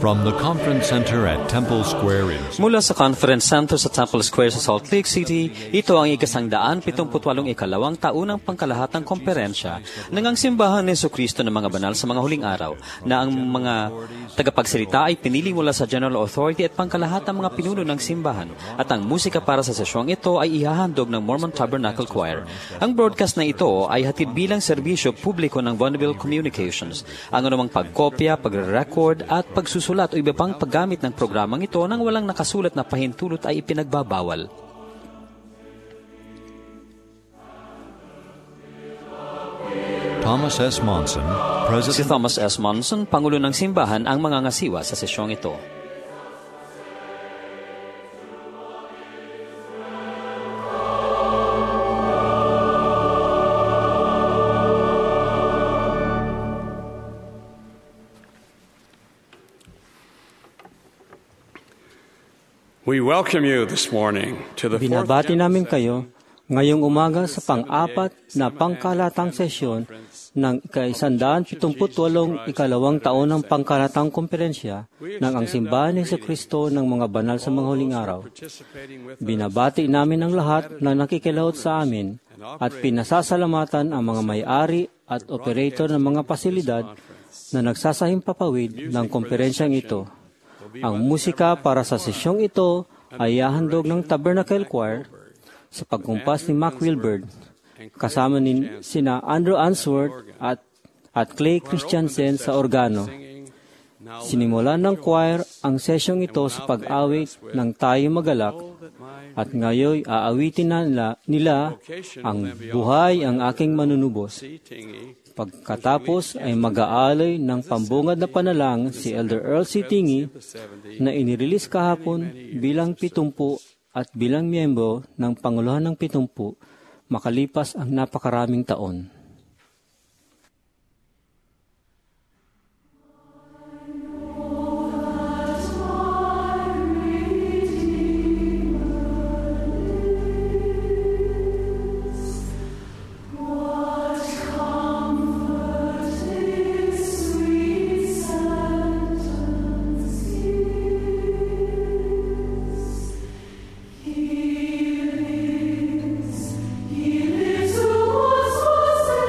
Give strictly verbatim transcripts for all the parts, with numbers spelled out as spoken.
From the Conference Center at Temple Square in Mula sa Conference Center sa Temple Square sa Salt Lake City, ito ang ikasangdaan pitungputwalong ikalawang taunang pangkalahatang komperensya ng ang simbahan ni Jesucristo ng mga banal sa mga huling araw, na ang mga tagapagsalita ay pinili mula sa General Authority at pangkalahatang mga pinuno ng simbahan, at ang musika para sa sesyong ito ay ihahandog ng Mormon Tabernacle Choir. Ang broadcast na ito ay hatid bilang serbisyo publiko ng Bonneville Communications. Ang anumang pagkopya, pagre-record at pagsusulat o iba pang paggamit ng programang ito nang walang nakasulat na pahintulot ay ipinagbabawal. Thomas S. Monson, Si President Thomas S. Monson, Pangulo ng Simbahan, ang mga ngasiwa sa sesyong ito. We welcome you this morning to the fourth Binabati namin kayo ngayong umaga sa pang-apat na pangkalatang sesyon ng ika-isandaan pitungputwalong ikalawang taon ng pangkalatang komperensya ng ang simbahan ni Jesucristo ng mga banal sa mga huling araw. Binabati namin ang lahat na nakikilahod sa amin at pinasasalamatan ang mga may-ari at operator ng mga pasilidad na nagsasahimpapawid ng komperensyang ito. Ang musika para sa sesyong ito ay ihahandog ng Tabernacle Choir sa pagkumpas ni Mac Wilbert, kasama ni sina Andrew Answorth at, at Clay Christiansen sa organo. Sinimulan ng choir ang sesyong ito sa pag-awit ng Tayo Magalak, at ngayon aawitin na nila, nila ang Buhay ang Aking Manunubos. Pagkatapos ay mag-aalay ng pambungad na panalangin si Elder Earl C. Tingi na inirilis kahapon bilang pitumpu at bilang miyembro ng Panguluhan ng Pitumpu makalipas ang napakaraming taon. He lives, who was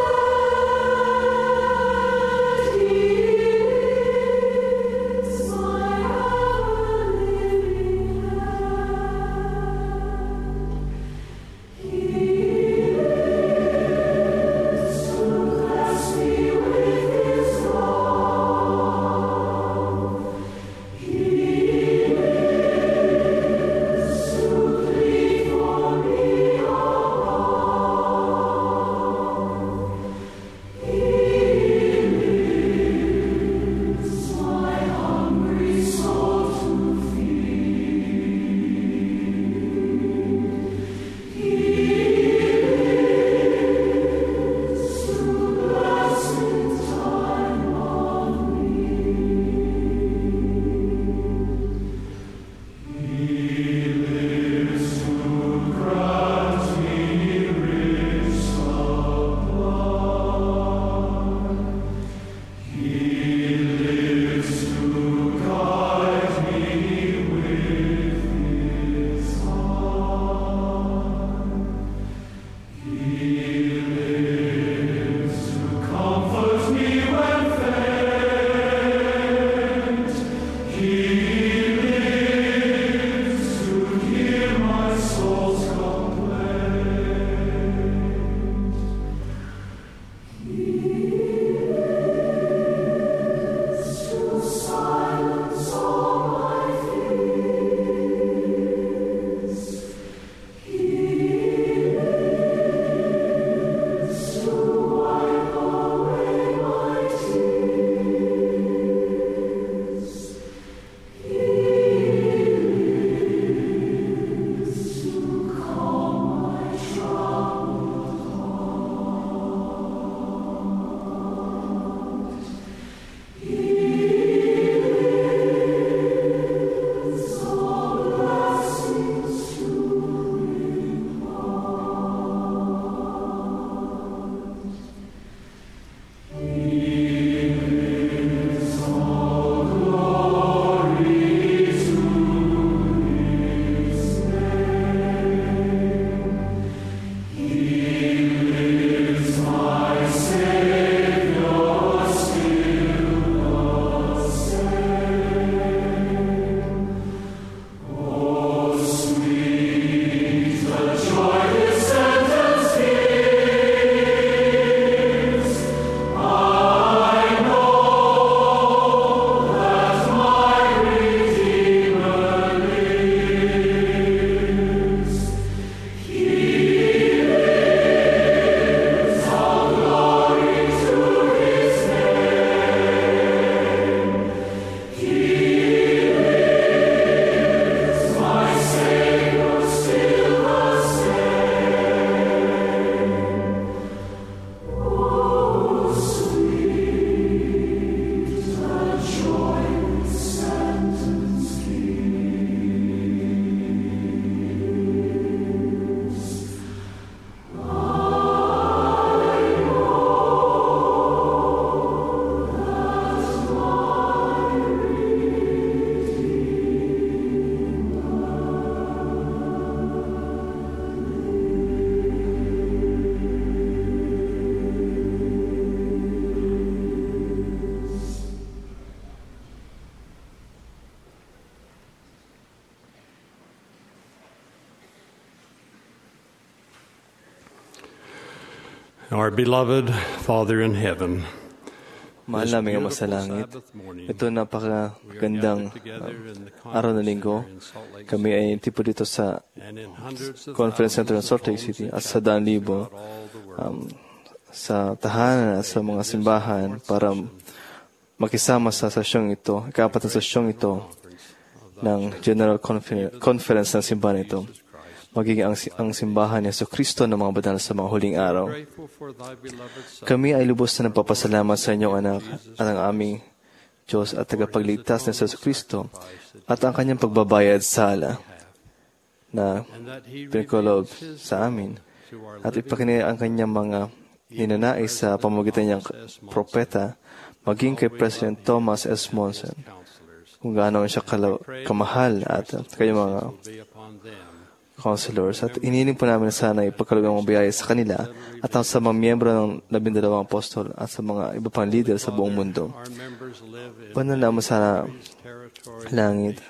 Our beloved Father in heaven, Mahal namin Ama sa langit, ito napakagandang uh, araw na linggo. Kami ay tipo dito sa Conference Center ng Salt Lake City at sa daan libo um, sa tahanan at sa mga simbahan para makisama sa sasyong ito, ikapat na sasyong ito ng General Confer- Conference ng simbahan ito. Magiging ang, ang simbahan ni Jesucristo ng mga banal sa mga huling araw. Kami ay lubos na nagpapasalamat sa inyong anak at ang aming Diyos at tagapagligtas ni Jesucristo at ang kanyang pagbabayad sala na pinagkaloob sa amin at ipakinaya ang kanyang mga ninanais sa pamamagitan niyang propeta maging kay President Thomas S. Monson kung gaano siya kala- kamahal at kayong mga counselors at iniling po namin sana ipagkaloob ang biyaya sa kanila at sa mga miyembro ng labindalawang apostol at sa mga iba pang leader sa buong mundo. Banal naman sana langit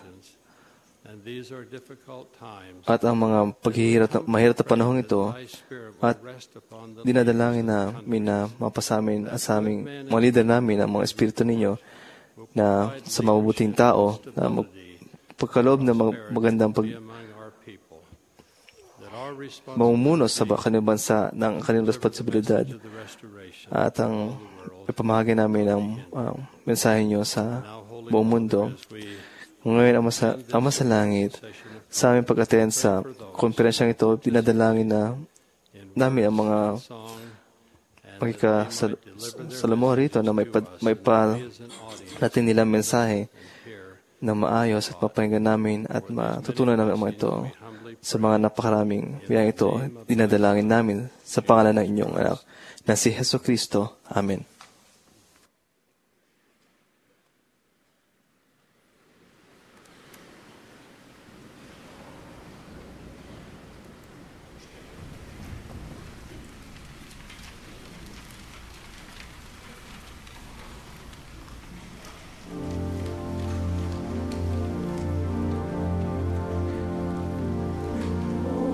at ang mga paghihirap na, mahirap na panahon ito at dinadalangin na mina mapasamin at sa aming mga leader namin ang mga espiritu ninyo na sa mabubuting tao na magpagkaloob na mag, magandang pag mamumuno sa kanilang bansa ng kanilang responsibilidad at ang ipamahagi namin ang uh, mensahe nyo sa buong mundo. Ngayon, Ama sa, Ama sa langit, sa aming pag-attend sa konferensyang ito, dinadalangin na namin ang mga pagkakasalamuha rito na may pa, may pa natin nilang mensahe na maayos at mapahinggan namin at matutunan namin ang mga ito. Sa mga napakaraming biyayang ito, dinadalangin namin sa pangalan ng inyong anak na si Jesucristo. Amen.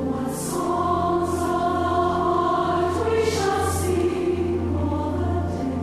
We shall sing all the day.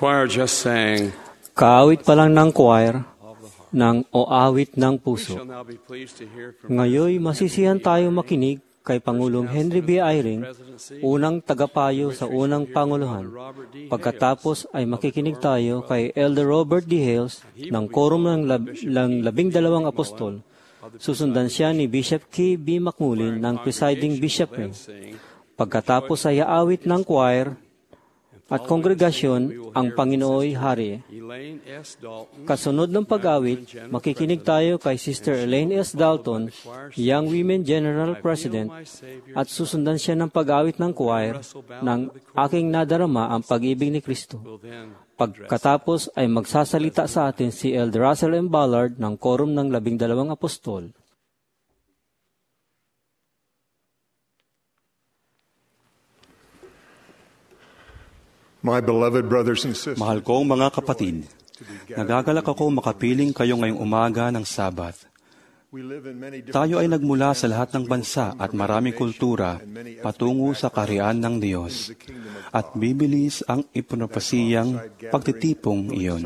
choir just sang, Kaawit pa lang ng choir ng o awit ng we puso. shall now be pleased to hear from Ngayon, masisihan tayo makinig kay Pangulong Henry B. Eyring, unang tagapayo sa unang Panguluhan. Pagkatapos ay makikinig tayo kay Elder Robert D. Hales ng Quorum ng, lab- ng Labing Dalawang Apostol. Susundan siya ni Bishop K. B. Macmulin ng Presiding Bishopric. Pagkatapos ay aawit ng choir at kongregasyon ang Panginooy Hari. Elaine S. Dalton, Kasunod ng pag-awit, makikinig tayo kay Sister Elaine S. Dalton, Young Women General President, at susundan siya ng pag-awit ng choir ng Aking Nadarama ang Pag-ibig ni Kristo. Pagkatapos ay magsasalita sa atin si Elder Russell M. Ballard ng Quorum ng Labing Dalawang Apostol. My beloved brothers and sisters, Mahal kong mga kapatid, nagagalak ako makapiling kayo ngayong umaga ng Sabat. we live in many different Tayo ay nagmula sa lahat ng bansa at maraming kultura patungo sa kaharian ng Diyos at bibilis ang ipinapasiyang pagtitipong iyon.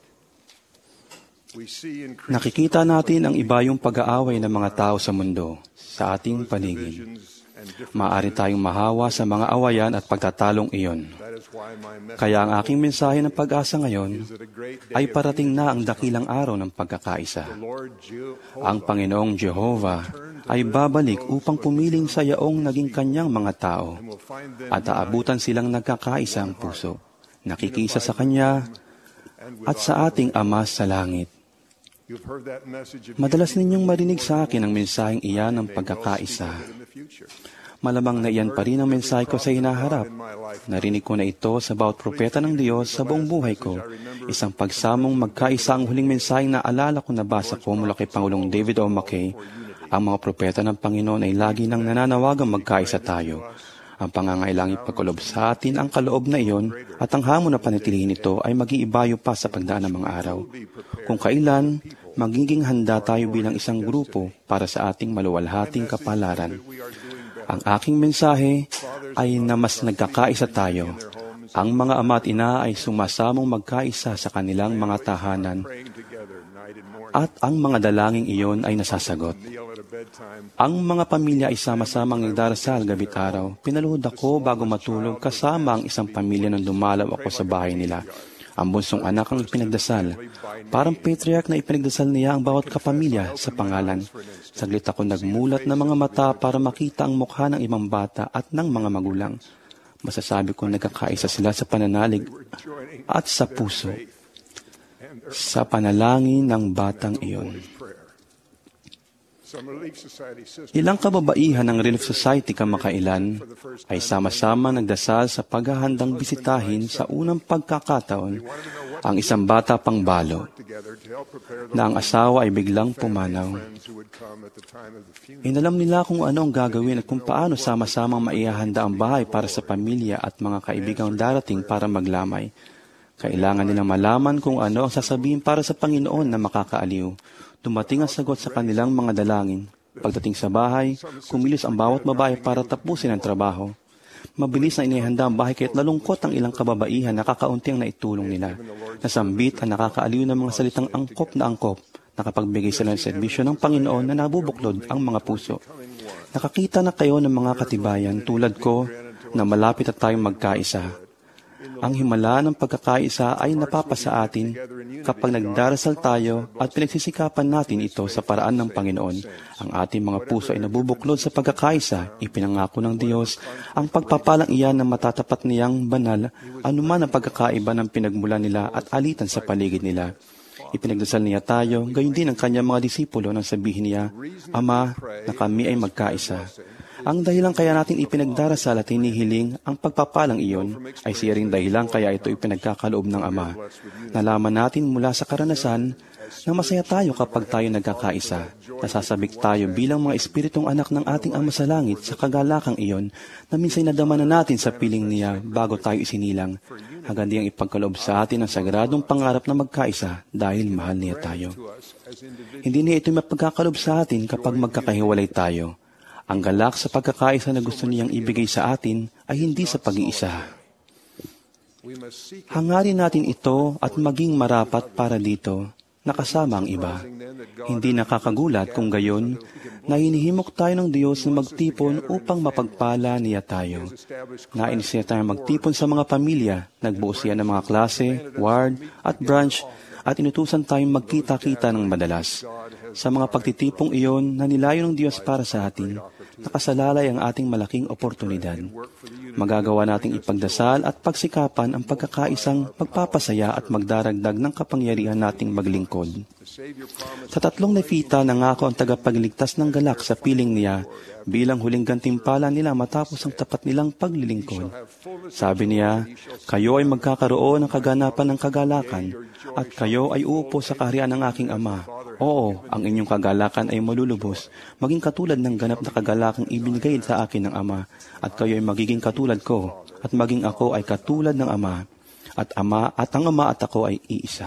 we see increased Nakikita natin ang iba yung pag-aaway ng mga tao sa mundo, sa ating paligid. and different. Maaari tayong mahawa sa mga awayan at pagtatalong iyon. That is why my message Kaya ang aking mensahe ng pag-asa ngayon is that a great day ay of parating na ang dakilang araw ng pagkakaisa. Lord Jehovah Ang Panginoong Jehova ay babalik upang pumiling sa yaong naging kanyang mga tao will find them at aabutan silang nagkakaisa ang puso, nakikisa sa Kanya at sa ating Ama sa langit. You've heard that message of Madalas ninyong marinig sa akin ang mensaheng iyan ng pagkakaisa. in the future. Malamang na iyan pa rin ang mensahe ko sa hinaharap. Narinig ko na ito sa bawat propeta ng Diyos sa buong buhay ko. Isang pagsamong magkaisa ang huling mensaheng naalala ko nabasa ko mula kay Pangulong David O. McKay. Ang mga propeta ng Panginoon ay lagi nang nananawagang magkaisa tayo. Ang pangangailangang pagkulob sa atin ang kaloob na iyon at ang hamon na panatilihin ito ay mag-iibayo pa sa pagdaan ng mga araw. Kung kailan, magiging handa tayo bilang isang grupo para sa ating maluwalhating kapalaran. Ang aking mensahe ay na mas nagkakaisa tayo. Ang mga ama at ina ay sumasamong magkaisa sa kanilang mga tahanan at ang mga dalangin iyon ay nasasagot. Ang mga pamilya ay sama-samang nagdarasal gabi't araw. Pinaluhod ako bago matulog kasama ang isang pamilya nang dumalaw ako sa bahay nila. Ang bunsong anak ang ipinagdasal. Parang patriarch na ipinagdasal niya ang bawat kapamilya sa pangalan. Saglit ako nagmulat ng mga mata para makita ang mukha ng ibang bata at ng mga magulang. Masasabi ko nagkakaisa sila sa pananalig at sa puso, sa panalangin ng batang iyon. Ilang kababaihan ng Relief Society kamakailan ay sama-sama nagdasal sa paghahandang bisitahin sa unang pagkakataon ang isang bata pang balo na ang asawa ay biglang pumanaw. Inalam nila kung ano ang gagawin at kung paano sama-samang maihahanda ang bahay para sa pamilya at mga kaibigang darating para maglamay. Kailangan nilang malaman kung ano ang sasabihin para sa Panginoon na makakaaliw. Dumating ang sagot sa kanilang mga dalangin. Pagdating sa bahay, kumilos ang bawat babae para tapusin ang trabaho. Mabilis na inihanda ang bahay kaya't nalungkot ang ilang kababaihan na kakaunti ang naitulong nila. Nasambit ang nakakaaliw ng mga salitang angkop na angkop. Nakapagbigay sila ng serbisyo ng Panginoon na nabubuklod ang mga puso. Nakakita na kayo ng mga katibayan tulad ko na malapit at tayong magkaisa. Ang himala ng pagkakaisa ay napapasa atin kapag nagdarasal tayo at pinagsisikapan natin ito sa paraan ng Panginoon. Ang ating mga puso ay nabubuklod sa pagkakaisa, ipinangako ng Diyos ang pagpapalang iyan ng matatapat niyang banal, anuman ang pagkakaiba ng pinagmula nila at alitan sa paligid nila. Ipinagdasal niya tayo, gayon din ang kanyang mga disipulo nang sabihin niya, Ama, na kami ay magkaisa. Ang dahilan kaya natin ipinagdarasal at hinihiling ang pagpapalang iyon ay siya ring dahilan kaya ito ipinagkakaloob ng Ama. Nalaman natin mula sa karanasan na masaya tayo kapag tayo nagkakaisa. Nasasabik tayo bilang mga espiritong anak ng ating Ama sa langit sa kagalakang iyon na minsan nadama na natin sa piling niya bago tayo isinilang. Hanggang diyang ipagkaloob sa atin ang sagradong pangarap na magkaisa dahil mahal niya tayo. Hindi niya ito mapagkakaloob sa atin kapag magkakahiwalay tayo. Ang galak sa pagkakaisa na gusto niyang ibigay sa atin ay hindi sa pag-iisa. Hangarin natin ito at maging marapat para dito, nakasama ang iba. Hindi nakakagulat kung gayon na hinihimok tayo ng Diyos na magtipon upang mapagpala niya tayo. Nais niya tayo magtipon sa mga pamilya, nagbuo siya ng mga klase, ward at branch, at inutusan tayong magkita-kita ng madalas. Sa mga pagtitipong iyon na nilayo ng Diyos para sa atin, nakasalalay ang ating malaking oportunidad. Magagawa nating ipagdasal at pagsikapan ang pagkakaisang magpapasaya at magdaragdag ng kapangyarihan nating maglingkod. Sa tatlong nepita, nangako ang tagapagligtas ng galak sa piling niya bilang huling gantimpala nila matapos ang tapat nilang paglilingkod. Sabi niya, kayo ay magkakaroon ng kaganapan ng kagalakan at kayo ay uupo sa kaharian ng aking Ama. Oo, ang inyong kagalakan ay malulubos, maging katulad ng ganap na kagalakang ibinigay sa akin ng Ama, at kayo ay magiging katulad ko, at maging ako ay katulad ng Ama, at Ama at ang Ama at ako ay iisa.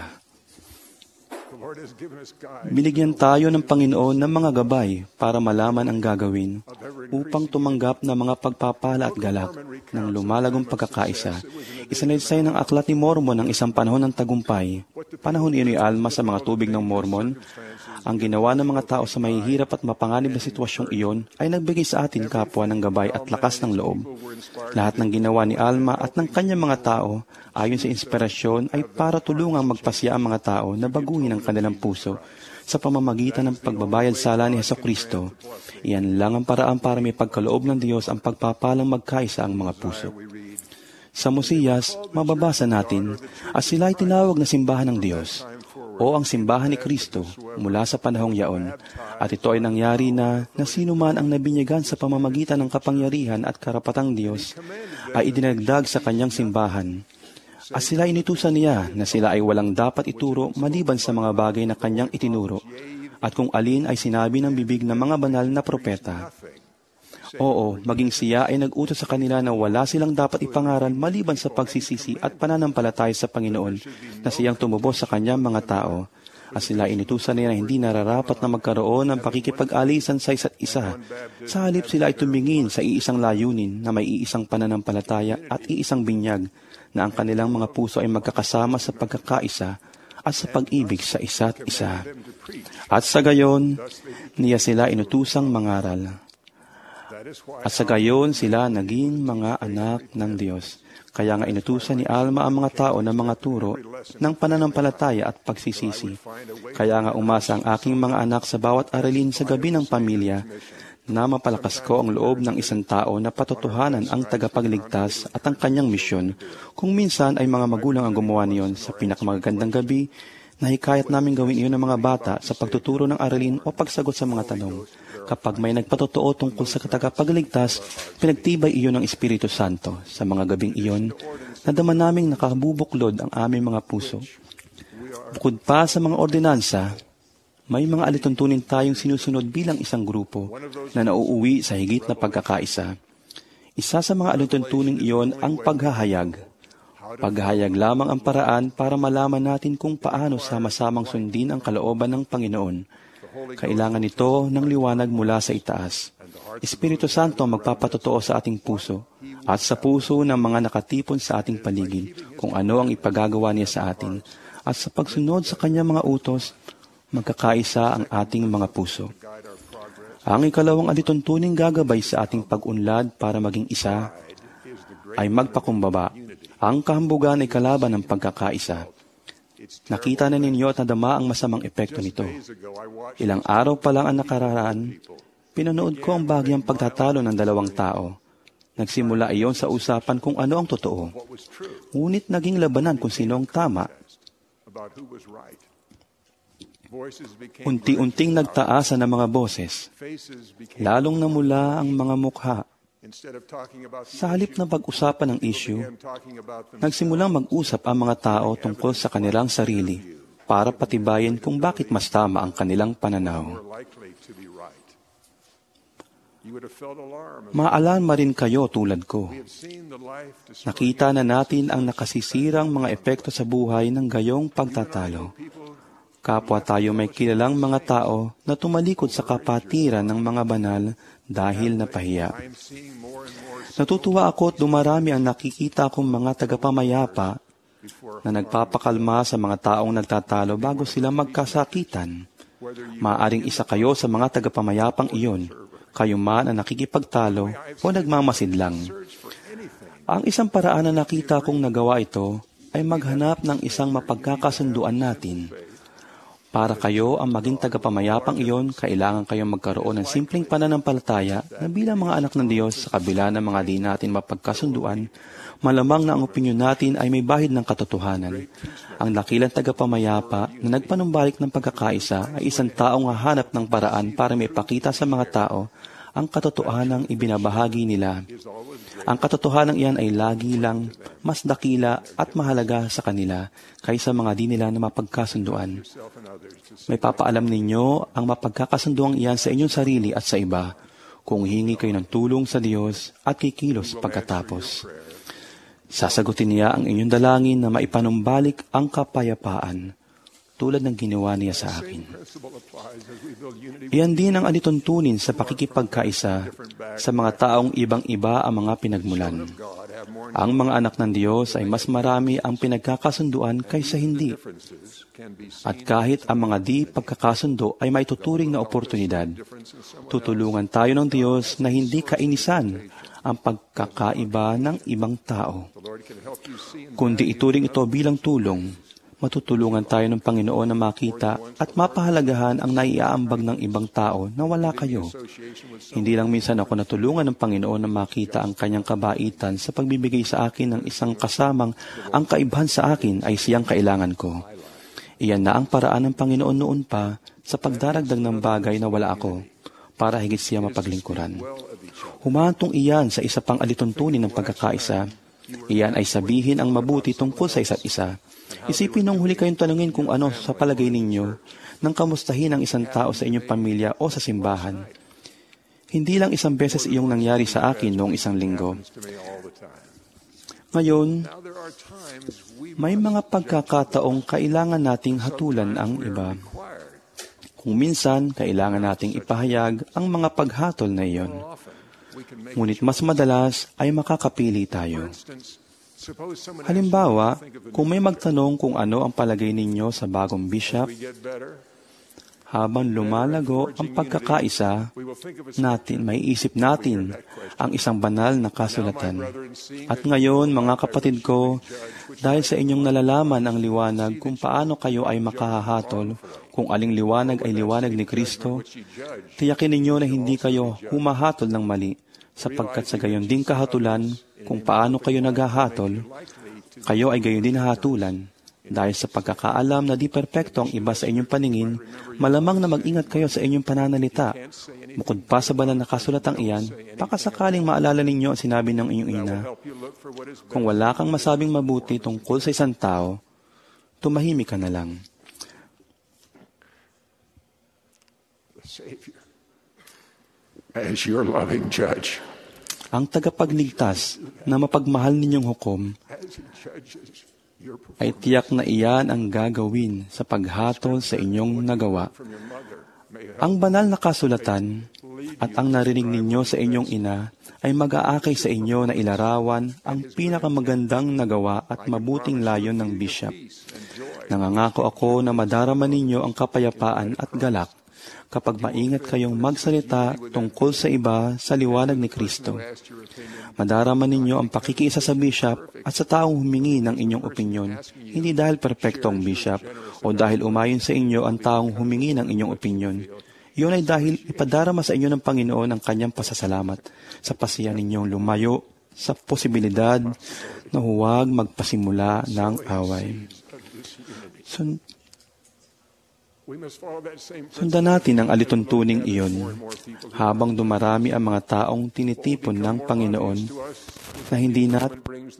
Binigyan tayo ng Panginoon ng mga gabay para malaman ang gagawin upang tumanggap ng mga pagpapala at galak ng lumalagong pagkakaisa. Isanaysay ng Aklat ni Mormon ang isang panahon ng tagumpay. Panahon iyon ay Alma sa mga tubig ng Mormon. Ang ginawa ng mga tao sa mahihirap at mapanganib na sitwasyong iyon ay nagbigay sa atin kapwa ng gabay at lakas ng loob. Lahat ng ginawa ni Alma at ng kanyang mga tao ayon sa inspirasyon ay para tulungang magpasya ang mga tao na baguhin ang kanilang puso sa pamamagitan ng pagbabayad sala ni Hesukristo. Iyan lang ang paraan para may pagkaloob ng Diyos ang pagpapalang magkaisa ang mga puso. Sa Mosiyas, mababasa natin, at sila ay tinawag na simbahan ng Diyos, o ang simbahan ni Kristo mula sa panahong yaon. At ito ay nangyari na na sino man ang nabinyagan sa pamamagitan ng kapangyarihan at karapatang Diyos ay idinagdag sa kanyang simbahan. At sila inutusan niya na sila ay walang dapat ituro maliban sa mga bagay na kanyang itinuro, at kung alin ay sinabi ng bibig ng mga banal na propeta. Oo, maging siya ay nag-utos sa kanila na wala silang dapat ipangaral maliban sa pagsisisi at pananampalataya sa Panginoon na siyang tumubos sa kanyang mga tao. At sila inutusan niya na hindi nararapat na magkaroon ng pakikipag-alisan sa isa't isa. Sa halip sila ay tumingin sa iisang layunin na may iisang pananampalataya at iisang binyag na ang kanilang mga puso ay magkakasama sa pagkakaisa at sa pag-ibig sa isa't isa. At sa gayon, niya sila inutusang mangaral. At sa gayon sila naging mga anak ng Diyos. Kaya nga inutusan ni Alma ang mga tao ng mga turo ng pananampalataya at pagsisisi. Kaya nga umasa ang aking mga anak sa bawat aralin sa gabi ng pamilya na mapalakas ko ang loob ng isang tao na patotohanan ang tagapagligtas at ang kanyang misyon. Kung minsan ay mga magulang ang gumawa niyon sa pinakamagandang gabi, nahikayat namin gawin iyon ng mga bata sa pagtuturo ng aralin o pagsagot sa mga tanong. Kapag may nagpatotoo tungkol sa tagapagligtas, pinagtibay iyon ng Espiritu Santo. Sa mga gabing iyon, nadama naming nakabubuklod ang aming mga puso. Bukod pa sa mga ordinansa, may mga alituntunin tayong sinusunod bilang isang grupo na nauuwi sa higit na pagkakaisa. Isa sa mga alituntunin iyon ang paghahayag. Paghahayag lamang ang paraan para malaman natin kung paano sama-samang sundin ang kalooban ng Panginoon. Kailangan nito ng liwanag mula sa itaas. Espiritu Santo ang magpapatotoo sa ating puso at sa puso ng mga nakatipon sa ating paligid kung ano ang ipagagawa niya sa atin. At sa pagsunod sa kanyang mga utos, magkakaisa ang ating mga puso. Ang ikalawang alituntuning gagabay sa ating pag-unlad para maging isa ay magpakumbaba. Ang kahambugan ay kalaban ng pagkakaisa. Nakita na ninyo at nadama ang masamang epekto nito. Ilang araw pa lang ang nakararaan, pinanood ko ang bagyang pagtatalo ng dalawang tao. Nagsimula iyon sa usapan kung ano ang totoo. Ngunit naging labanan kung sino ang tama. Unti-unting nagtaasan ang mga boses, lalong namula ang mga mukha. Sa halip na pag-usapan ng issue, nagsimulang mag-usap ang mga tao tungkol sa kanilang sarili para patibayin kung bakit mas tama ang kanilang pananaw. Maalarma rin kayo tulad ko. Nakita na natin ang nakasisirang mga epekto sa buhay ng gayong pagtatalo. Kapwa tayo may kilalang mga tao na tumalikod sa kapatiran ng mga banal dahil napahiya. Natutuwa ako at dumarami ang nakikita kong mga tagapamayapa na nagpapakalma sa mga taong nagtatalo bago sila magkasakitan. Maaring isa kayo sa mga tagapamayapang iyon, kayo man ang nakikipagtalo o nagmamasid lang. Ang isang paraan na nakita kong nagawa ito ay maghanap ng isang mapagkakasunduan natin. Para kayo ang maging tagapamayapang iyon, kailangan kayong magkaroon ng simpleng pananampalataya na bilang mga anak ng Diyos sa kabila ng mga di natin mapagkasunduan, malamang na ang opinyon natin ay may bahid ng katotohanan. Ang dakilang tagapamayapa na nagpanumbalik ng pagkakaisa ay isang taong hahanap ng paraan para may pakita sa mga tao ang katotohanang ibinabahagi nila. Ang katotohanan iyan ay lagi lang mas dakila at mahalaga sa kanila kaysa mga di nila na mapagkasunduan. May papaalam ninyo ang mapagkakasunduang iyan sa inyong sarili at sa iba kung hingi kayo ng tulong sa Diyos at kikilos pagkatapos. Sasagutin niya ang inyong dalangin na maipanumbalik ang kapayapaan tulad ng ginawa niya sa akin. Iyan din ang alituntunin sa pakikipagkaisa sa mga taong ibang-iba ang mga pinagmulan. Ang mga anak ng Diyos ay mas marami ang pinagkakasunduan kaysa hindi. At kahit ang mga di pagkakasundo ay may tuturing na oportunidad, tutulungan tayo ng Diyos na hindi kainisan ang pagkakaiba ng ibang tao. Kundi ituring ito bilang tulong, matutulungan tayo ng Panginoon na makita at mapahalagahan ang naiaambag ng ibang tao na wala kayo. Hindi lang minsan ako natulungan ng Panginoon na makita ang kanyang kabaitan sa pagbibigay sa akin ng isang kasamang ang kaibahan sa akin ay siyang kailangan ko. Iyan na ang paraan ng Panginoon noon pa sa pagdaragdag ng bagay na wala ako para higit siya mapaglingkuran. Humantong iyan sa isa pang alituntunin ng pagkakaisa. Iyan ay sabihin ang mabuti tungkol sa isa't isa. Isipin nung huli kayong tanungin kung ano sa palagay ninyo nang kamustahin ang isang tao sa inyong pamilya o sa simbahan. Hindi lang isang beses iyong nangyari sa akin noong isang linggo. Ngayon, may mga pagkakataong kailangan nating hatulan ang iba. Kung minsan, kailangan nating ipahayag ang mga paghatol na iyon. Ngunit mas madalas ay makakapili tayo. Halimbawa, kung may magtanong kung ano ang palagay ninyo sa bagong bishop, habang lumalago ang pagkakaisa natin, may isip natin ang isang banal na kasulatan. At ngayon, mga kapatid ko, dahil sa inyong nalalaman ang liwanag kung paano kayo ay makahahatol, kung aling liwanag ay liwanag ni Kristo, tiyakin ninyo na hindi kayo humahatol ng mali, sapagkat sa gayon ding kahatulan, kung paano kayo naghahatol, kayo ay gayon din hahatulan. Dahil sa pagkakaalam na di perpekto ang iba sa inyong paningin, malamang na mag-ingat kayo sa inyong pananalita. Bukod pa sa banal na kasulatang iyan, baka sakaling maalala ninyo ang sinabi ng inyong ina. Kung wala kang masabing mabuti tungkol sa isang tao, tumahimik ka na lang. As your loving judge, ang tagapagligtas na mapagmahal ninyong hukom ay tiyak na iyan ang gagawin sa paghatol sa inyong nagawa. Ang banal na kasulatan at ang narinig ninyo sa inyong ina ay mag-aakay sa inyo na ilarawan ang pinakamagandang nagawa at mabuting layon ng bishop. Nangangako ako na madarama ninyo ang kapayapaan at galak kapag maingat kayong magsalita tungkol sa iba sa liwanag ni Kristo. Madarama ninyo ang pakikiisa sa bishop at sa taong humingi ng inyong opinyon, hindi dahil perpekto ang bishop o dahil umayon sa inyo ang taong humingi ng inyong opinyon. Iyon ay dahil ipadarama sa inyo ng Panginoon ang kanyang pasasalamat sa pasiya ninyong lumayo sa posibilidad na huwag magpasimula ng away. Sun- Sundan natin ang alituntuning iyon habang dumarami ang mga taong tinitipon ng Panginoon na hindi natin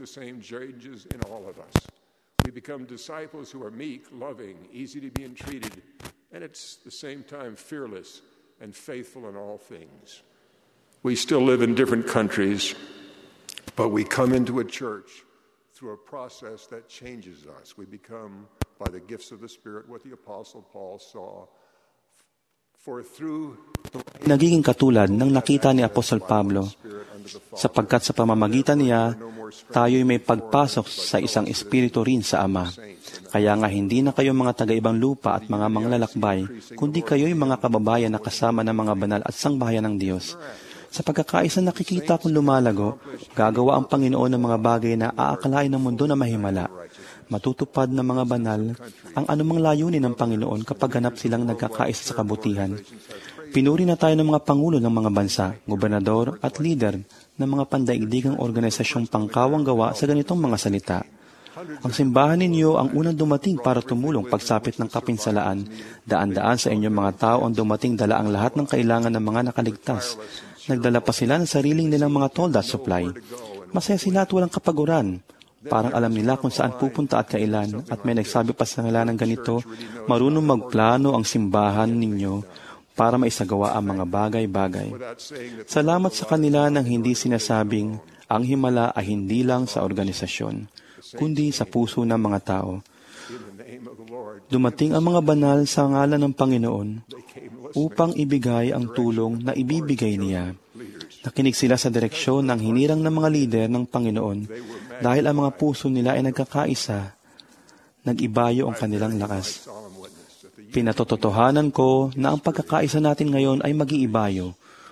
we become disciples who are meek, loving, easy to be entreated, and at the same time fearless and faithful in all things. We still live in different countries, but we come into a church through a process that changes us. We become by the gifts of the Spirit what the Apostle Paul saw. For through Nagiging katulad ng nakita ni Apostol Pablo, sapagkat sa pamamagitan niya, tayo'y may pagpasok sa isang espiritu rin sa Ama. Kaya nga hindi na kayo mga taga-ibang lupa at mga manglalakbay, kundi kayo'y mga kababayan na kasama ng mga banal at sangbahayan ng Diyos. Sa pagkakaisa nakikita kong lumalago, gagawa ang Panginoon ng mga bagay na aakalain ng mundo na mahimala. Matutupad ng mga banal ang anumang layunin ng Panginoon kapag ganap silang nagkakaisa sa kabutihan. Pinuri na tayo ng mga pangulo ng mga bansa, gobernador at leader ng mga pandaigdigang organisasyong pangkawang gawa sa ganitong mga salita. Ang simbahan ninyo ang unang dumating para tumulong pagsapit ng kapinsalaan. Daan-daan sa inyong mga tao ang dumating dala ang lahat ng kailangan ng mga nakaligtas. Nagdala pa sila ng sariling nilang mga tolda at supply. Masaya sila at walang kapaguran. Parang alam nila kung saan pupunta at kailan. At may nagsabi pa sa nila ng ganito, marunong magplano ang simbahan ninyo para maisagawa ang mga bagay-bagay. Salamat sa kanila nang hindi sinasabing ang himala ay hindi lang sa organisasyon, kundi sa puso ng mga tao. Dumating ang mga banal sa ngalan ng Panginoon upang ibigay ang tulong na ibibigay niya. Nakinig sila sa direksyon ng hinirang ng mga lider ng Panginoon dahil ang mga puso nila ay nagkakaisa, nag-ibayo ang kanilang lakas. Pinatototohanan ko na ang pagkakaisa natin ngayon ay mag-iibayo.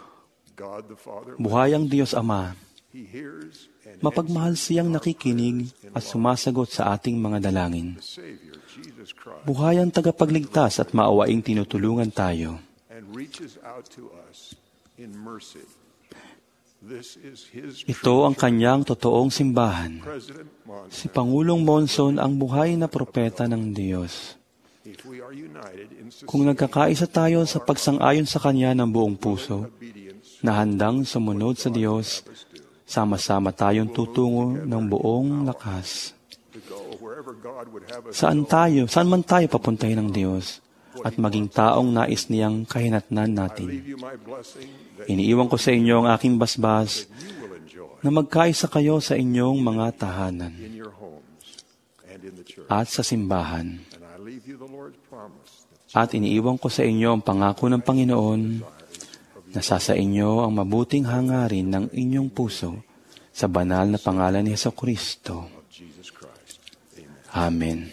Buhay ang Diyos Ama. Mapagmahal siyang nakikinig at sumasagot sa ating mga dalangin. Buhay ang tagapagligtas at maawaing tinutulungan tayo. Ito ang kanyang totoong simbahan. Si Pangulong Monson ang buhay na propeta ng Diyos. Kung nagkakaisa tayo sa pagsang-ayon sa Kanya ng buong puso, na handang sumunod sa Diyos, sama-sama tayong tutungo ng buong lakas. Saan tayo, saan man tayo papuntahin ng Diyos, at maging taong nais niyang kahinatnan natin. Iniiwan ko sa inyo ang aking basbas na magkaisa kayo sa inyong mga tahanan at sa simbahan. At iniiwan ko sa inyo ang pangako ng Panginoon na sa inyo ang mabuting hangarin ng inyong puso sa banal na pangalan ni Jesucristo. Amen.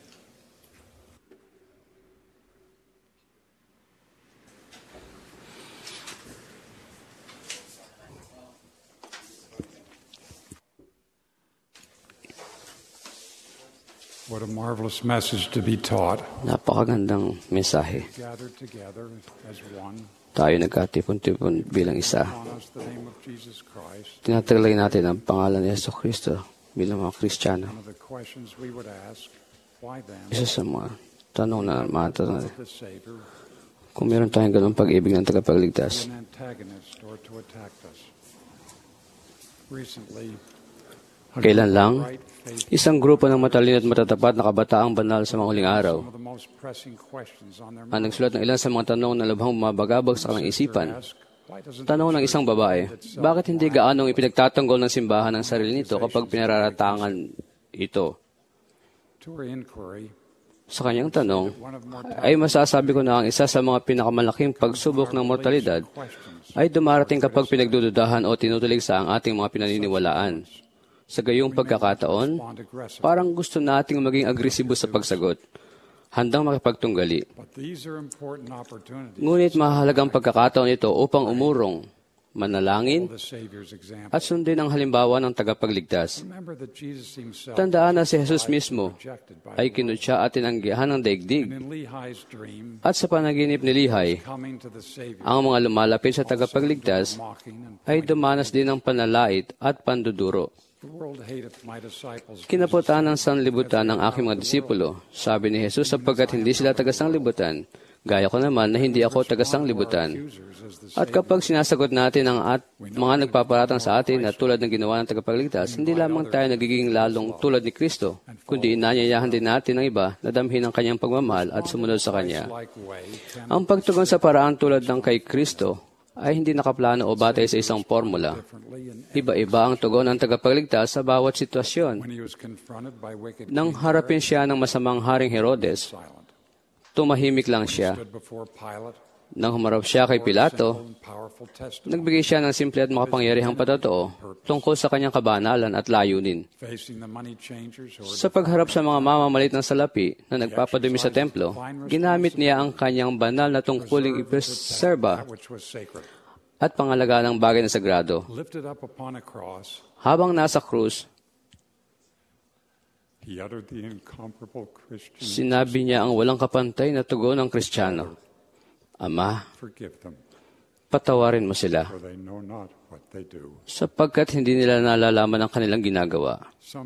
What a marvelous message to be taught. Napakagandang mensahe. Gathered together as one. Tayo nagkatipon-tipon bilang isa. Honors the name of Jesus Christ. Tinataglay natin ang pangalan ni Jesucristo bilang mga Kristiyano. One of the questions we would ask, why then? Isa sa mga tanong na matatanong. The Savior Kung meron tayong ganung pag-ibig ng tagapagligtas, an antagonist or to attack us. Recently, kailan lang, isang grupo ng matalino at matatapat na kabataang banal sa mga huling araw some of the most pressing questions on their ang nagsulat ng ilan sa mga tanong na lubhang mabagabag sa kanilang isipan. why doesn't Tanong ng isang babae, bakit hindi gaanong ipinagtatanggol ng simbahan ang sarili nito kapag pinararatangan ito? to her inquiry, Sa kanyang tanong, ay masasabi ko na ang isa sa mga pinakamalaking pagsubok ng mortalidad ay dumarating kapag pinagdududahan o tinutulig sa ang ating mga pinaniniwalaan. Sa gayong pagkakataon, parang gusto nating maging agresibo sa pagsagot, handang makipagtunggali. but these are important opportunities. Ngunit mahalagang pagkakataon ito upang umurong, manalangin, The Savior's example. at sundin ang halimbawa ng tagapagligtas. Remember that Jesus himself Tandaan na si Jesus mismo rejected by ay kinutya at tinanggihan ng daigdig. in Lehi's dream, At sa panaginip ni Lehi, coming to the Savior, ang mga lumalapit sa tagapagligtas mocking and ay dumanas din ng panalait at panduduro. the world hateth my disciples. Kinaputan ng sanlibutan ng aking mga disipulo, sabi ni Jesus, sapagkat hindi sila taga-sanglibutan, gaya ko naman na hindi ako taga-sanglibutan. At kapag sinasagot natin ang at mga nagpaparatang sa atin na tulad ng ginawa ng tagapagligtas, hindi lamang tayo nagiging lalong tulad ni Kristo, kundi inanyayahan din natin ang iba na damhin ang kanyang pagmamahal at sumunod sa Kanya. Like way, Ang pagtugon sa paraan tulad ng kay Kristo ay hindi nakaplano o batay sa isang formula. Iba-iba ang tugon ng tagapagligtas sa bawat sitwasyon. Nang harapin siya ng masamang Haring Herodes, tumahimik lang siya. Nang humarap siya kay Pilato, nagbigay siya ng simple at makapangyarihang patotoo tungkol sa kanyang kabanalan at layunin. Sa pagharap sa mga mamamalit ng salapi na nagpapadumi sa templo, ginamit niya ang kanyang banal na tungkuling ipreserba at pangalagaan ng bagay na sagrado. Habang nasa krus, sinabi niya ang walang kapantay na tugon ng Kristiyano. Ama, patawarin mo sila, sapagkat hindi nila nalalaman ang kanilang ginagawa.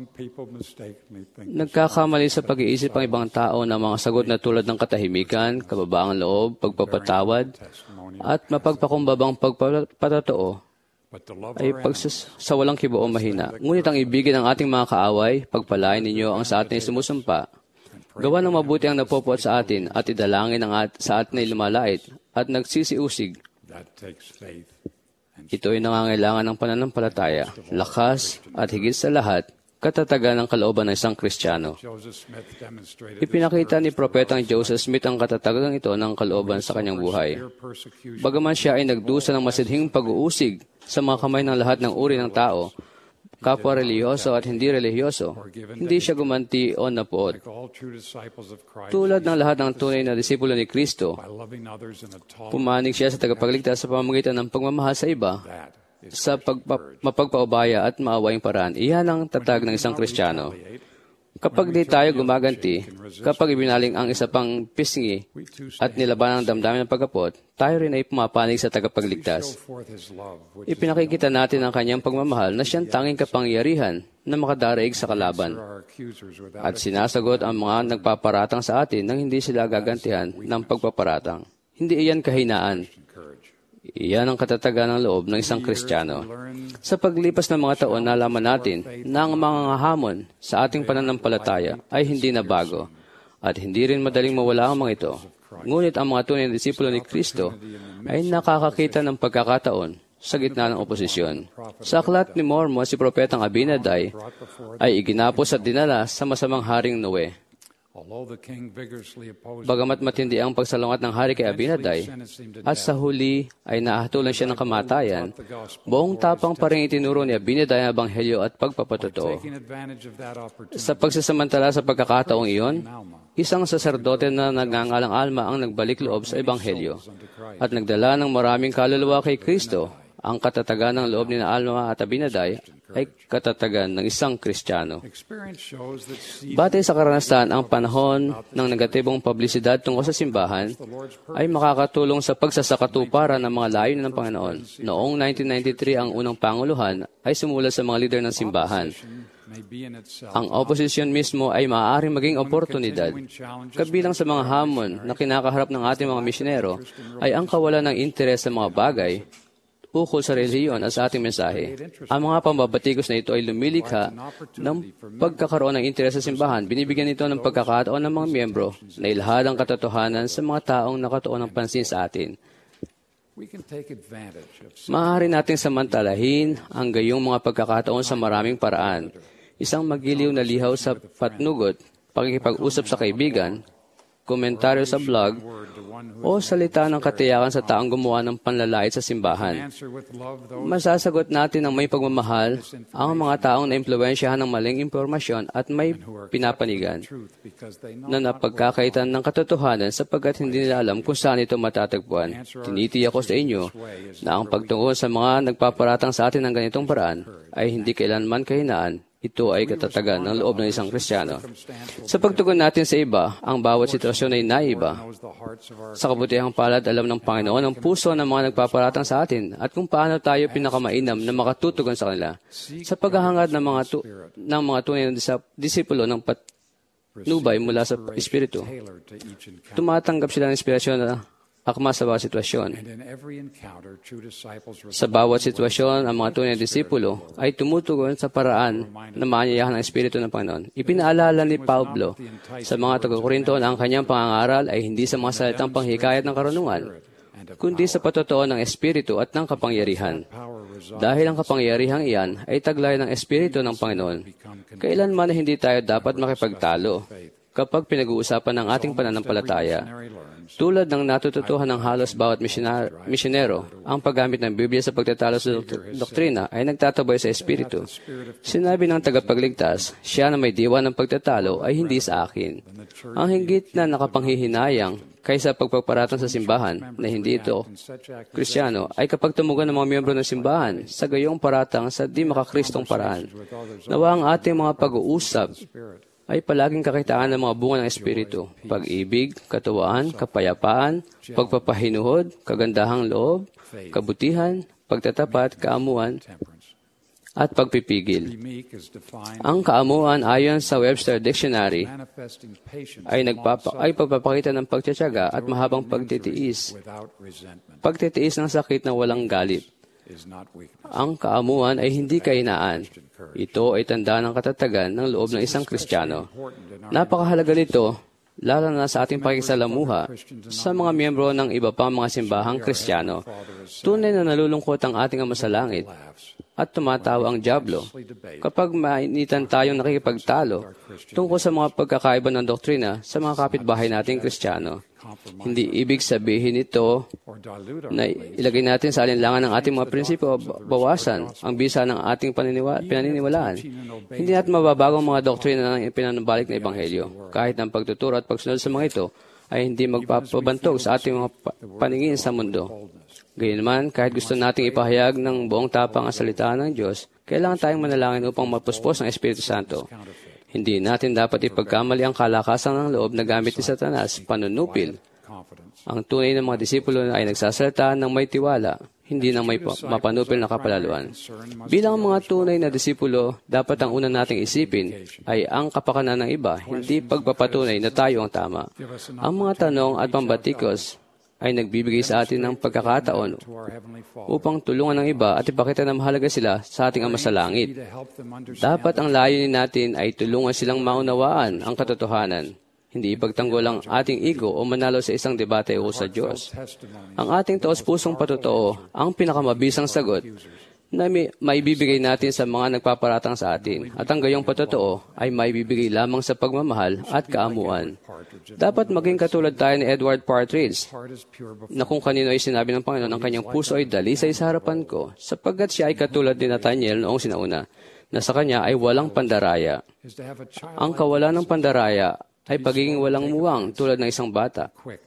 Nagkakamali sa pag-iisip ang ibang tao ng mga sagot na tulad ng katahimikan, kababaang loob, pagpapatawad, at mapagpakumbabang pagpapatotoo ay pagsas sa walang kibo o mahina. Ngunit ang ibigin ng ating mga kaaway, pagpalain ninyo ang sa atin sumusumpa. Gawa ng mabuti ang napopuot sa atin at idalangin ang at, sa atin ay lumalait at nagsisiusig. Ito ay nangangailangan ng pananampalataya, lakas at higit sa lahat, katatagan ng kalooban ng isang Kristiyano. Ipinakita ni Propetang Joseph Smith ang katatagan ito ng kalooban sa kanyang buhay. Bagaman siya ay nagdusa ng masidhing pag-uusig sa mga kamay ng lahat ng uri ng tao, kapwa relihiyoso at hindi relihiyoso, hindi siya gumanti o napuot. Tulad ng lahat ng tunay na disipulo ni Kristo, pumanig siya sa tagapagligtas sa pamamagitan ng pagmamahal sa iba, sa pagpa- mapagpaubaya at maawaing paraan. Iyan ang tatag ng isang Kristiyano. Kapag di tayo gumaganti, kapag ibinaling ang isa pang pisngi at nilaban ang damdamin ng pagkapot, tayo rin ay pumapanig sa tagapagligtas. Ipinakikita natin ang kanyang pagmamahal na siyang tanging kapangyarihan na makadaraig sa kalaban. At sinasagot ang mga nagpaparatang sa atin nang hindi sila gagantihan ng pagpaparatang. Hindi iyan kahinaan. Iyan ang katatagan ng loob ng isang Kristiyano. Sa paglipas ng mga taon, nalaman natin na ang mga hamon sa ating pananampalataya ay hindi na bago at hindi rin madaling mawala ang mga ito. Ngunit ang mga tunay na disipulo ni Kristo ay nakakakita ng pagkakataon sa gitna ng oposisyon. Sa aklat ni Mormon, si Propetang Abinadi ay iginapos at dinala sa masamang Haring Noe. Bagamat matindi ang pagsalungat ng hari kay Abinadi, at sa huli ay naahatulan siya ng kamatayan, buong tapang pa rin itinuro ni Abinadi ang ebanghelyo at pagpapatotoo. Sa pagsasamantala sa pagkakataong iyon, isang saserdote na nagngangalang Alma ang nagbalik loob sa ebanghelyo at nagdala ng maraming kaluluwa kay Kristo. Ang katatagan ng loob ni Alma at Abinadi ay katatagan ng isang Kristiyano. Batay sa karanasan, ang panahon ng negatibong publisidad tungkol sa simbahan ay makakatulong sa pagsasakatuparan ng mga layunin ng Panginoon. Noong nineteen ninety-three, ang unang panguluhan ay sumula sa mga lider ng simbahan. Ang oposisyon mismo ay maaaring maging oportunidad. Kabilang sa mga hamon na kinakaharap ng ating mga misyonero ay ang kawalan ng interes sa mga bagay ukol sa relihiyon at sa ating mensahe. Ang mga pambabatikos na ito ay lumilikha ng pagkakaroon ng interes sa simbahan. Binibigyan ito ng pagkakataon ng mga miyembro na ilahad ang katotohanan sa mga taong nakatuon ng pansin sa atin. Maaari nating samantalahin ang gayong mga pagkakataon sa maraming paraan. Isang magiliw na lihaw sa patnugot, pakikipag-usap sa kaibigan, komentaryo sa blog, o salita ng katiyakan sa taong gumawa ng panlalait sa simbahan. Masasagot natin ng may pagmamahal ang mga taong naimpluwensyahan ng maling impormasyon at may pinapanigan na napagkakaitan ng katotohanan sapagkat hindi nila alam kung saan ito matatagpuan. Tinitiyak ko sa inyo na ang pagtungo sa mga nagpaparatang sa atin ng ganitong paraan ay hindi kailanman kahinaan. Ito ay katatagan ng loob ng isang Kristiyano. Sa pagtugon natin sa iba, ang bawat sitwasyon ay naiba. Sa kabutihang palad, alam ng Panginoon ang puso ng mga nagpaparatang sa atin at kung paano tayo pinakamainam na makatutugon sa kanila. Sa paghahangad ng mga, tu- ng mga tunay na disipulo ng patnubay mula sa Espiritu, tumatanggap sila ng inspirasyon na akma sa bawat sitwasyon. Sa bawat sitwasyon, ang mga tunay na disipulo ay tumutugon sa paraan na maanyayahan ng Espiritu ng Panginoon. Ipinaalala ni Pablo sa mga taga-Korinto na ang kanyang pangangaral ay hindi sa mga salitang panghikayat ng karunungan, kundi sa patotoo ng Espiritu at ng kapangyarihan. Dahil ang kapangyarihang iyan ay taglay ng Espiritu ng Panginoon, kailanman na hindi tayo dapat makipagtalo kapag pinag-uusapan ng ating pananampalataya. Tulad ng natututuhan ng halos bawat misyonar, misyonero, ang paggamit ng Biblia sa pagtatalo sa doktrina ay nagtatabay sa Espiritu. Sinabi ng tagapagligtas, siya na may diwa ng pagtatalo ay hindi sa akin. Ang hinggit na nakapanghihinayang kaysa pagpaparatang sa simbahan na hindi ito Kristiyano ay kapag tumugon ng mga miyembro ng simbahan sa gayong paratang sa di makakristong paraan. Nawa ang ating mga pag-uusap ay palaging kakitaan ng mga bunga ng Espiritu, pag-ibig, katuwaan, kapayapaan, pagpapahinuhod, kagandahang loob, kabutihan, pagtatapat, kaamuan, at pagpipigil. Ang kaamuan ayon sa Webster Dictionary ay, nagpapa, ay pagpapakita ng pagtsatsaga at mahabang pagtitiis, pagtitiis ng sakit na walang galit. Ang kaamuan ay hindi kahinaan. Ito ay tanda ng katatagan ng loob ng isang Kristiyano. Napakahalaga nito, lalo na sa ating pakikisalamuha sa mga miyembro ng iba pang mga simbahang Kristiyano. Tunay na nalulungkot ang ating Ama sa Langit at tumatawa ang dyablo kapag mainitan tayong nakikipagtalo tungkol sa mga pagkakaiba ng doktrina sa mga kapitbahay nating Kristiyano. Hindi ibig sabihin ito na ilagay natin sa alinlangan ng ating mga prinsipyo o bawasan ang bisa ng ating paniniwa- pinaniniwalaan. Hindi natin mababago ang mga doktrina ng pinanubalik na Ebanghelyo. Kahit ang pagtuturo at pagsunod sa mga ito ay hindi magpapabantog sa ating mga paningin sa mundo. Gayunman, kahit gusto nating ipahayag ng buong tapang ang salita ng Diyos, kailangan tayong manalangin upang mapuspos ng Espiritu Santo. Hindi natin dapat ipagkamali ang kalakasan ng loob na gamit ni Satanas, panunupil. Ang tunay ng mga disipulo ay nagsasalita ng may tiwala, hindi ng may mapanupil na kapalaluan. Bilang mga tunay na disipulo, dapat ang una nating isipin ay ang kapakanan ng iba, hindi pagpapatunay na tayo ang tama. Ang mga tanong at pambatikos ay nagbibigay sa atin ng pagkakataon upang tulungan ng iba at ipakita na mahalaga sila sa ating Ama sa Langit. Dapat ang layunin natin ay tulungan silang maunawaan ang katotohanan, hindi ipagtanggol ang ating ego o manalo sa isang debate o sa Diyos. Ang ating taos-pusong patotoo ang pinakamabisang sagot na may, maibibigay natin sa mga nagpaparatang sa atin. At ang gayong patotoo ay maibibigay lamang sa pagmamahal at kaamuan. Dapat maging katulad tayo ni Edward Partridge, na kung kanino ay sinabi ng Panginoon, ang kanyang puso ay dalisay sa harapan ko, sapagkat siya ay katulad ni Nathaniel noong sinauna, na sa kanya ay walang pandaraya. Ang kawalan ng pandaraya ay pagiging walang muwang tulad ng isang bata.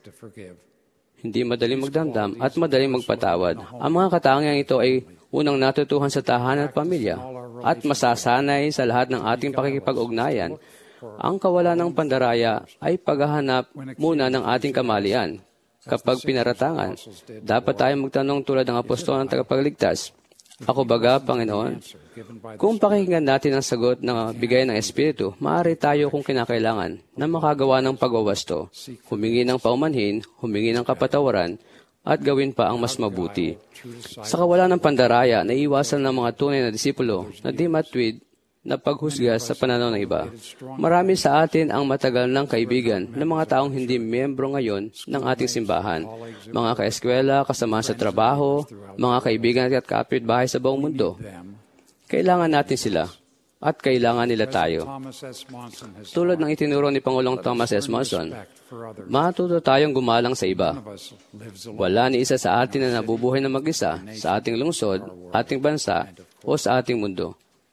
Hindi madaling magdamdam at madaling magpatawad. Ang mga katangiang ito ay unang natutuhan sa tahanan at pamilya at masasanay sa lahat ng ating pakikipag-ugnayan. Ang kawalan ng pandaraya ay paghahanap muna ng ating kamalian. Kapag pinaratangan, dapat tayong magtanong tulad ng apostol ng tagapagligtas, "Ako baga, Panginoon?" Kung pakinggan natin ang sagot na bigay ng Espiritu, maaari tayo kung kinakailangan na makagawa ng pagwawasto, humingi ng paumanhin, humingi ng kapatawaran, at gawin pa ang mas mabuti. Sa kawalan ng pandaraya, naiiwasan ng mga tunay na disipulo na di matwid na paghusga sa pananaw ng iba. Marami sa atin ang matagal ng kaibigan ng mga taong hindi miyembro ngayon ng ating simbahan. Mga kaeskwela, kasama sa trabaho, mga kaibigan at kapitbahay sa buong mundo. Kailangan natin sila at kailangan nila tayo. Tulad ng itinuro ni Pangulong Thomas S. Monson, matuto tayong gumalang sa iba. Wala ni isa sa atin na nabubuhay na mag-isa sa ating lungsod, ating bansa, o sa ating mundo.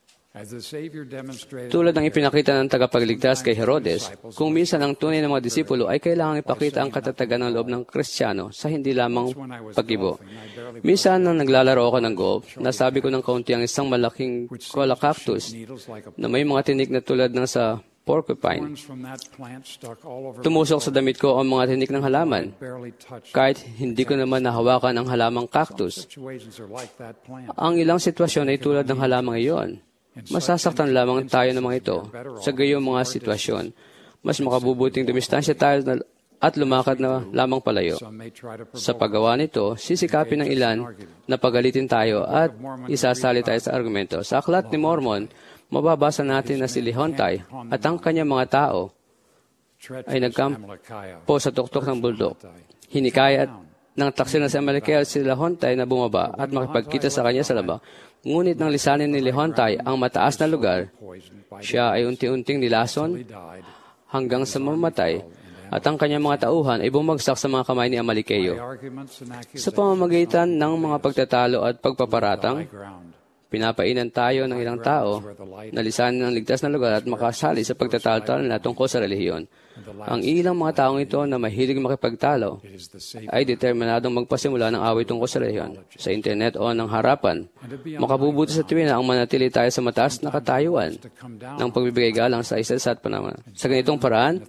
Tulad ng ipinakita ng tagapagligtas kay Herodes, kung minsan ang tunay ng mga disipulo ay kailangang ipakita ang katatagan ng loob ng Kristiyano sa hindi lamang pag-ibo. Minsan nang naglalaro ako ng golf, nasabi ko ng kaunti ang isang malaking cola cactus na may mga tinik na tulad ng sa porcupine. Tumusok sa damit ko ang mga tinik ng halaman, kahit hindi ko naman nahawakan ang halamang cactus. Ang ilang sitwasyon ay tulad ng halamang iyon. Masasaktan lamang tayo ng mga ito sa gayong mga sitwasyon. Mas makabubuting dumistansya tayo at lumakad na lamang palayo. Sa paggawa nito, sisikapin ng ilan na pagalitin tayo at isasali tayo sa argumento. Sa Aklat ni Mormon, mababasa natin na si Lehontay at ang kanyang mga tao ay nagkampo sa tuktok ng bundok. Hinikayat ng taksil na si Amalekel si Lehontay na bumaba at makipagkita sa kanya sa labak. Ngunit nang lisanin ni Lehontay ang mataas na lugar, siya ay unti-unting nilason hanggang sa mamatay at ang kanyang mga tauhan ay bumagsak sa mga kamay ni Amalekeo. Sa pamamagitan ng mga pagtatalo at pagpaparatang, pinapainan tayo ng ilang tao na lisanin ang ligtas na lugar at makasali sa pagtatalo nila tungkol sa relihiyon. Ang ilang mga taong ito na mahilig makipagtalo ay determinadong magpasimula ng away tungkol sa relihiyon, sa internet o ng harapan. Makabubuti sa tuwin na ang manatili tayo sa mataas na katayuan ng pagbibigay galang sa isa sa at panama. Sa ganitong paraan,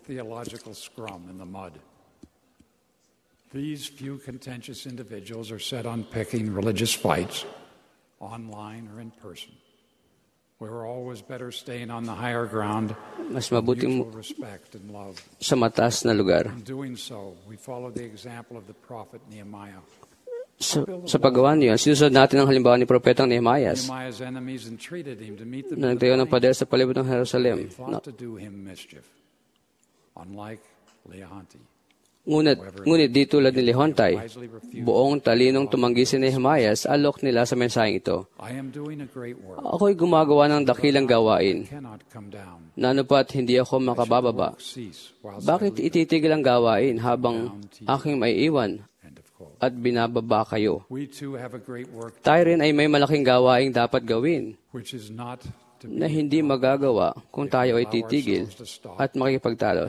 these few contentious individuals are set on picking religious fights, online or in person. We're always better staying on the higher ground, mas mabuting mutual respect and love. Sa mataas na lugar. In doing so, we follow the example of the prophet Nehemiah. Sa, sa paggawa niyo, sinusunod natin ang halimbawa ni Propetang Nehemias Nehemiah's enemies entreated him to meet them na nagtayo ng pader sa palibot ng Jerusalem. They thought to do him mischief, unlike Leahonti. Ngunit, ngunit di tulad ni Lehontay, buong talinong tumanggi si Nehemias, alok nila sa mensaheng ito. Ako'y gumagawa ng dakilang gawain, na ano pa't hindi ako makabababa. Bakit ititigil ang gawain habang aking maiiwan at binababa kayo? Tayo rin ay may malaking gawaing dapat gawin na hindi magagawa kung tayo ay titigil at makikipagtalo.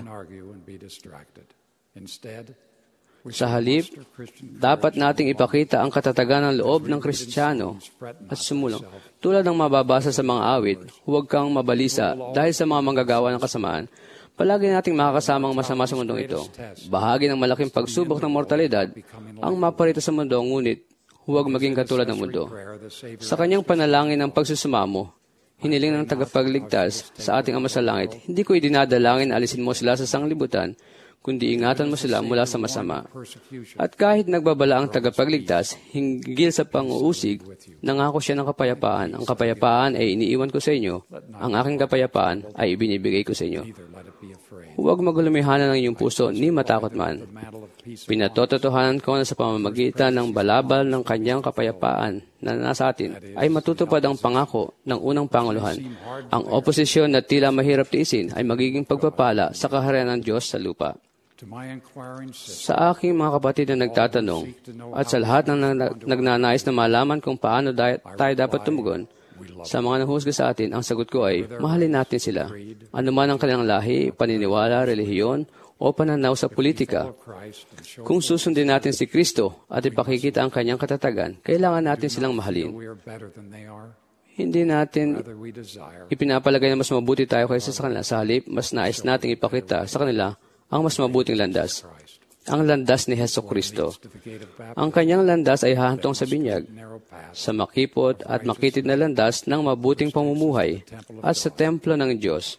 Sa halip, dapat nating ipakita ang katatagan ng loob ng Kristiyano at sumulong. Tulad ng mababasa sa mga awit, huwag kang mabalisa dahil sa mga manggagawa ng kasamaan. Palagi nating makakasamang masama sa mundong ito. Bahagi ng malaking pagsubok ng mortalidad ang maparito sa mundo, ngunit huwag maging katulad ng mundo. Sa kanyang panalangin ng pagsusumamo, hiniling ng tagapagligtas sa ating Ama sa Langit, hindi ko idinadalangin na alisin mo sila sa sanglibutan, kundi ingatan mo sila mula sa masama. At kahit nagbabala ang tagapagligtas, hinggil sa pang-uusig, nangako siya ng kapayapaan. Ang kapayapaan ay iniiwan ko sa inyo. Ang aking kapayapaan ay ibinibigay ko sa inyo. Huwag magulumihanan ng iyong puso ni matakot man. Pinatototohanan ko na sa pamamagitan ng balabal ng kanyang kapayapaan na nasa atin ay matutupad ang pangako ng unang Panguluhan. Ang oposisyon na tila mahirap tiisin ay magiging pagpapala sa kaharian ng Diyos sa lupa. Sa aking mga kapatid na nagtatanong at sa lahat ng nagnanais na malaman kung paano tayo dapat tumugon, sa mga nahusga sa atin, ang sagot ko ay, mahalin natin sila. Ano man ang kanilang lahi, paniniwala, relihiyon, o pananaw sa politika. Kung susundin natin si Kristo at ipakikita ang kanyang katatagan, kailangan natin silang mahalin. Hindi natin ipinapalagay na mas mabuti tayo kaysa sa kanila. Sa halip, mas nais nating ipakita sa kanila ang mas mabuting landas. Ang landas ni Hesukristo. Ang kanyang landas ay hahantong sa binyag, sa makipot at makitid na landas ng mabuting pamumuhay at sa templo ng Diyos.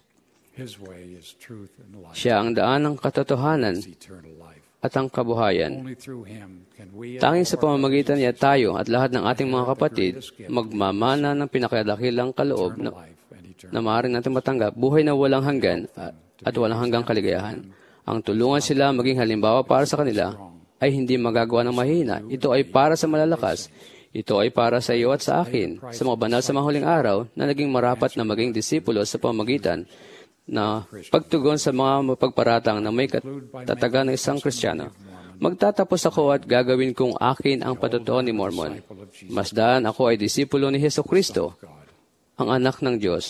Siya ang daan ng katotohanan at ang kabuhayan. Tanging sa pamamagitan niya tayo at lahat ng ating mga kapatid magmamana ng pinakadakilang kaloob na, na maaari natin matanggap, buhay na walang hanggan at, at walang hanggang kaligayahan. Ang tulungan sila maging halimbawa para sa kanila ay hindi magagawa ng mahina. Ito ay para sa malalakas. Ito ay para sa iyo at sa akin, sa mga banal sa mga huling araw na naging marapat na maging disipulo sa pamamagitan na pagtugon sa mga mapagparatang na may katatagan ng isang Kristiyano. Magtatapos ako at gagawin kong akin ang patutuo ni Mormon. Masdaan ako ay disipulo ni Hesukristo, ang anak ng Diyos.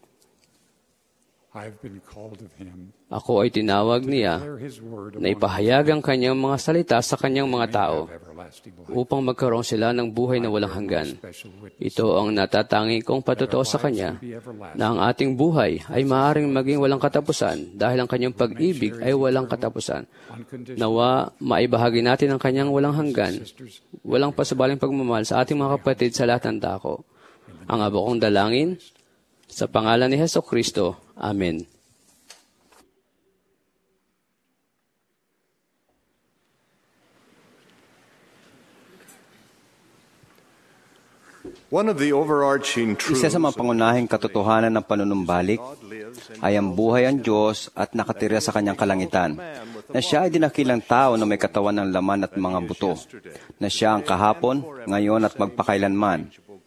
Ako ay tinawag niya na ipahayag ang kanyang mga salita sa kanyang mga tao upang magkaroon sila ng buhay na walang hanggan. Ito ang natatangi kong patutuo sa kanya na ang ating buhay ay maaaring maging walang katapusan dahil ang kanyang pag-ibig ay walang katapusan. Nawa, maibahagi natin ang kanyang walang hanggan, walang pasabaling pagmamahal sa ating mga kapatid sa lahat ng dako. Ang abo kong dalangin, sa pangalan ni Hesukristo. Amen. One of the overarching truths Isa sa mga pangunahing katotohanan ng panunumbalik ay ang buhay ang Diyos at nakatira sa kanyang kalangitan, na siya ay dinakilang tao na may katawan ng laman at mga buto, na siya ang kahapon, ngayon at magpakailanman.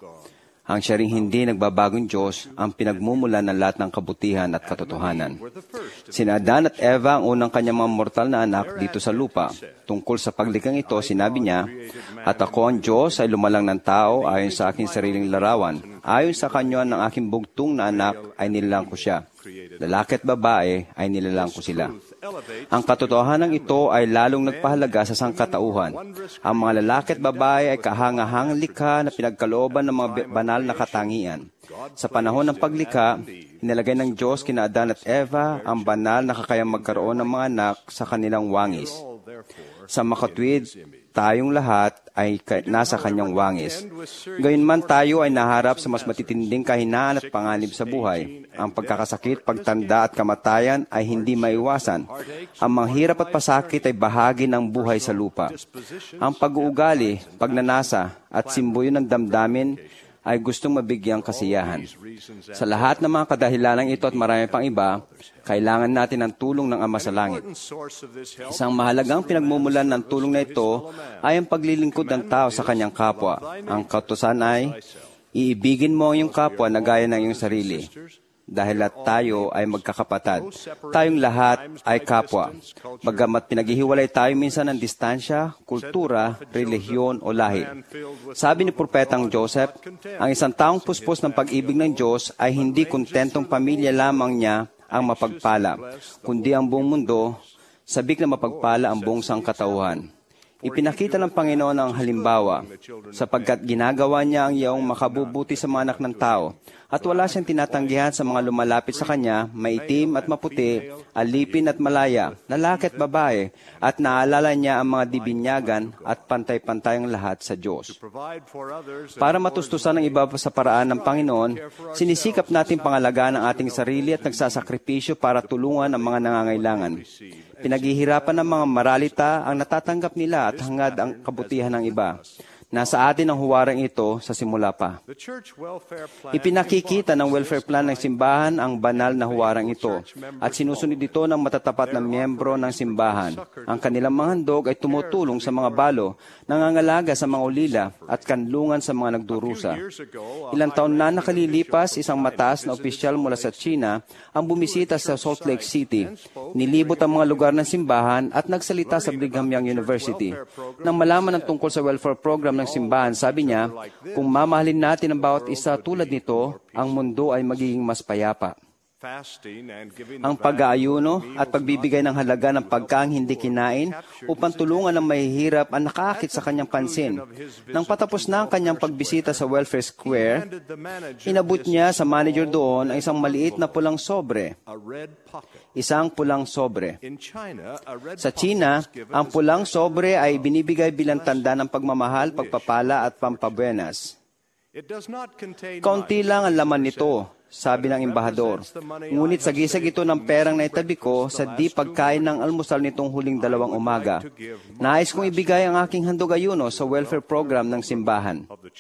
Ang siya ring hindi nagbabagong Diyos ang pinagmumulan ng lahat ng kabutihan at katotohanan. Sina Adan at Eva ang unang kanyang mga mortal na anak dito sa lupa. Tungkol sa paglikang ito, sinabi niya, "At ako ang Diyos ay lumalang ng tao ayon sa aking sariling larawan. Ayon sa kanyon ng aking bugtong na anak ay nilalang ko siya. Lalaki at babae ay nilalang ko sila." Ang katotohanan ito ay lalong nagpahalaga sa sangkatauhan. Ang mga lalaki at babae ay kahangahangang likha na pinagkalooban ng mga banal na katangian. Sa panahon ng paglikha, inilagay ng Diyos kina Adan at Eva ang banal na kakayang magkaroon ng mga anak sa kanilang wangis. Sa makatwid, tayong lahat ay nasa kanyang wangis. Gayunman tayo ay naharap sa mas matitinding kahinaan at panganib sa buhay. Ang pagkakasakit, pagtanda at kamatayan ay hindi maiwasan. Ang mga hirap at pasakit ay bahagi ng buhay sa lupa. Ang pag-uugali, pagnanasa at simboyo ng damdamin ay gustong mabigyang kasiyahan. Sa lahat ng mga kadahilanang ito at marami pang iba, kailangan natin ng tulong ng Ama sa Langit. Isang mahalagang pinagmumulan ng tulong na ito ay ang paglilingkod ng tao sa kanyang kapwa. Ang kautusan ay, iibigin mo ang iyong kapwa na gaya ng iyong sarili. Dahil at tayo ay magkakapatid. Tayong lahat ay kapwa. Bagamat pinaghihiwalay tayo minsan ng distansya, kultura, relihiyon o lahi. Sabi ni Propetang Joseph, ang isang taong puspos ng pag-ibig ng Diyos ay hindi kontentong pamilya lamang niya ang mapagpala, kundi ang buong mundo, sabik na mapagpala ang buong sangkatauhan. Ipinakita ng Panginoon ang halimbawa, sapagkat ginagawa niya ang iyong makabubuti sa mga anak ng tao, at wala siyang tinatanggihan sa mga lumalapit sa kanya, maitim at maputi, alipin at malaya, lalaki at babae, at naalala niya ang mga dibinyagan at pantay-pantay ang lahat sa Diyos. Para matustusan ang iba sa paraan ng Panginoon, sinisikap natin pangalagaan ang ating sarili at nagsasakripisyo para tulungan ang mga nangangailangan. Pinaghihirapan ng mga maralita ang natatanggap nila at hangad ang kabutihan ng iba. Nasa atin ang huwarang ito sa simula pa. Ipinakikita ng welfare plan ng simbahan ang banal na huwarang ito at sinusunod ito ng matatapat na miyembro ng simbahan. Ang kanilang mga handog ay tumutulong sa mga balo, nangangalaga sa mga ulila at kanlungan sa mga nagdurusa. Ilang taon na nakalilipas, isang mataas na opisyal mula sa China ang bumisita sa Salt Lake City. Nilibot ang mga lugar ng simbahan at nagsalita sa Brigham Young University. Nang malaman ng tungkol sa welfare program ng simbahan, sabi niya, kung mamahalin natin ang bawat isa tulad nito, ang mundo ay magiging mas payapa. Ang pag-aayuno at pagbibigay ng halaga ng pagkaang hindi kinain upang tulungan ang mahihirap ang nakaakit sa kanyang pansin. Nang patapos na ang kanyang pagbisita sa Welfare Square, inabot niya sa manager doon ang isang maliit na pulang sobre. Isang pulang sobre. Sa China, ang pulang sobre ay binibigay bilang tanda ng pagmamahal, pagpapala at pampabuenas. Kaunti lang ang laman nito, sabi ng embahador. Ngunit sagisag ito ng perang naitabi ko sa di pagkain ng almusal nitong huling dalawang umaga. Nais kong ibigay ang aking handog ayuno sa welfare program ng simbahan.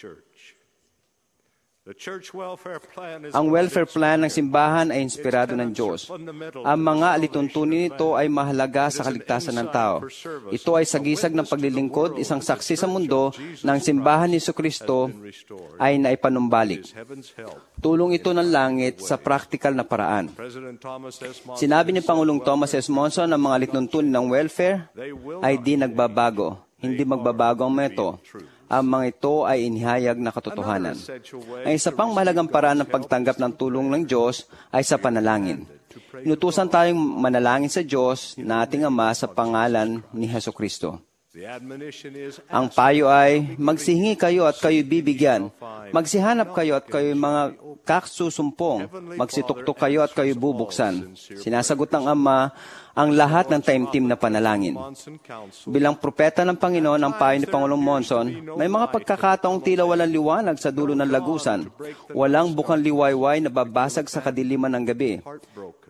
Ang welfare plan ng simbahan ay inspirado ng Diyos. Ang mga alituntunin nito ay mahalaga sa kaligtasan ng tao. Ito ay sagisag ng paglilingkod, isang saksi sa mundo ng simbahan ni Jesucristo ay naipanumbalik. Tulong ito ng langit sa praktikal na paraan. Sinabi ni Pangulong Thomas S. Monson ang mga alituntunin ng welfare ay di nagbabago. Hindi magbabago ang meto. Ang mga ito ay inihayag na katotohanan. Ang isa pang mahalagang paraan ng pagtanggap ng tulong ng Diyos ay sa panalangin. Inutusan tayong manalangin sa Diyos na ating Ama sa pangalan ni Jesucristo. Ang payo ay, magsihingi kayo at kayo bibigyan. Magsihanap kayo at kayo mga kaksusumpong. Magsituktok kayo at kayo bubuksan. Sinasagot ng Ama ang lahat ng taimtim na panalangin. Bilang propeta ng Panginoon, ang payo ni Pangulong Monson, may mga pagkakataong tila walang liwanag sa dulo ng lagusan. Walang bukang liwayway na babasag sa kadiliman ng gabi.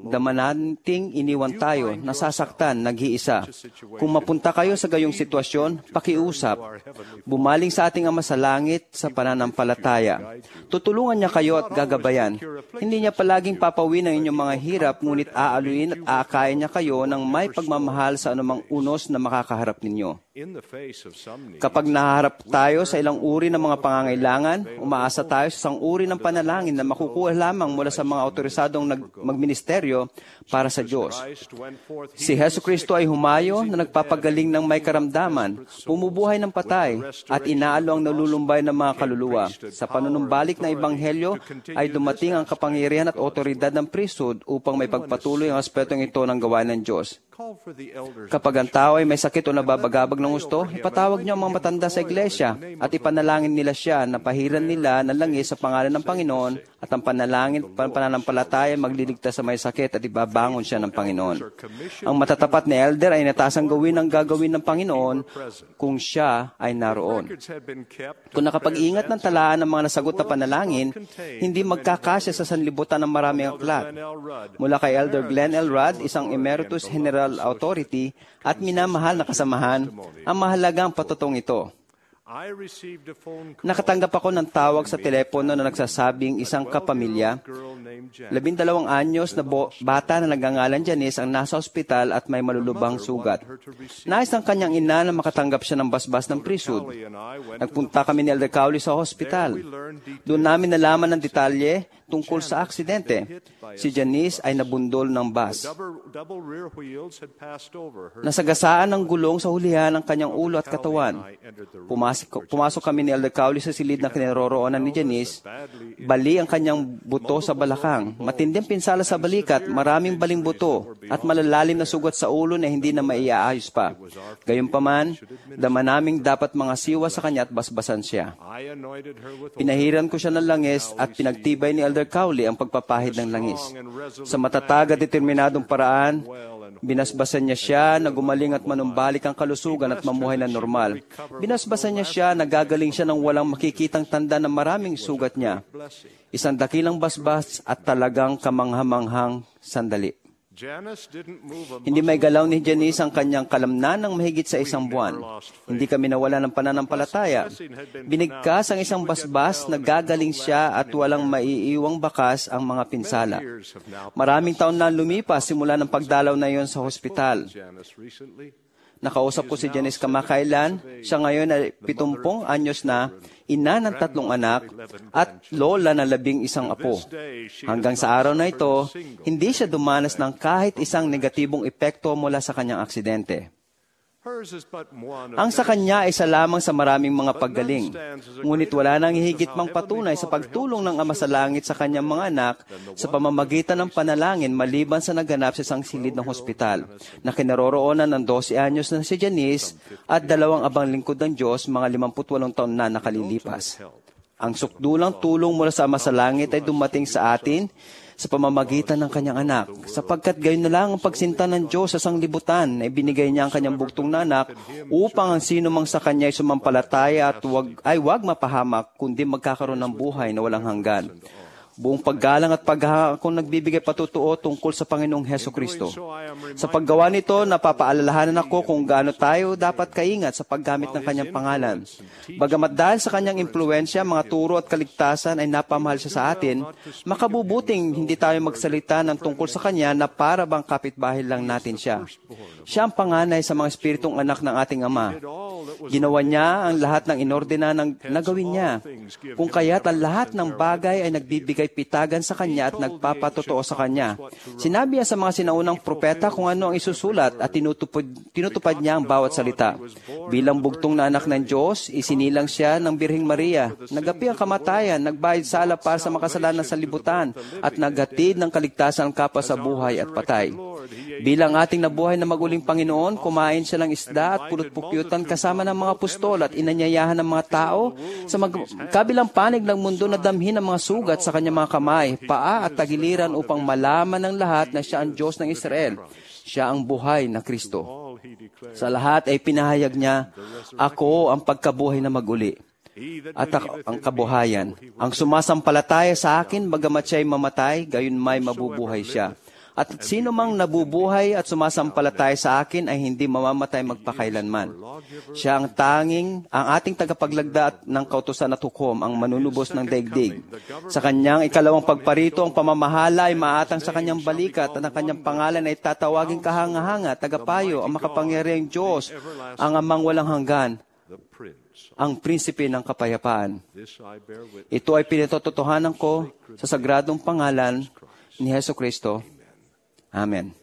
dama nating iniwan tayo, nasasaktan, nag-iisa. Kung mapunta kayo sa gayong sitwasyon, pakiusap. Bumaling sa ating Ama sa langit sa pananampalataya. Tutulungan niya kayo at gagabayan. Hindi niya palaging papawin ang inyong mga hirap, ngunit aaluin at aakayin niya kayo ng may pagmamahal sa anumang unos na makakaharap ninyo. Kapag naharap tayo sa ilang uri ng mga pangangailangan, umaasa tayo sa isang uri ng panalangin na makukuha lamang mula sa mga autorisadong nag- magministeryo para sa Diyos. Si Hesu Kristo ay humayo na nagpapagaling ng may karamdaman, bumubuhay ng patay, at inaalo ang nalulumbay ng mga kaluluwa. Sa panunumbalik ng Ebanghelyo ay dumating ang kapangyarihan at otoridad ng priesthood upang may pagpatuloy ang aspetong ito ng gawain ng Diyos. Kapag ang tao ay may sakit o nababagabag ng gusto, ipatawag niyo ang mga matanda sa iglesia at ipanalangin nila siya na pahiran nila ng langis sa pangalan ng Panginoon, at ang panalangin, pananampalataya magliligtas sa may sakit at ibabangon siya ng Panginoon. Ang matatapat na elder ay natasang gawin ang gagawin ng Panginoon kung siya ay naroon. Kung nakapag-ingat ng talaan ng mga nasagot na panalangin, hindi magkakasya sa sanlibutan ng maraming aklat. Mula kay Elder Glenn L. Rudd, isang Emeritus General Authority at minamahal na kasamahan, ang mahalagang patotong ito. Nakatanggap ako ng tawag sa telepono na nagsasabing isang kapamilya, labindalawang anyos na bo- bata na nagangalan Janice ang nasa ospital at may malulubang sugat. Nais ng kanyang ina na makatanggap siya ng basbas ng priesthood. Nagpunta kami ni Elder Cowley sa hospital. Doon namin nalaman ng detalye tungkol sa aksidente. Si Janice ay nabundol ng bus. Nasagasaan ng gulong sa hulihan ng kanyang ulo at katawan. Pumasok, pumasok kami ni Elder Cowley sa silid na kinaroroonan ni Janice. Bali ang kanyang buto sa balakang. Matinding pinsala sa balikat, maraming baling buto, at malalalim na sugat sa ulo na hindi na maiaayos pa. Gayunpaman, dama naming dapat mga siwa sa kanya at basbasan siya. Pinahiran ko siya ng langis at pinagtibay ni Elder Cowley ang pagpapahid ng langis. Sa matatag at determinadong paraan, binasbasan niya siya na gumaling at manumbalik ang kalusugan at mamuhay na normal. Binasbasan niya siya na gagaling siya ng walang makikitang tanda na maraming sugat niya. Isang dakilang basbas at talagang kamanghamanghang sandali. Hindi may galaw ni Janice ang kanyang kalamnan ng mahigit sa isang buwan. Hindi kami nawala ng pananampalataya. Binigkas ang isang basbas na gagaling siya at walang maiiwang bakas ang mga pinsala. Maraming taon na lumipas simula ng pagdalaw na iyon sa hospital. Nakausap ko si Janice kamakailan. Siya ngayon ay pitumpong anyos na, ina ng tatlong anak, at lola ng labing isang apo. Hanggang sa araw na ito, hindi siya dumanas ng kahit isang negatibong epekto mula sa kanyang aksidente. Ang sa kanya ay isa lamang sa maraming mga paggaling. Ngunit wala nang higit mang patunay sa pagtulong ng Ama sa Langit sa kanyang mga anak sa pamamagitan ng panalangin maliban sa naganap sa isang silid ng hospital na kinaroroonan ng dose anyos na si Janice at dalawang abang lingkod ng Diyos mga limampu't walong taon na nakalilipas. Ang sukdulang tulong mula sa Ama sa Langit ay dumating sa atin sa pamamagitan ng kanyang anak, sapagkat gayon na lang ang pagsinta ng Diyos sa sanglibutan na ibinigay niya ang kanyang bugtong na anak upang ang sino mang sa kanya ay sumampalataya at wag, ay wag mapahamak, kundi magkakaroon ng buhay na walang hanggan. Buong paggalang at paghahanga akong nagbibigay patutuo tungkol sa Panginoong Hesu Kristo. Sa paggawa nito, napapaalalahanan ako kung gaano tayo dapat kaingat sa paggamit ng kanyang pangalan. Bagamat dahil sa kanyang impluensya, mga turo at kaligtasan ay napamahal siya sa atin, makabubuting hindi tayo magsalita ng tungkol sa kanya na para bang kapitbahay lang natin siya. Siya ang panganay sa mga espiritong anak ng ating Ama. Ginawa niya ang lahat ng inordena ng nagawin niya. Kung kaya't ang lahat ng bagay ay nagbibigay pitagan sa kanya at nagpapatotoo sa kanya. Sinabi niya sa mga sinaunang propeta kung ano ang isusulat at tinutupad, tinutupad niya ang bawat salita. Bilang bugtong na anak ng Diyos, isinilang siya ng Birheng Maria. Nagapi ang kamatayan, nagbayad sala para sa makasalanan sa libutan, at naghatid ng kaligtasan kapwa sa buhay at patay. Bilang ating nabuhay na maguling Panginoon, kumain siya ng isda at pulot-pukyutan kasama ng mga apostol at inanyayahan ng mga tao sa mag- kabilang panig ng mundo na damhin ang mga sugat sa kanyang mga kamay, paa at tagiliran upang malaman ng lahat na siya ang Diyos ng Israel. Siya ang buhay na Kristo. Sa lahat ay pinahayag niya, ako ang pagkabuhay na maguli at ang kabuhayan. Ang sumasampalataya sa akin, bagamat siya ay mamatay, gayon may mabubuhay siya. At sino mang nabubuhay at sumasampalataya sa akin ay hindi mamamatay magpakailanman. Siya ang tanging, ang ating tagapaglagda ng kautusan at hukom, ang manunubos ng daigdig. Sa kanyang ikalawang pagparito, ang pamamahala ay maatang sa kanyang balikat at ang kanyang pangalan ay tatawaging kahanga-hanga, tagapayo, ang makapangyarihang Diyos, ang amang walang hanggan, ang prinsipe ng kapayapaan. Ito ay pinatototohanan ko sa sagradong pangalan ni Hesus Kristo. Amen.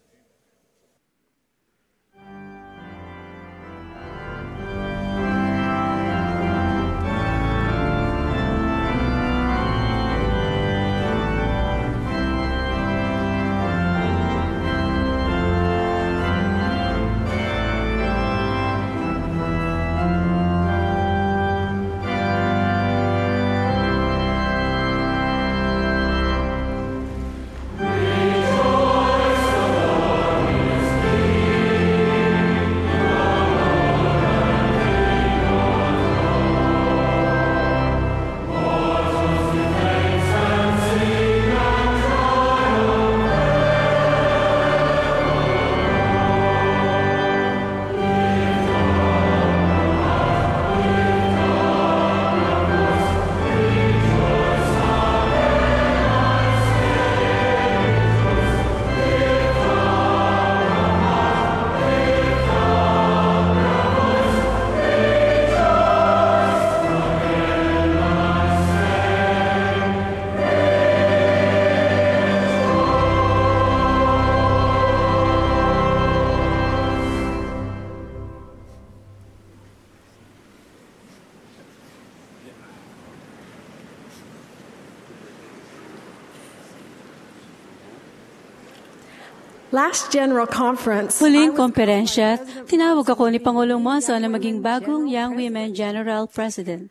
Last General Conference, Huling komperensya, tinawag ako ni Pangulong Monson na maging bagong Young Women General President.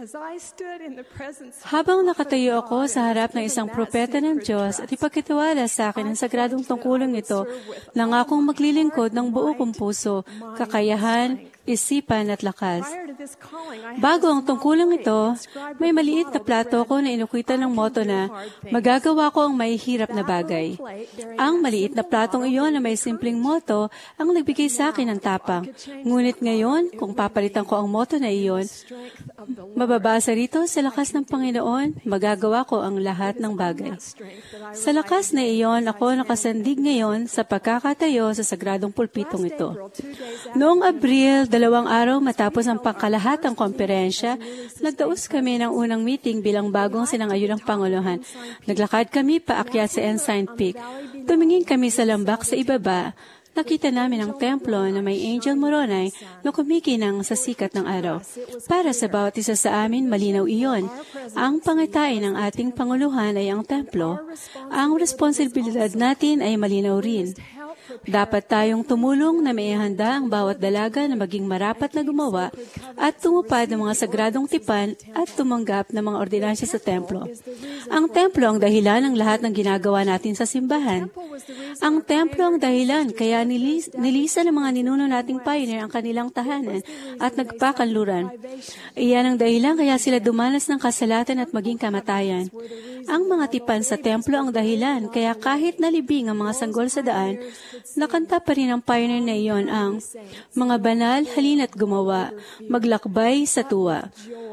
Habang nakatayo ako sa harap ng isang propeta ng Diyos at ipagkatiwala sa akin ang sagradong tungkulong ito, nangakong maglilingkod ng buo kong puso, kakayahan, isipan at lakas. Bago ang tungkulong ito, may maliit na plato ko na inukuitan ng motto na magagawa ko ang mahihirap na bagay. Ang maliit na platong iyon na may simpleng motto ang nagbigay sa akin ng tapang. Ngunit ngayon, kung papalitan ko ang motto na iyon, mababasa rito, sa lakas ng Panginoon, magagawa ko ang lahat ng bagay. Sa lakas na iyon, ako nakasandig ngayon sa pagkakatayo sa sagradong pulpitong ito. Noong Abril, dalawang araw matapos ang pangkalahatang komperensya, nagdaos kami ng unang meeting bilang bagong sinangayunang Panguluhan. Naglakad kami paakyat sa Ensign Peak. Tumingin kami sa lambak sa ibaba. Nakita namin ang templo na may Angel Moroni na kumikinang sa sikat ng araw. Para sa bawat isa sa amin, malinaw iyon. Ang pangitain ng ating Panguluhan ay ang templo. Ang responsibilidad natin ay malinaw rin. Dapat tayong tumulong na maihanda ang bawat dalaga na maging marapat na gumawa at tumupad ng mga sagradong tipan at tumanggap ng mga ordinansya sa templo. Ang templo ang dahilan ng lahat ng ginagawa natin sa simbahan. Ang templo ang dahilan kaya nilis, nilisan ng mga ninuno nating pioneer ang kanilang tahanan at nagpakanluran. Iyan ang dahilan kaya sila dumanas ng kasalatan at maging kamatayan. Ang mga tipan sa templo ang dahilan kaya kahit nalibing ang mga sanggol sa daan, nakanta pa rin ang pioneer na iyon ang mga banal, halina't gumawa, maglakbay sa tuwa.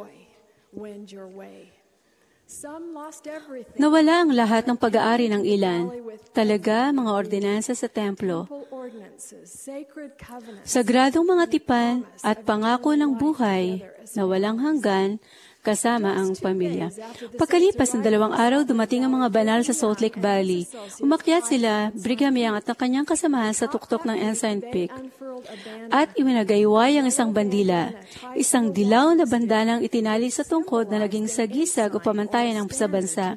Nawala ang lahat ng pag-aari ng ilan. Talaga, mga ordinansa sa templo. Sagradong mga tipan at pangako ng buhay na walang hanggan kasama ang pamilya. Pagkalipas ng dalawang araw, dumating ang mga banal sa Salt Lake Valley. Umakyat sila, Brigham Young at ang kanyang kasamahan sa tuktok ng Ensign Peak. At iwinagayway ang isang bandila, isang dilaw na bandalang itinali sa tungkod na naging sagisag o pamantayan ng sa bansa.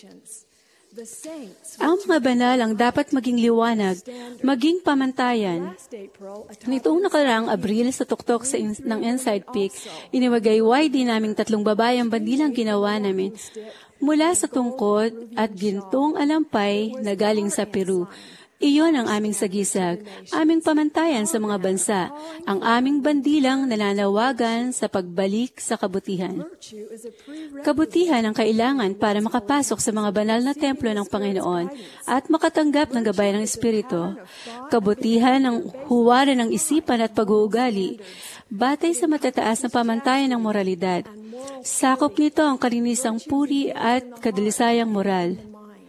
Ang mga banal ang dapat maging liwanag, maging pamantayan. Nitong nakaraang Abril sa tuktok sa in- ng Ensign Peak, iniwagayway din naming tatlong babae ang bandilang ginawa namin mula sa tungkod at gintong alampay na galing sa Peru. Iyon ang aming sagisag, aming pamantayan sa mga bansa, ang aming bandilang nananawagan sa pagbalik sa kabutihan. Kabutihan ang kailangan para makapasok sa mga banal na templo ng Panginoon at makatanggap ng gabay ng Espiritu. Kabutihan ang huwaran ng isipan at pag-uugali, batay sa matataas na pamantayan ng moralidad. Sakop nito ang kalinisang puri at kadalisayang moral.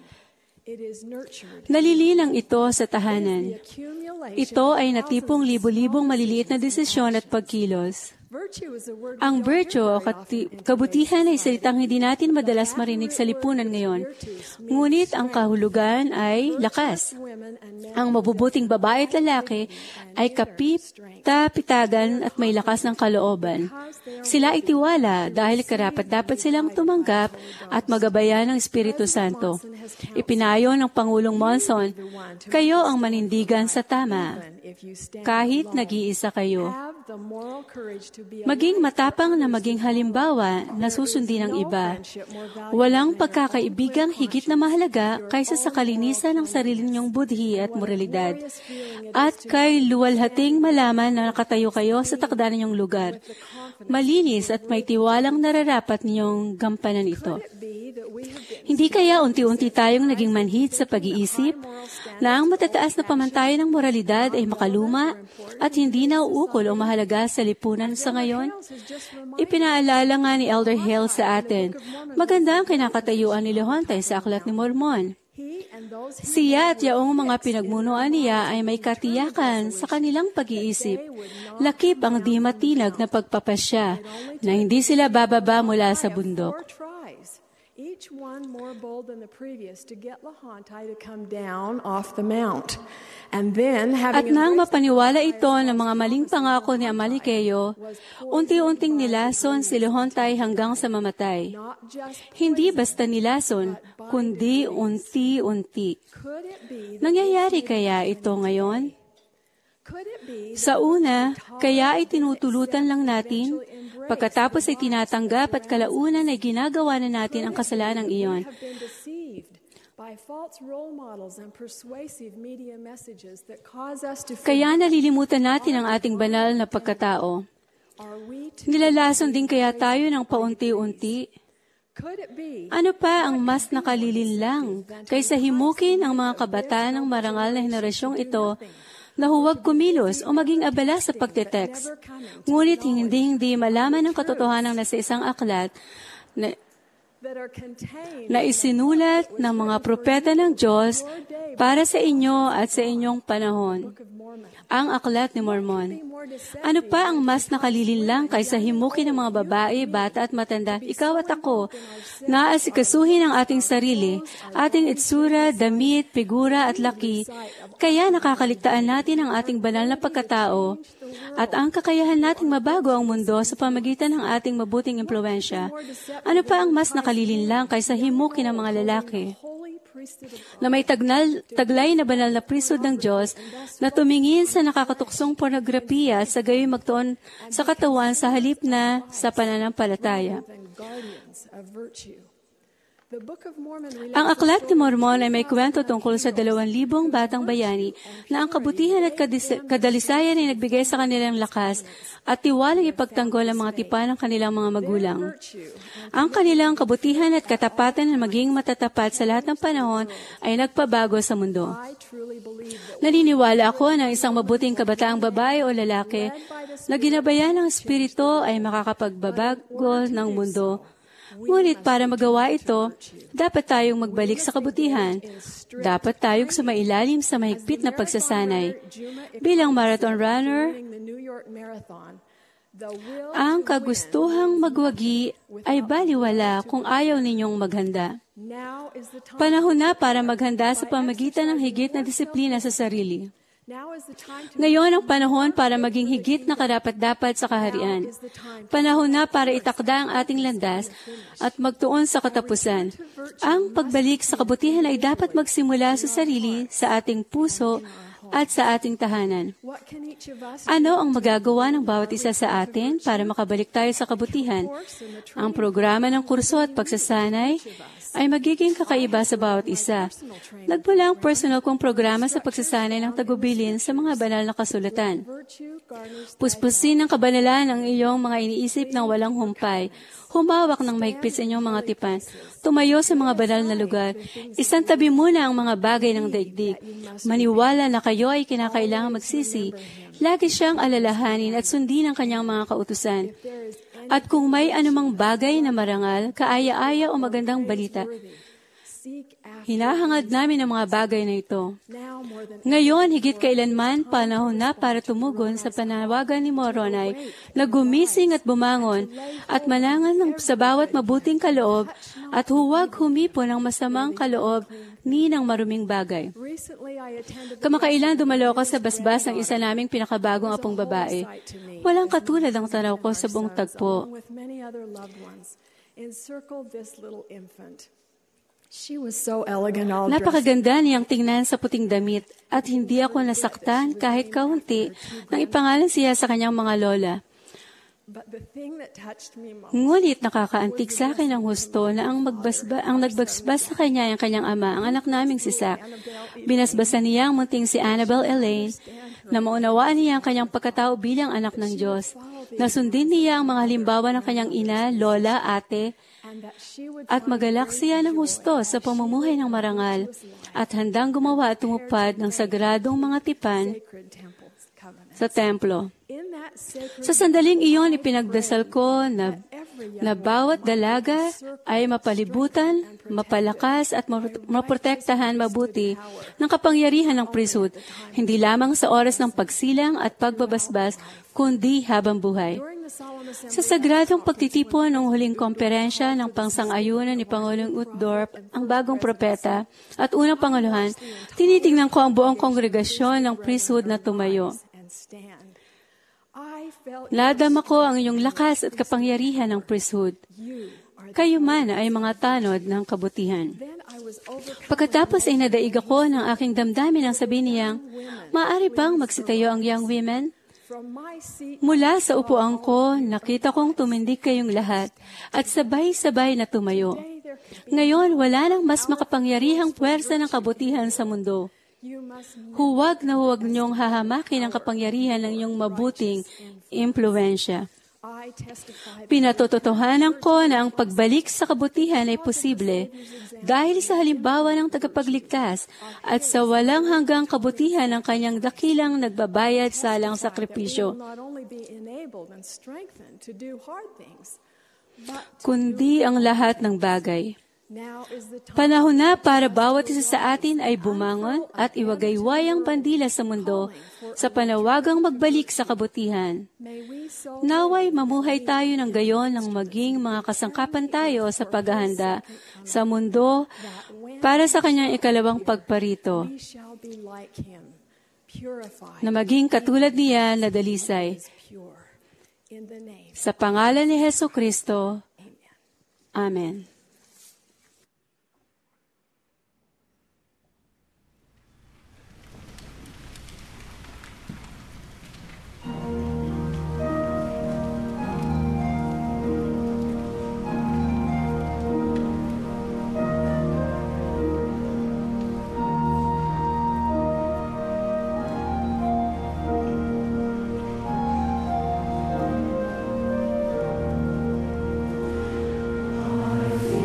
Nalilinang ito sa tahanan. Ito ay natipong libo-libong maliliit na desisyon at pagkilos. Ang virtue o kabutihan ay salitang hindi natin madalas marinig sa lipunan ngayon. Ngunit ang kahulugan ay lakas. Ang mabubuting babae at lalaki ay kapita-pitagan at may lakas ng kalooban. Sila ay tiwala dahil karapat-dapat silang tumanggap at magabayan ng Espiritu Santo. Ipinayo ng Pangulong Monson, kayo ang manindigan sa tama, kahit nag-iisa kayo. Maging matapang na maging halimbawa na susundin ng iba. Walang pagkakaibigang higit na mahalaga kaysa sa kalinisan ng sarili niyong budhi at moralidad. At kay luwalhating malaman na nakatayo kayo sa takda ninyong lugar. Malinis at may tiwalang nararapat ninyong gampanan ito. Hindi kaya unti-unti tayong naging manhid sa pag-iisip na ang matataas na pamantayan ng moralidad ay makaluma at hindi na uukol o mahalaga sa lipunan sa ngayon? Ipinaalala nga ni Elder Hale sa atin, maganda ang kinakatayuan ni Lehontay sa Aklat ni Mormon. Siya at yaong mga pinagmunuan niya ay may katiyakan sa kanilang pag-iisip. Lakip ang di matinag na pagpapasya na hindi sila bababa mula sa bundok. Each one more bold than the previous to get Lahontai to come down off the mount. And then, At nang mapaniwala ito ng mga maling pangako ni Amalickiaho, unti-unting nilason si Lahontai hanggang sa mamatay. Hindi basta nilason, kundi unti-unti. Nangyayari kaya ito ngayon? Sa una, kaya ay tinutulutan lang natin, pagkatapos ay tinatanggap at kalaunan ay ginagawa na natin ang kasalanang iyon. Kaya nalilimutan natin ang ating banal na pagkatao. Nilalason din kaya tayo ng paunti-unti? Ano pa ang mas nakalilinlang kaysa himukin ang mga kabataan ng marangal na henerasyong ito na huwag kumilos o maging abala sa pagte-text. Ngunit hindi-hindi malaman ang katotohanan na sa isang aklat na, na isinulat ng mga propeta ng Diyos para sa inyo at sa inyong panahon. Ang Aklat ni Mormon. Ano pa ang mas nakalilinlang kaysa himukin ng mga babae, bata at matanda, ikaw at ako, na asikasuhin ang ating sarili, ating itsura, damit, figura at laki, kaya nakakaligtaan natin ang ating banal na pagkatao at ang kakayahan nating mabago ang mundo sa pamagitan ng ating mabuting impluensya. Ano pa ang mas nakalilinlang kaysa himukin ng mga lalaki na may tagnal, taglay na banal na priesthood ng Diyos na tumingin sa nakakatuksong pornografiya at sa gayoy magtuon sa katawan sa halip na sa pananampalataya. Ang Aklat ni Mormon ay may kwento tungkol sa dalawang libong batang bayani na ang kabutihan at kadis- kadalisayan ay nagbigay sa kanilang lakas at tiwalang ipagtanggol ang mga tipan ng kanilang mga magulang. Ang kanilang kabutihan at katapatan na maging matatapat sa lahat ng panahon ay nagpabago sa mundo. Naniniwala ako na isang mabuting kabataang babae o lalaki na ginabayan ng Espiritu ay makakapagbabago ng mundo. Ngunit para magawa ito, dapat tayong magbalik sa kabutihan. Dapat tayong sumailalim sa mahigpit na pagsasanay. Bilang marathon runner, ang kagustuhang magwagi ay baliwala kung ayaw ninyong maghanda. Panahon na para maghanda sa pamagitan ng higit na disiplina sa sarili. Ngayon ang panahon para maging higit na karapat-dapat sa kaharian. Panahon na para itakda ang ating landas at magtuon sa katapusan. Ang pagbalik sa kabutihan ay dapat magsimula sa sarili, sa ating puso, at sa ating tahanan. Ano ang magagawa ng bawat isa sa atin para makabalik tayo sa kabutihan? Ang programa ng kurso at pagsasanay ay magiging kakaiba sa bawat isa. Nagmula ang personal kong programa sa pagsasanay ng tagubilin sa mga banal na kasulatan. Puspusin ng kabanalan ang iyong mga iniisip ng walang humpay. Humawak ng mahigpit sa inyong mga tipan. Tumayo sa mga banal na lugar. Isantabi muna ang mga bagay ng daigdig. Maniwala na kayo ay kinakailangang magsisi. Lagi siyang alalahanin at sundin ang kanyang mga kautusan. At kung may anumang bagay na marangal, kaaya-aya o magandang balita, hinahangad namin ang mga bagay na ito. Ngayon, higit kailanman, panahon na para tumugon sa panawagan ni Moroni na gumising at bumangon at manangan ng, sa bawat mabuting kaloob at huwag humipo ng masamang kaloob ni ng maruming bagay. Kamakailan dumalo ko sa basbas ng isa naming pinakabagong apong babae. Walang katulad ang tanaw ko sa buong tagpo. Napakaganda niyang tingnan sa puting damit at hindi ako nasaktan kahit kaunti nang ipangalan siya sa kanyang mga lola. Ngunit nakakaantig sa akin ang husto na ang, magbasba, ang nagbasbas sa kanya ang kanyang ama, ang anak naming si Zach. Binasbasan niya ang munting si Annabelle Elaine na maunawaan niya ang kanyang pagkatao bilang anak ng Diyos. Nasundin niya ang mga halimbawa ng kanyang ina, lola, ate, at magalak siya ng husto sa pamumuhay ng marangal at handang gumawa at tumupad ng sagradong mga tipan sa templo. Sa sandaling iyon, ipinagdasal ko na, na bawat dalaga ay mapalibutan, mapalakas at maprotektahan mabuti ng kapangyarihan ng priesthood, hindi lamang sa oras ng pagsilang at pagbabasbas, kundi habang buhay. Sa sagradong pagtitipon ng huling komperensya ng pangsang-ayunan ni Pangulong Uchtdorp, ang bagong propeta at unang panguluhan, tinitingnan ko ang buong kongregasyon ng priesthood na tumayo. Nadama ko ang iyong lakas at kapangyarihan ng priesthood. Kayo man ay mga tanod ng kabutihan. Pagkatapos ay nadaig ako ng aking damdamin ang sabi niyang, maaari bang magsitayo ang young women? Mula sa upuan ko, nakita kong tumindig kayong lahat at sabay-sabay na tumayo. Ngayon, wala nang mas makapangyarihang puwersa ng kabutihan sa mundo. Huwag na huwag niyong hahamakin ang kapangyarihan ng iyong mabuting impluensya. Pinatototohanan ko na ang pagbalik sa kabutihan ay posible dahil sa halimbawa ng tagapagligtas at sa walang hanggang kabutihan ng kanyang dakilang nagbabayad salang sakripisyo, kundi ang lahat ng bagay. Panahon na para bawat isa sa atin ay bumangon at iwagayway ang bandila sa mundo sa panawagang magbalik sa kabutihan. Naway mamuhay tayo ng gayon nang maging mga kasangkapan tayo sa paghahanda sa mundo para sa kanyang ikalawang pagparito, na maging katulad niya na dalisay. Sa pangalan ni Jesucristo, Amen. I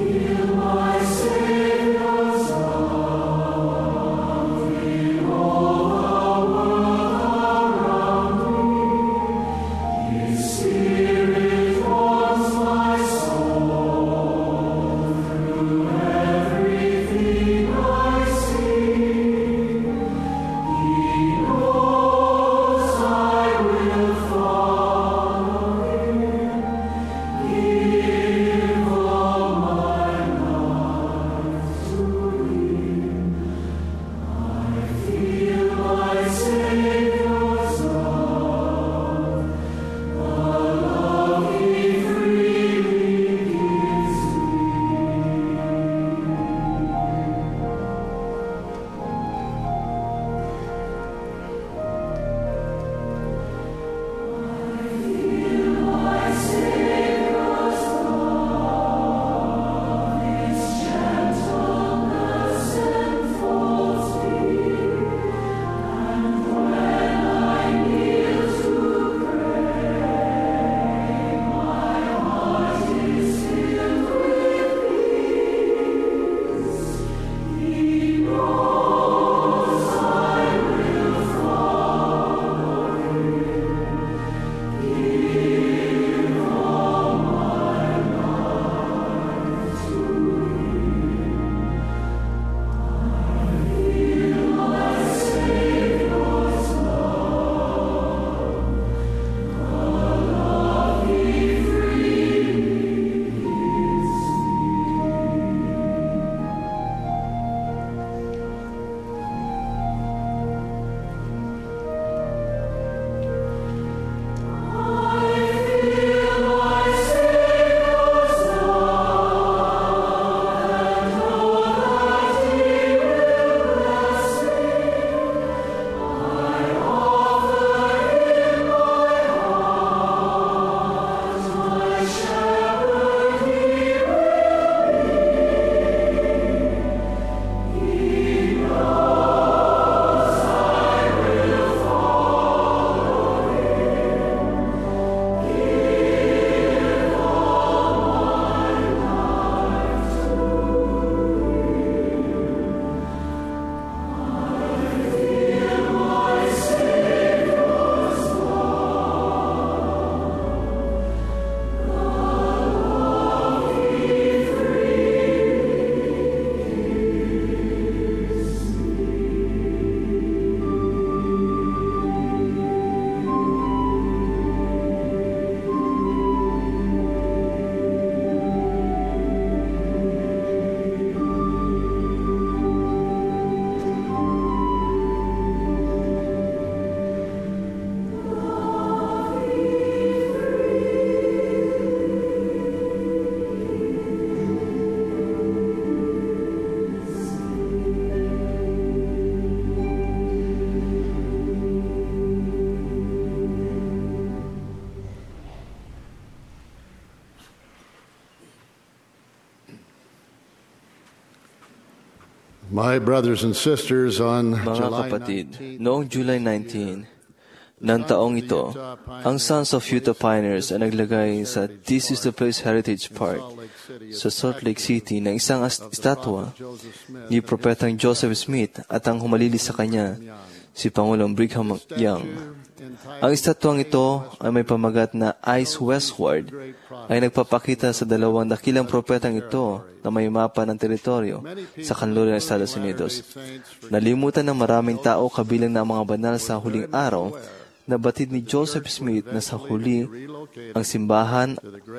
My brothers and sisters, on Mga July kapatid, noong July nineteenth ng taong ito, ang Sons of Utah Pioneers ay naglagay sa This is the Place Heritage Park sa Salt Lake City ng isang estatwa ni Propetang Joseph Smith at ang humalili sa kanya, si Pangulong Brigham Young. Ang estatwang ito ay may pamagat na Eyes Westward ay nagpapakita sa dalawang dakilang propetang ito na may mapa ng teritoryo sa kanluran ng Estados Unidos. Nalimutan ng maraming tao kabilang ng mga banal sa huling araw na batid ni Joseph Smith na sa huli ang simbahan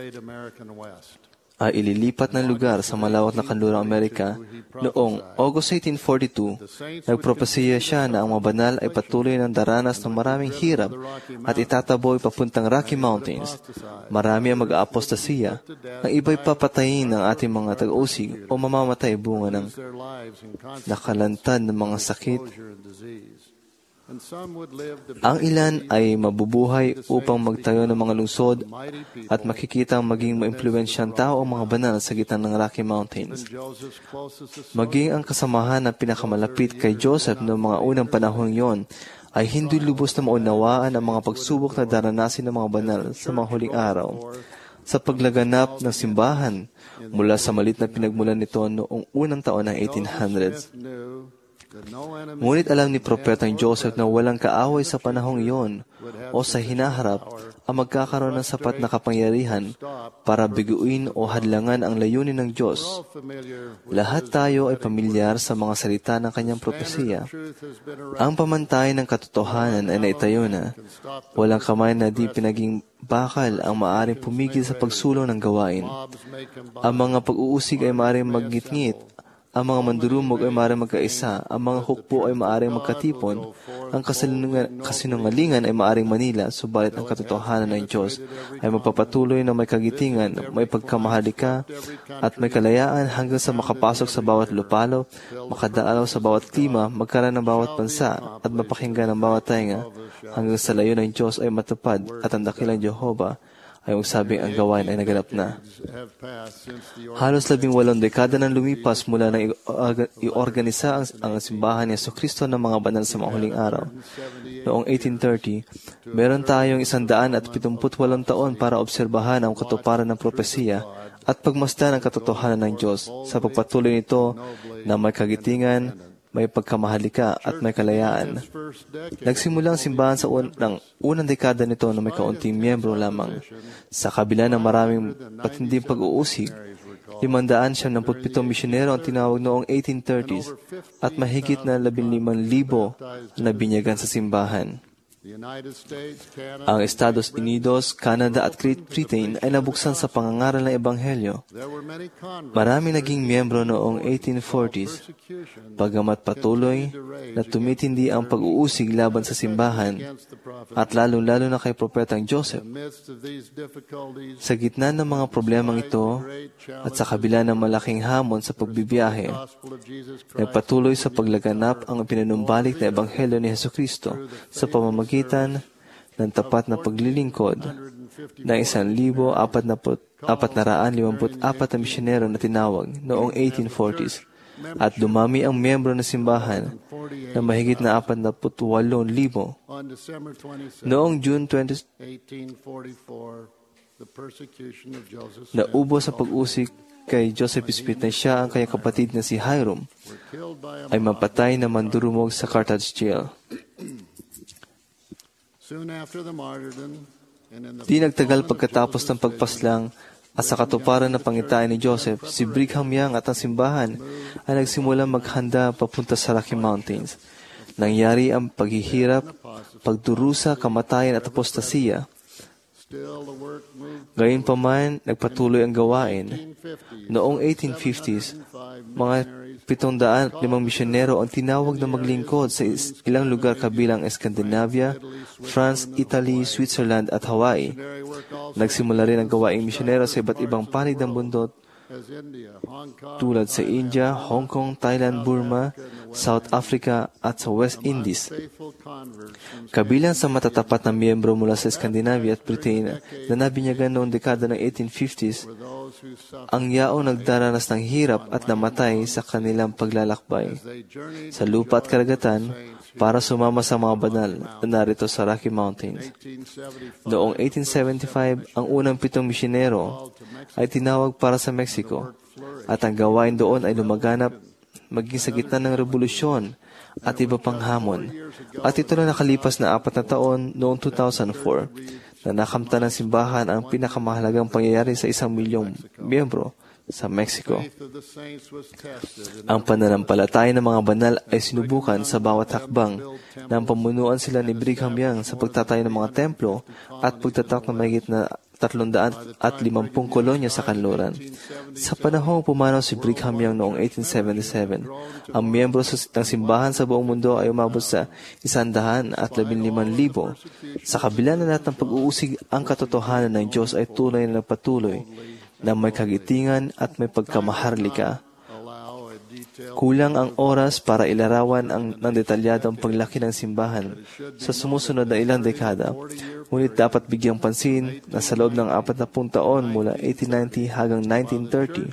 ay ililipat ng lugar sa malawak na kanlurang Amerika. Noong August eighteen forty-two, nagpropesiya siya na ang mga banal ay patuloy ng daranas ng maraming hirap at itataboy papuntang Rocky Mountains. Marami ang mag-aapostasiya, ang iba'y papatayin ng ating mga tag-usig o mamamatay bunga ng nakalantad ng mga sakit. Ang ilan ay mabubuhay upang magtayo ng mga lungsod at makikita ang maging maimpluwensyang tao ang mga banal sa gitna ng Rocky Mountains. Maging ang kasamahan na pinakamalapit kay Joseph noong mga unang panahon yon ay hindi lubos na maunawaan ang mga pagsubok na daranasin ng mga banal sa mga huling araw. Sa paglaganap ng simbahan mula sa malit na pinagmulan nito noong unang taon ng eighteen hundreds. Ngunit alam ni Propetang Joseph na walang kaaway sa panahong iyon o sa hinaharap ang magkakaroon ng sapat na kapangyarihan para biguin o hadlangan ang layunin ng Diyos. Lahat tayo ay pamilyar sa mga salita ng kanyang propesiya. Ang pamantayan ng katotohanan ay naitayo na. Walang kamay na di pinaging bakal ang maaring pumigil sa pagsulong ng gawain. Ang mga pag-uusig ay maaring maggitngit. Ang mga mandurumog ay maaaring magkaisa, ang mga hukbo ay maaaring magkatipon, ang kasinungalingan ay maaaring manila, subalit ang katotohanan ng Diyos ay magpapatuloy na may kagitingan, may pagkamahalika, at may kalayaan hanggang sa makapasok sa bawat lupalo, makadaalaw sa bawat klima, magkaroon ng bawat bansa, at mapakinggan ng bawat tainga, hanggang sa layo ng Diyos ay matupad, at ang dakilang Jehovah ay magsabing ang gawain ay naganap na. Halos labing walong dekada nang lumipas mula nang i-organisa ang, ang simbahan ni Jesucristo ng mga banal sa mga huling araw. Noong eighteen thirty, meron tayong isandaan at pitumput walong taon para obserbahan ang katuparan ng propesiya at pagmasdan ang katotohanan ng Diyos sa pagpatuloy nito na may kagitingan, may pagkamahalika at may kalayaan. Nagsimula ang simbahan sa un- ng unang dekada nito na may kaunting miyembro lamang. Sa kabila ng maraming patinding pag-uusig, limandaan siyam namput pitong misyonero ang tinawag noong eighteen thirties at mahigit na labing limang libo na binyagan sa simbahan. Ang Estados Unidos, Canada at Great Britain ay nabuksan sa pangangaral ng Ebanghelyo. Marami naging miyembro noong eighteen forties, bagamat patuloy na tumitindi ang pag-uusig laban sa simbahan at lalong-lalo na kay Propetang Joseph. Sa gitna ng mga problemang ito at sa kabila ng malaking hamon sa pagbibiyahe, nagpatuloy sa paglaganap ang pinanumbalik na Ebanghelyo ni Jesucristo sa pamamagitan ng tapat na paglilingkod ng isang libo apat na apat na raan limamput apat na misyonero na tinawag noong eighteen forties at dumami ang miyembro ng simbahan na mahigit na apat na walong libo. Noong June twentieth, naubo sa pag-usik kay Joseph Smith na siya ang kanyang kapatid na si Hiram ay mapatay na mandurumog sa Carthage jail. Di nagtagal pagkatapos ng pagpaslang at sa katuparan ng pangitain ni Joseph, si Brigham Young at ang simbahan ay nagsimulang maghanda papunta sa Rocky Mountains. Nangyari ang paghihirap, pagdurusa, kamatayan at apostasiya. Gayunpaman, nagpatuloy ang gawain. Noong eighteen fifties, mga pitong daan limang misyonero ang tinawag na maglingkod sa ilang lugar kabilang Scandinavia, France, Italy, Switzerland at Hawaii. Nagsimula rin ang gawaing misyonero sa iba't ibang panig ng mundo tulad sa India, Hong Kong, Thailand, Burma, South Africa at sa West Indies. Kabilang sa matatapat na miyembro mula sa Scandinavia at Britain na nabinyagan noong dekada ng eighteen fifties ang yaong nagdaranas ng hirap at namatay sa kanilang paglalakbay sa lupa at karagatan para sumama sa mga banal na narito sa Rocky Mountains. Noong eighteen seventy-five, ang unang pitong misyonero ay tinawag para sa Mexico at ang gawain doon ay lumaganap maging sa gitna ng revolusyon at iba pang hamon. At ito na nakalipas na apat na taon noong two thousand four na nakamta ng simbahan ang pinakamahalagang pangyayari sa isang milyong miyembro sa Mexico. Ang pananampalataya ng mga banal ay sinubukan sa bawat hakbang nang pamunuan sila ni Brigham Young sa pagtatayo ng mga templo at pagtatak ng mahigit na tatlong daan at limampung kolonya sa kanluran. Sa panahong pumanaw si Brigham Young noong eighteen seventy-seven, ang miyembro ng simbahan sa buong mundo ay umabot sa isandahan at labinlimang libo. Sa kabila na lahat ng pag-uusig, ang katotohanan ng Diyos ay tunay na nagpatuloy na may kagitingan at may pagkamaharlika. Kulang ang oras para ilarawan ang ng detalyadong paglaki ng simbahan sa sumusunod na ilang dekada, ngunit dapat bigyang pansin na sa loob ng apat na pung taon mula eighteen ninety hanggang nineteen thirty,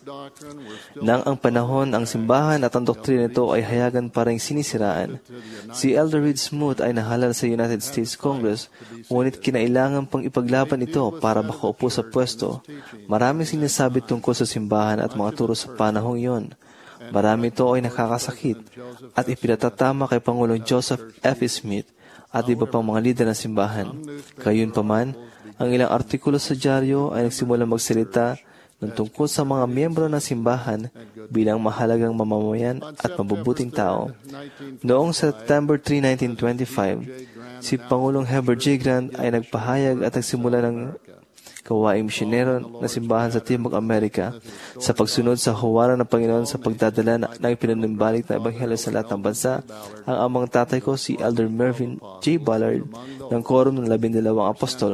nang ang panahon ang simbahan at ang doktrina nito ay hayagan parang sinisiraan. Si Elder Reed Smoot ay nahalal sa United States Congress, ngunit kinailangan pang ipaglaban ito para makaupo sa pwesto. Maraming sinasabi tungkol sa simbahan at mga turo sa panahong iyon. Marami ito ay nakakasakit at ipinatatama kay Pangulong Joseph F. Smith at iba pang mga lider ng simbahan. Gayunpaman, ang ilang artikulo sa dyaryo ay nagsimula magsalita ng tungkol sa mga miyembro ng simbahan bilang mahalagang mamamayan at mabubuting tao. Noong September third, nineteen twenty-five, si Pangulong Heber J. Grant ay nagpahayag at nagsimula ng gawaing misyonero na simbahan sa Timog Amerika sa pagsunod sa huwaran ng Panginoon sa pagdadala ng ipinanumbalik na ebanghelyo sa lahat ng bansa. Ang amang tatay ko, si Elder Mervyn J. Ballard, ng Quorum ng Labindalawang Apostol,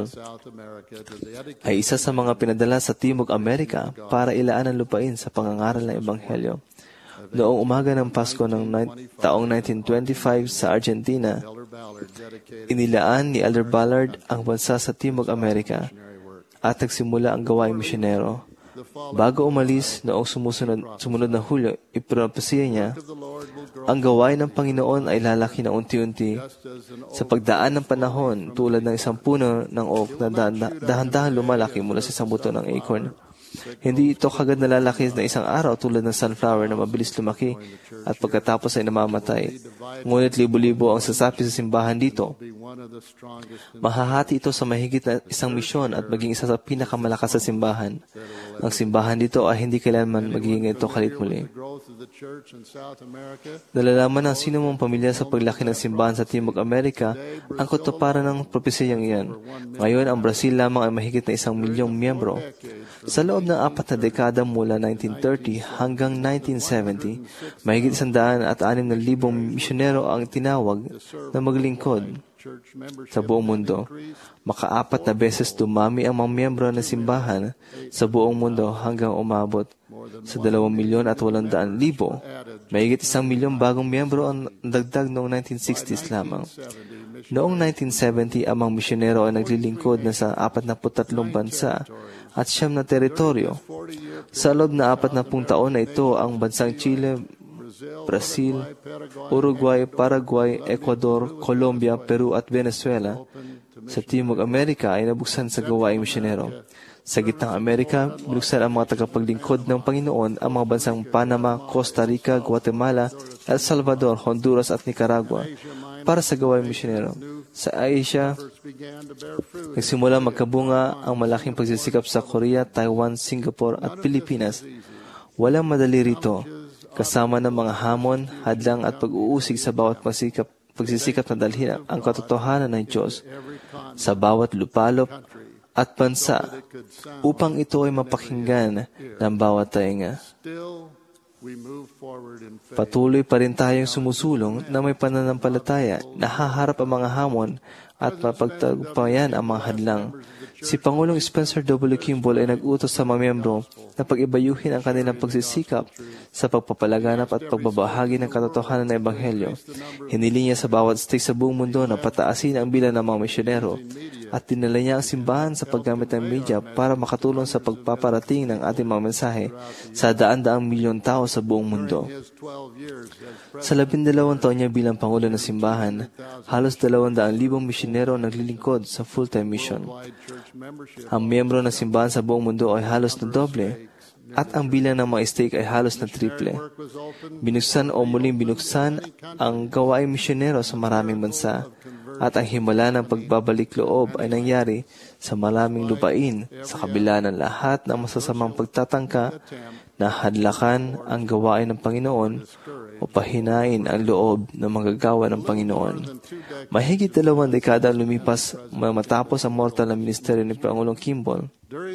ay isa sa mga pinadala sa Timog Amerika para ilaan ang lupain sa pangangaral ng ebanghelyo. Noong umaga ng Pasko ng taong nineteen twenty-five sa Argentina, inilaan ni Elder Ballard ang bansa sa Timog Amerika at nagsimula ang gawaing misyonero. Bago umalis noong sumusunod, sumunod na Hulyo, ipinapasiya niya, ang gawain ng Panginoon ay lalaki na unti-unti sa pagdaan ng panahon tulad ng isang puno ng oak na dahan-dahan lumalaki mula sa isang buto ng acorn. Hindi ito kagad nalalaki na isang araw tulad ng sunflower na mabilis lumaki at pagkatapos ay namamatay. Ngunit libo-libo ang sasapi sa simbahan dito. Mahahati ito sa mahigit na isang misyon at maging isa sa pinakamalakas sa simbahan. Ang simbahan dito ay hindi kailanman magiging ito kalit muli. Nalalaman ng sino mong pamilya sa paglaki ng simbahan sa Timog Amerika ang katuparan ng propesiyang iyan. Ngayon, ang Brazil lamang ay mahigit na isang milyong miyembro. Sa loob ng apat na dekada mula nineteen thirty hanggang nineteen seventy, mahigit isang daan at anim na libong misyonero ang tinawag na maglingkod sa buong mundo. Makaapat na beses dumami ang mga miyembro ng simbahan sa buong mundo hanggang umabot sa dalawang milyon at walong daan libo. Mahigit isang milyong bagong miyembro ang dagdag noong nineteen sixties lamang. Noong nineteen seventy, ang mga misyonero ay naglilingkod na sa apat na tatlong bansa at siyam na teritoryo. Sa loob na apat na pung taon na ito, ang bansang Chile, Brazil, Uruguay, Paraguay, Ecuador, Colombia, Peru at Venezuela sa Timog Amerika ay nabuksan sa gawaing misyonero. Sa gitnang Amerika, binuksan ang mga tagapaglingkod ng Panginoon ang mga bansang Panama, Costa Rica, Guatemala, El Salvador, Honduras at Nicaragua para sa gawaing misyonero. Sa Asia, nagsimula magkabunga ang malaking pagsisikap sa Korea, Taiwan, Singapore at Pilipinas. Walang madali rito, kasama ng mga hamon, hadlang at pag-uusig sa bawat pagsisikap, pagsisikap na dalhin ang katotohanan ng Diyos sa bawat lupalop at bansa upang ito ay mapakinggan ng bawat tainga. Patuloy pa rin tayong sumusulong na may pananampalataya na haharap ang mga hamon at mapagtagumpayan ang mga hadlang. Si Pangulong Spencer W. Kimball ay nag-utos sa mga miyembro na pag-ibayuhin ang kanilang pagsisikap sa pagpapalaganap at pagbabahagi ng katotohanan ng Ebanghelyo. Hinili niya sa bawat state sa buong mundo na pataasin ang bilang ng mga misyonero at dinala niya ang simbahan sa paggamit ng media para makatulong sa pagpaparating ng ating mga mensahe sa daan-daang milyon tao sa buong mundo. Sa labindalawang taon niya bilang Pangulo ng Simbahan, halos dalawang-daang libong misyonero ang naglilingkod sa full-time mission. Ang miyembro ng simbahan sa buong mundo ay halos na doble at ang bilang ng mga stake ay halos na triple. Binuksan o muling binuksan ang gawaing misyonero sa maraming bansa at ang himala ng pagbabalik loob ay nangyari sa maraming lupain sa kabila ng lahat ng masasamang pagtatangka na hadlakan ang gawain ng Panginoon o pahinain ang loob ng manggagawa ng Panginoon. Mahigit dalawang dekada ang lumipas matapos ang mortal na ministeryo ni Pangulong Kimball.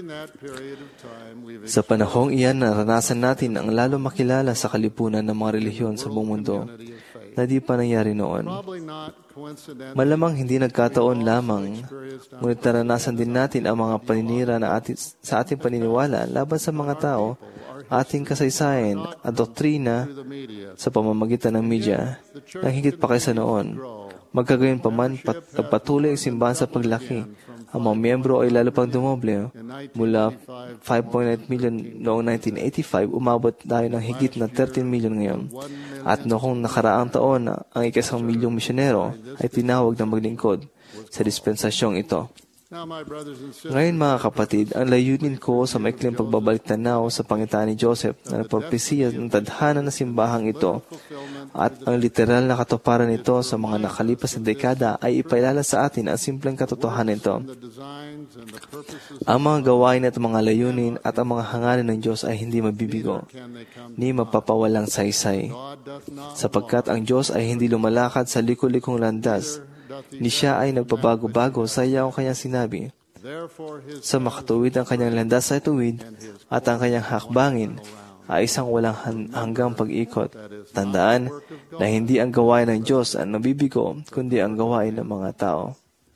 Sa panahong iyan, naranasan natin ang lalo makilala sa kalipunan ng mga relihiyon sa buong mundo na di pa nangyari noon. Malamang hindi nagkataon lamang, ngunit naranasan din natin ang mga paninira na atin, sa ating paniniwala laban sa mga tao, ating kasaysayan at doktrina sa pamamagitan ng media na higit pa kaysa noon. Magkagayon pa man, pat, patuloy ang simbahan sa paglaki. Ang mga miyembro ay lalo pang dumoble. Mula five point eight million noong nineteen eighty-five, umabot tayo ng higit na thirteen million ngayon. At noong nakaraang taon, ang ikasang milyong misyonero ay tinawag na maglingkod sa dispensasyong ito. Ngayon mga kapatid, ang layunin ko sa maikling pagbabalik tanaw sa pangitaan ni Joseph na nagpropesiya ng tadhana ng simbahang ito at ang literal na katuparan nito sa mga nakalipas na dekada ay ipaalala sa atin ang simpleng katotohanan nito. Ang mga gawain at mga layunin at ang mga hangarin ng Diyos ay hindi mabibigo, ni mapapawalang saysay, sapagkat ang Diyos ay hindi lumalakad sa liko-likong landas, ni siya ay nagpabago-bago sa iyang kanyang sinabi. Sa makatuwid ang kanyang landas sa tuwid at ang kanyang hakbangin ay isang walang hanggang pag-ikot. Tandaan na hindi ang gawain ng Diyos ang nabibigo, kundi ang gawain ng mga tao.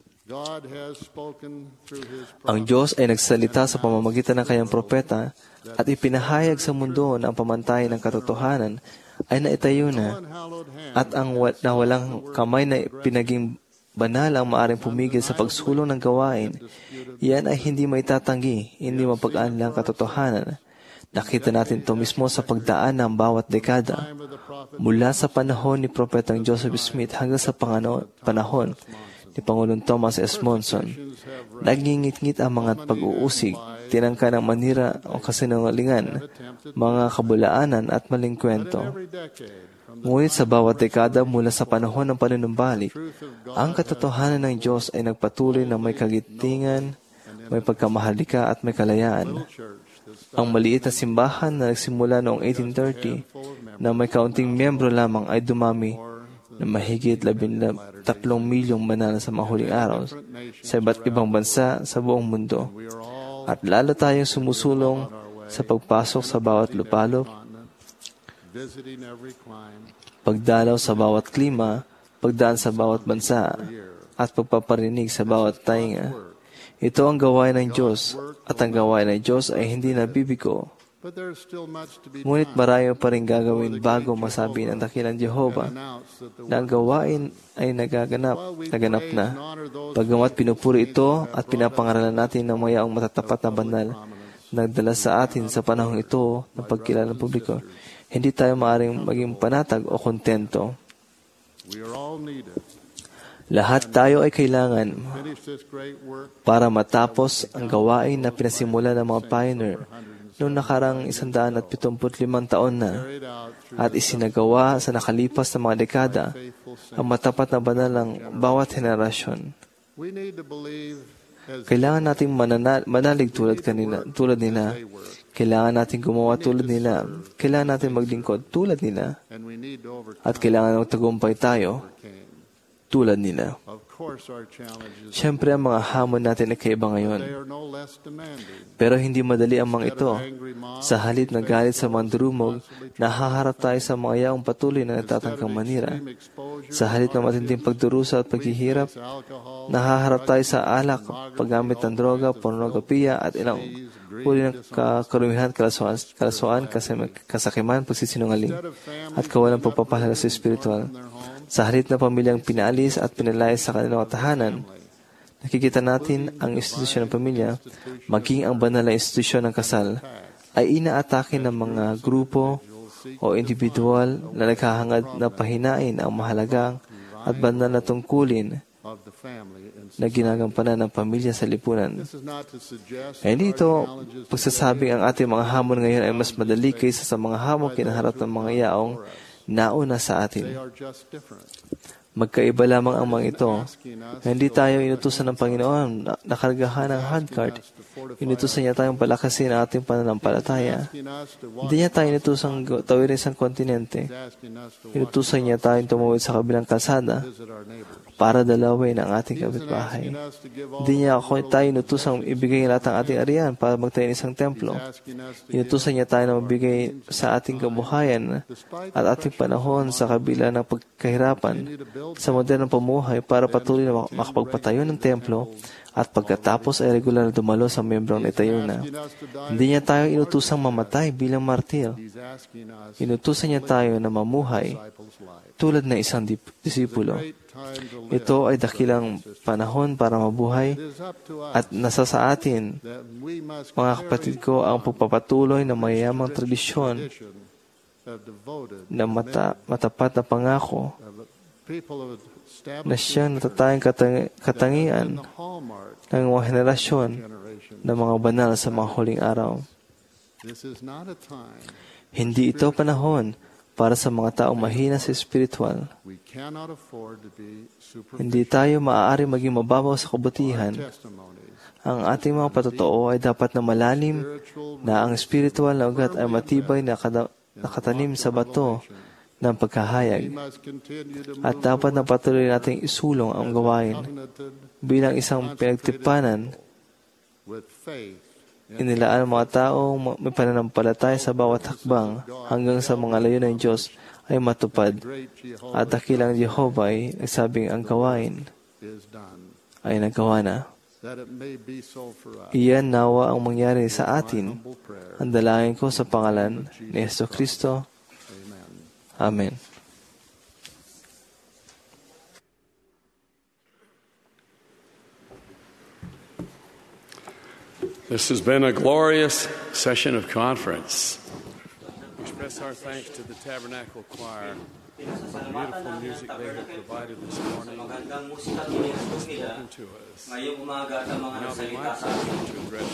Ang Diyos ay nagsalita sa pamamagitan ng kanyang propeta at ipinahayag sa mundo na ang pamantayan ng katotohanan ay naitayo na at ang na walang kamay na pinaging banal ang maaring pumigil sa pagsulong ng gawain. Iyan ay hindi maitatanggi, hindi mapag-aanlang katotohanan. Nakita natin ito mismo sa pagdaan ng bawat dekada. Mula sa panahon ni Propetang Joseph Smith hanggang sa panahon ni Pangulong Thomas S. Monson, nagingit-ngit ang mga pag-uusig, tinangka ng manira o kasinungalingan, mga kabulaanan at maling kwento. Ngunit sa bawat dekada mula sa panahon ng panunumbalik, ang katotohanan ng Diyos ay nagpatuloy na may kagitingan, may pagkamahalika at may kalayaan. Ang maliit na simbahan na nagsimula noong eighteen thirty na may kaunting miyembro lamang ay dumami na mahigit labintatlong milyong manana sa mga huling araw sa iba't ibang bansa sa buong mundo. At lalo tayong sumusulong sa pagpasok sa bawat lupalop, pagdalaw sa bawat klima, pagdaan sa bawat bansa, at pagpaparinig sa bawat tainga. Ito ang gawain ng Diyos, at ang gawain ng Diyos ay hindi nabibigo. Ngunit marami pa rin gagawin bago masabi ng dakilang Jehova na ang gawain ay nagaganap, naganap na. Bagamat pinupuri ito at pinapangaralan natin ng mayaong matatapat na banal, nagdala sa atin sa panahong ito ng pagkilala ng publiko, hindi tayo maaaring maging panatag o kontento. Lahat tayo ay kailangan para matapos ang gawain na pinasimula ng mga pioneer noong nakarang isandaan at pitongput limang taon na at isinagawa sa nakalipas na mga dekada ang matapat na banal ng bawat henerasyon. Kailangan nating manana- manalig tulad, kanina, tulad nila. Kailangan natin gumawa tulad nila. Kailangan natin maglingkod tulad nila. At kailangan magtagumpay tayo tulad nila. Siyempre, ang mga hamon natin ay kaiba ngayon. Pero hindi madali ang mga ito. Sa halip na galit sa mga durumog, nahaharap tayo sa mga yaong patuloy na nagtatangkang manira. Sa halip na matinding pagdurusa at paghihirap, nahaharap tayo sa alak, paggamit ng droga, pornografiya at ilang uri ng karumihan, kalaswaan, kalaswaan kasakiman, pagsisinungaling, at kawalang pagpapahalaga sa espiritual. Sa halip na pamilyang pinaalis at pinalayas sa kanilang tahanan, nakikita natin ang institusyon ng pamilya, maging ang banal na institusyon ng kasal, ay inaatake ng mga grupo o individual na naghahangad na pahinain ang mahalagang at banal na tungkulin na ginagampanan ng pamilya sa lipunan. Hindi ito pagsasabing ang ating mga hamon ngayon ay mas madali kaysa sa mga hamon kinaharap ng mga yaong nauna sa atin. Magkaiba lamang ang mga ito. Hindi tayo inutusan ng Panginoon na nakargahan ng handcart. Inutusan niya tayong palakasin ang ating pananampalataya. Hindi niya tayo inutusan tawirin isang kontinente. Inutusan niya tayong tumawid sa kabilang kalsada para dalawin ang ating kapitbahay. Hindi niya ako tayo inutusan ibigay lahat ng ating arian para magtayo ng isang templo. Inutusan niya tayo na mabigay sa ating kabuhayan at ating panahon sa kabila ng pagkahirapan sa modernong pamuhay para patuloy na makapagpatayo ng templo at pagkatapos ay regular na dumalo sa membrong na itayo na. Hindi niya tayo inutusang mamatay bilang martir. Inutusan niya tayo na mamuhay tulad na isang disipulo. Ito ay dakilang panahon para mabuhay at nasa sa atin, mga kapatid ko, ang pagpapatuloy ng mayayamang tradisyon na mata, matapat na pangako na siyang natatayang katang, katangian ng mga henerasyon ng mga banal sa mga huling araw. Hindi ito panahon para sa mga taong mahina sa espiritual. Hindi tayo maaari maging mababaw sa kabutihan. Ang ating mga patotoo ay dapat na malalim na ang espiritual na ugat ay matibay na nakatanim sa bato ng pagkahayag. At dapat na patuloy nating isulong ang gawain bilang isang pinagtipanan. Inilaan ang mga taong may pananampalataya sa bawat hakbang hanggang sa mga layunin ng Diyos ay matupad. At dakilang Jehovah ay nagsabing ang gawain ay nagawa na. Iyan nawa ang mangyari sa atin. Ang dalangin ko sa pangalan ni Jesucristo. Amen. This has been a glorious session of conference. We express our thanks to the Tabernacle Choir for the beautiful music they have provided this morning. Spoken to us. Now we might to address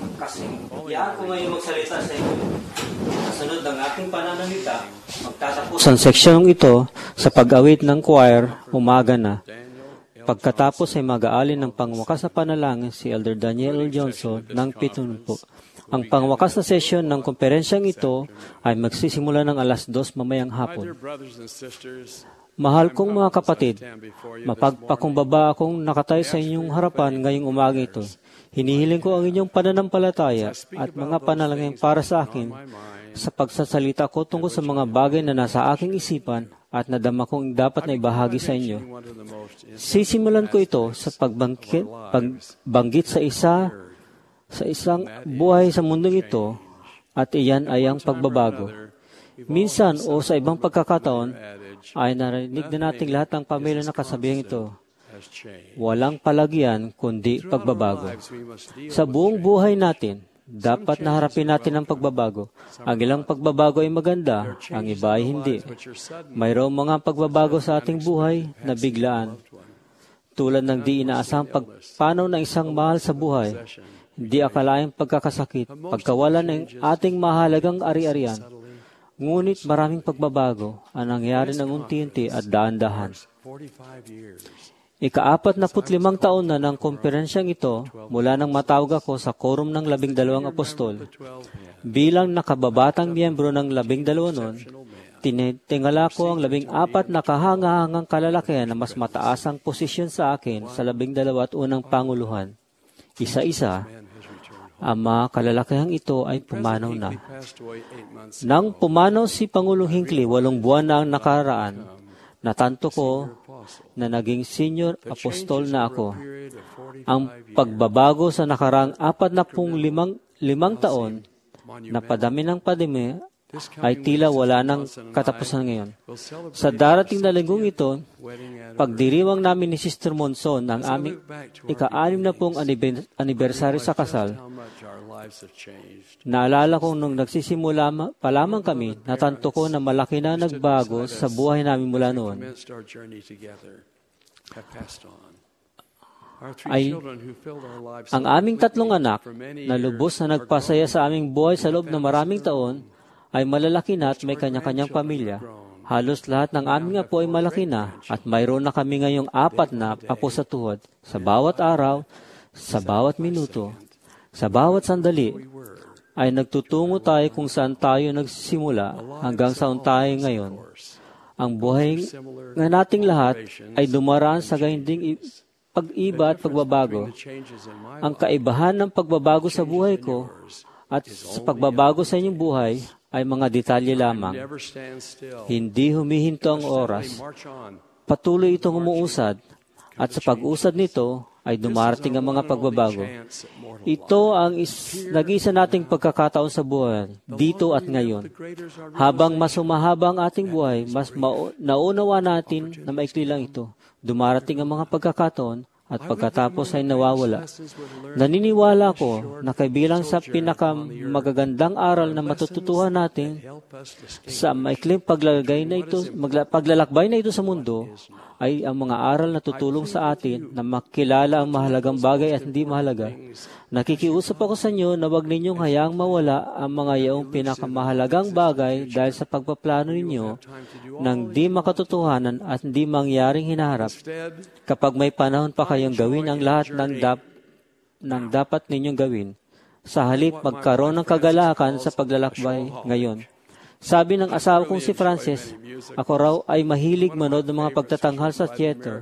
you. Sa seksyong ito, sa pag-awit ng choir, umaga na. Pagkatapos ay mag-aalin ng pangwakas na panalangin si Elder Daniel L. Johnson ng pitumpu. Ang pangwakas na sesyon ng konferensyang ito ay magsisimula ng alas dos mamayang hapon. Mahal kong mga kapatid, mapagpakumbaba akong nakatayo sa inyong harapan ngayong umaga ito. Hinihiling ko ang inyong pananampalataya at mga panalangin para sa akin sa pagsasalita ko tungkol sa mga bagay na nasa aking isipan at nadama kong dapat na ibahagi sa inyo. Sisimulan ko ito sa pagbanggit, pagbanggit sa isa sa isang buhay sa mundong ito at iyan ay ang pagbabago. Minsan o sa ibang pagkakataon ay narinig na nating lahat ng pamilya na kasabihang ito. Walang palagyan kundi pagbabago. Sa buong buhay natin, dapat naharapin natin ang pagbabago. Ang ilang pagbabago ay maganda, ang iba ay hindi. Mayroong mga pagbabago sa ating buhay na biglaan. Tulad ng di inaasahang pagpanaw ng isang mahal sa buhay, di akalaing pagkakasakit, pagkawalan ng ating mahalagang ari-arian. Ngunit maraming pagbabago ang nangyari ng unti-unti at daan-dahan. Ikaapat na putlimang taon na ng komperensyang ito mula nang matawag ako sa quorum ng labing dalawang apostol. Bilang nakababatang miyembro ng labing dalawa noon, tinitingala ko ang labing apat na kahangahangang kalalakihan na mas mataas ang posisyon sa akin sa labing dalawa at unang panguluhan. Isa-isa, ang mga kalalakihang ito ay pumanaw na. Nang pumanaw si Pangulong Hinckley, walong buwan na ang nakaraan, natanto ko na naging senior apostol na ako. Ang pagbabago sa nakaraang apat na pung limang, limang taon na padami ng padami ay tila wala ng katapusan ngayon. Sa darating na linggong ito, pagdiriwang namin ni Sister Monson ng aming ika-anim na pong anibersaryo sa kasal, naalala ko nung nagsisimula pa lamang kami, natanto ko na malaki na nagbago sa buhay namin mula noon. Ay, ang aming tatlong anak na lubos na nagpasaya sa aming buhay sa loob ng maraming taon ay malalaki na at may kanya-kanyang pamilya. Halos lahat ng aming apo ay malaki na at mayroon na kami ngayong apat na apo sa tuhod. Sa bawat araw, sa bawat minuto, sa bawat sandali, ay nagtutungo tayo kung saan tayo nagsisimula hanggang saan tayo ngayon. Ang buhay nga nating lahat ay dumaraan sa gayunding pag-iba at pagbabago. Ang kaibahan ng pagbabago sa buhay ko at sa pagbabago sa inyong buhay ay mga detalye lamang. Hindi humihinto ang oras. Patuloy itong umuusad at sa pag-usad nito ay dumarating ang mga pagbabago. Ito ang is, nag-isa nating pagkakataon sa buhay, dito at ngayon. Habang mas humahaba ang ating buhay, mas ma- naunawa natin na maikli lang ito. Dumarating ang mga pagkakataon at pagkatapos ay nawawala. Naniniwala ko na kabilang sa pinakamagagandang aral na matututuhan natin sa maikling paglalagay na ito, magla, paglalakbay na ito sa mundo ay ang mga aral na tutulong sa atin na makilala ang mahalagang bagay at hindi mahalaga. Nakikiusap ako sa inyo na huwag ninyong hayaang mawala ang mga yaong pinakamahalagang bagay dahil sa pagpaplano ninyo ng di makatotohanan at hindi mangyaring hinaharap. Kapag may panahon pa kayong gawin ang lahat ng, dap- ng dapat ninyong gawin, sa halip magkaroon ng kagalakan sa paglalakbay ngayon. Sabi ng asawa kong si Frances, ako raw ay mahilig manood ng mga pagtatanghal sa theater.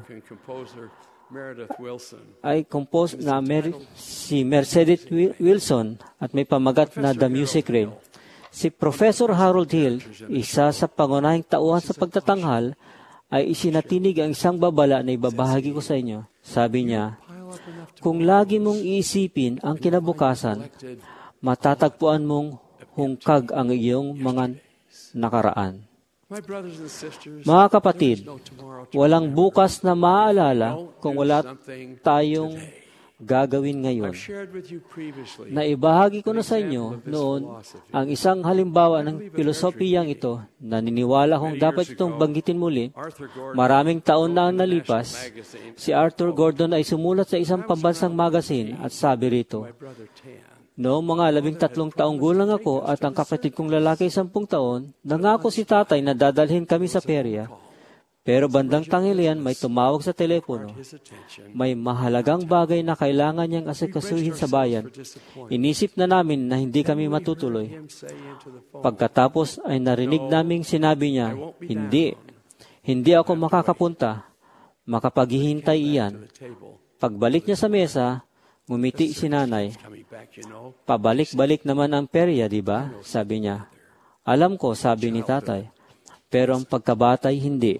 Ay compose na Mer- si Mercedes Wilson at may pamagat na The Music Rail. Si Professor Harold Hill, isa sa pangunahing tauhan sa pagtatanghal, ay isinatinig ang isang babala na ibabahagi ko sa inyo. Sabi niya, kung lagi mong iisipin ang kinabukasan, matatagpuan mong hungkag ang iyong mga nakaraan. Mga kapatid, walang bukas na maaalala kung wala tayong gagawin ngayon. Naibahagi ko na sa inyo noon ang isang halimbawa ng pilosopiyang ito. Naniniwala kong dapat itong banggitin muli. Maraming taon na ang nalipas, si Arthur Gordon ay sumulat sa isang pambansang magazine at sabi rito, noong mga labing tatlong taong gulang ako at ang kapatid kong lalaki sampung taon, nangako si tatay na dadalhin kami sa perya. Pero bandang tanghalian may tumawag sa telepono. May mahalagang bagay na kailangan niyang asikasuhin sa bayan. Inisip na namin na hindi kami matutuloy. Pagkatapos ay narinig naming sinabi niya, hindi, hindi ako makakapunta. Makapaghihintay iyan. Pagbalik niya sa mesa, ngumiti si nanay. Pabalik-balik naman ang perya, di ba? Sabi niya. Alam ko, sabi ni tatay. Pero ang pagkabatay, hindi.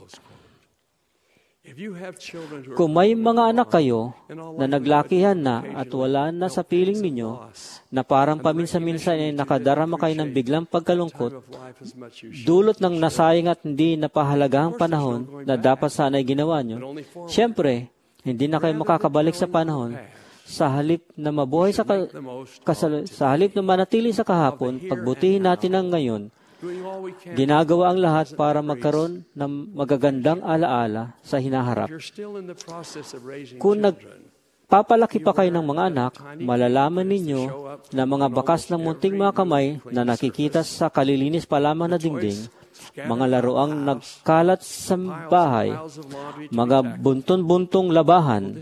Kung may mga anak kayo na naglakihan na at wala na sa piling ninyo, na parang paminsan-minsan ay nakadarama kayo ng biglang pagkalungkot, dulot ng nasayang at hindi napahalagahang panahon na dapat sana'y ginawa nyo, siyempre, hindi na kayo makakabalik sa panahon. Sa halip na mabuhay sa, ka- kasal- sa halip na manatili sa kahapon, pagbutihin natin ang ngayon. Ginagawa ang lahat para magkaroon ng magagandang alaala sa hinaharap. Kung nagpapalaki pa kayo ng mga anak, malalaman ninyo na mga bakas ng munting mga kamay na nakikita sa kalilinis pa lamang na dingding mga laruang nagkalat sa bahay, mga bunton-buntong labahan,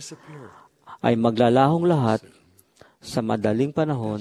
ay maglalahong lahat sa madaling panahon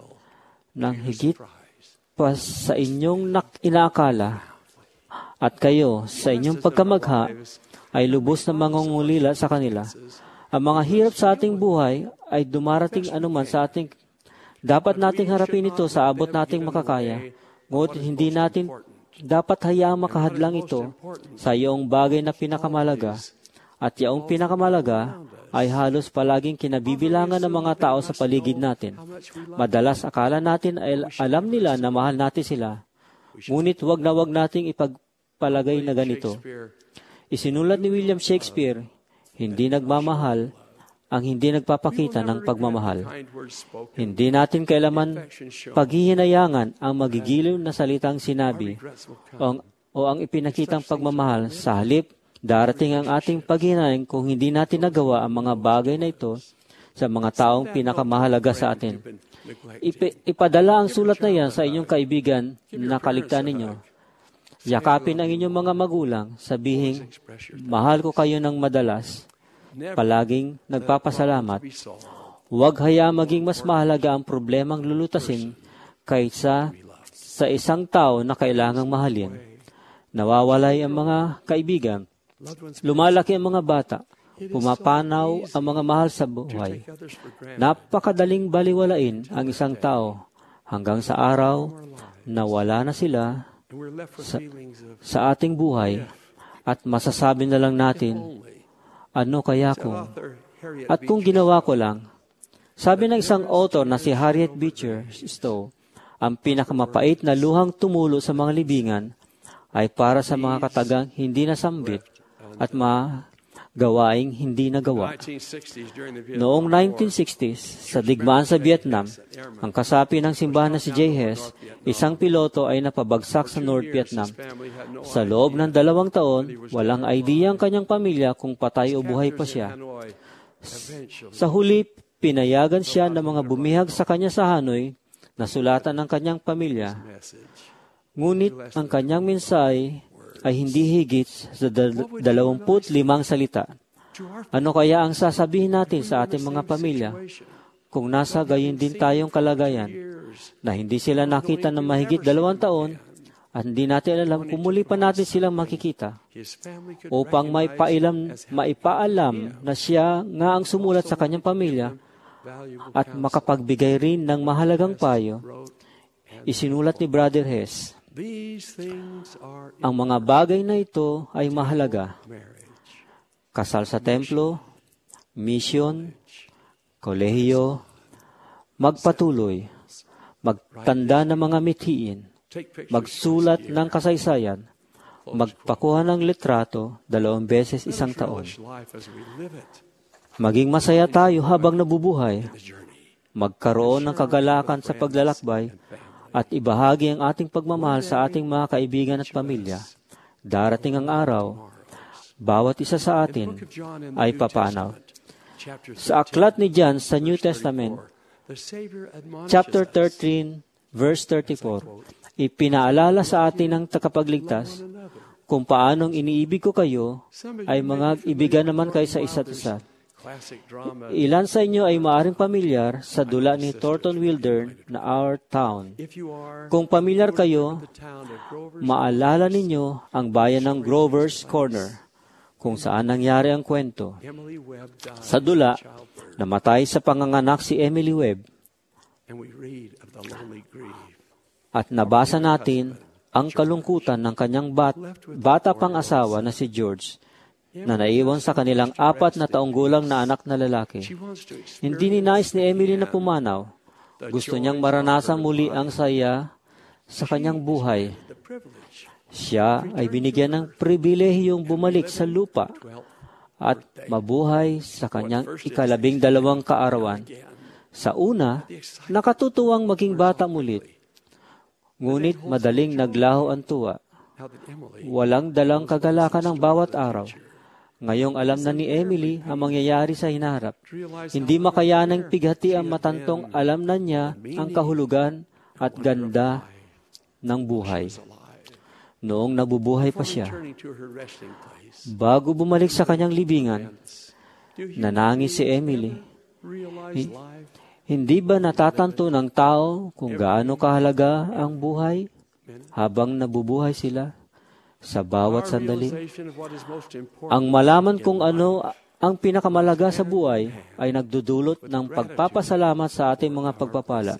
ng higit pa sa inyong inaakala, at kayo sa inyong pagkamagha ay lubos na mangungulila sa kanila. Ang mga hirap sa ating buhay ay dumarating anuman sa ating. Dapat nating harapin ito sa abot nating makakaya. Ngunit hindi natin dapat hayaang makahadlang ito sa iyong bagay na pinakamalaga. At iyong pinakamalaga ay halos palaging kinabibilangan ng mga tao sa paligid natin. Madalas akala natin ay alam nila na mahal natin sila. Ngunit wag na wag nating ipagpalagay na ganito. Isinulat ni William Shakespeare, hindi nagmamahal ang hindi nagpapakita ng pagmamahal. Hindi natin kailaman paghihinayangan ang magigiliw na salitang sinabi o ang, o ang ipinakitang pagmamahal. Sa halip, darating ang ating paghinayang kung hindi natin nagawa ang mga bagay na ito sa mga taong pinakamahalaga sa atin. Ipi, ipadala ang sulat na yan sa inyong kaibigan na kaligtaan ninyo. Yakapin ang inyong mga magulang, sabihing, mahal ko kayo ng madalas. Palaging nagpapasalamat. Huwag hayaang maging mas mahalaga ang problemang lulutasin kaysa sa isang tao na kailangang mahalin. Nawawalay ang mga kaibigan. Lumalaki ang mga bata. Pumapanaw ang mga mahal sa buhay. Napakadaling baliwalain ang isang tao hanggang sa araw na wala na sila sa, sa ating buhay at masasabi na lang natin, ano kaya kung? At kung ginawa ko lang, sabi ng isang author na si Harriet Beecher Stowe, ang pinakamapait na luhang tumulo sa mga libingan ay para sa mga katagang hindi nasambit at mga gawaing hindi nagawa. Noong nineteen sixties, sa digmaan sa Vietnam, ang kasapi ng simbahan na si J. Hess, isang piloto ay napabagsak sa North Vietnam. Sa loob ng dalawang taon, walang idea ang kanyang pamilya kung patay o buhay pa siya. Sa huli, pinayagan siya ng mga bumihag sa kanya sa Hanoi na sulatan ng kanyang pamilya. Ngunit ang kanyang mensahe ay hindi higit sa dalawamput limang salita. Ano kaya ang sasabihin natin sa ating mga pamilya kung nasa gayon din tayong kalagayan na hindi sila nakita ng mahigit dalawang taon at hindi natin alam kung muli pa natin silang makikita upang maipaalam, maipaalam na siya nga ang sumulat sa kanyang pamilya at makapagbigay rin ng mahalagang payo. Isinulat ni Brother Hess, ang mga bagay na ito ay mahalaga. Kasal sa templo, misyon, kolehiyo, magpatuloy, magtanda ng mga mithiin, magsulat ng kasaysayan, magpakuha ng litrato dalawang beses isang taon. Maging masaya tayo habang nabubuhay, magkaroon ng kagalakan sa paglalakbay, at ibahagi ang ating pagmamahal sa ating mga kaibigan at pamilya. Darating ang araw, bawat isa sa atin ay papanaw. Sa aklat ni John sa New Testament, chapter thirteen, verse thirty-four, ipinaalala sa atin ng takapagligtas kung paanong iniibig ko kayo ay mga ibigan naman kayo sa isa't isa. Ilan sa inyo ay maaring pamilyar sa dula ni Thornton Wilder na Our Town. Kung pamilyar kayo, maalala ninyo ang bayan ng Grover's Corner, kung saan nangyari ang kwento. Sa dula, namatay sa panganganak si Emily Webb. At nabasa natin ang kalungkutan ng kanyang bat, bata pang asawa na si George, na naiwan sa kanilang apat na taong gulang na anak na lalaki. Hindi ninais ni Emily na pumanaw. Gusto niyang maranasan muli ang saya sa kanyang buhay. Siya ay binigyan ng pribilehiyong bumalik sa lupa at mabuhay sa kanyang ikalabing dalawang kaarawan. Sa una, nakatutuwang maging bata mulit. Ngunit madaling naglaho ang tuwa. Walang dalang kagalakan ng bawat araw. Ngayong alam na ni Emily ang mangyayari sa hinaharap. Hindi makayanang pighati ang matantong alam na niya ang kahulugan at ganda ng buhay. noong nabubuhay pa siya. Bago bumalik sa kanyang libingan, nanangis si Emily. Hindi ba natatanto ng tao kung gaano kahalaga ang buhay habang nabubuhay sila sa bawat sandali? Ang malaman kung ano ang pinakamalaga sa buhay ay nagdudulot ng pagpapasalamat sa ating mga pagpapala.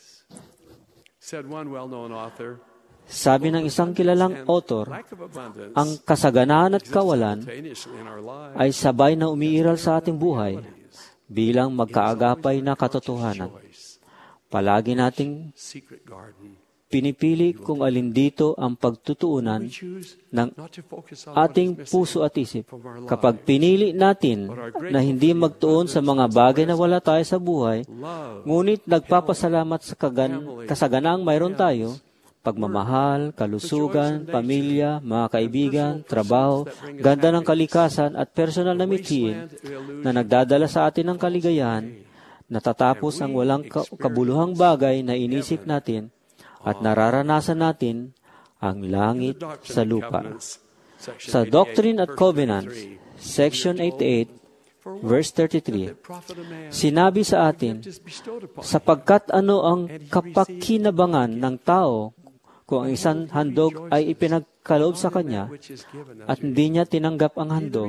Sabi ng isang kilalang author, ang kasaganaan at kawalan ay sabay na umiiral sa ating buhay bilang magkaagapay na katotohanan. Palagi nating pinipili kung alin dito ang pagtutuunan ng ating puso at isip. Kapag pinili natin na hindi magtuon sa mga bagay na wala tayo sa buhay, ngunit nagpapasalamat sa kagan- kasaganaang mayroon tayo, pagmamahal, kalusugan, pamilya, mga kaibigan, trabaho, ganda ng kalikasan at personal na mithiin na nagdadala sa atin ng kaligayahan, natatapos ang walang kabuluhang bagay na inisip natin at nararanasan natin ang langit sa lupa. Sa Doctrine and Covenants, Section eighty-eight, verse thirty-three, sinabi sa atin, sapagkat ano ang kapakinabangan ng tao kung ang isang handog ay ipinagkaloob sa kanya at hindi niya tinanggap ang handog,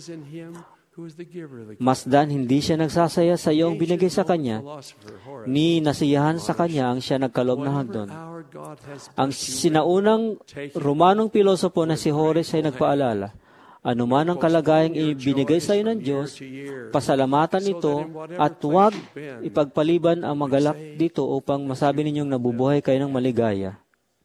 masdan hindi siya nagsasaya sa iyong binigay sa kanya, ni nasiyahan sa kanya ang siya nagkaloob na handog. Ang sinaunang Romanong pilosopo na si Horace ay nagpaalala, anuman ang kalagayang ibinigay sa iyo ng Diyos, pasalamatan ito at huwag ipagpaliban ang magalak dito upang masabi ninyong nabubuhay kayo ng maligaya.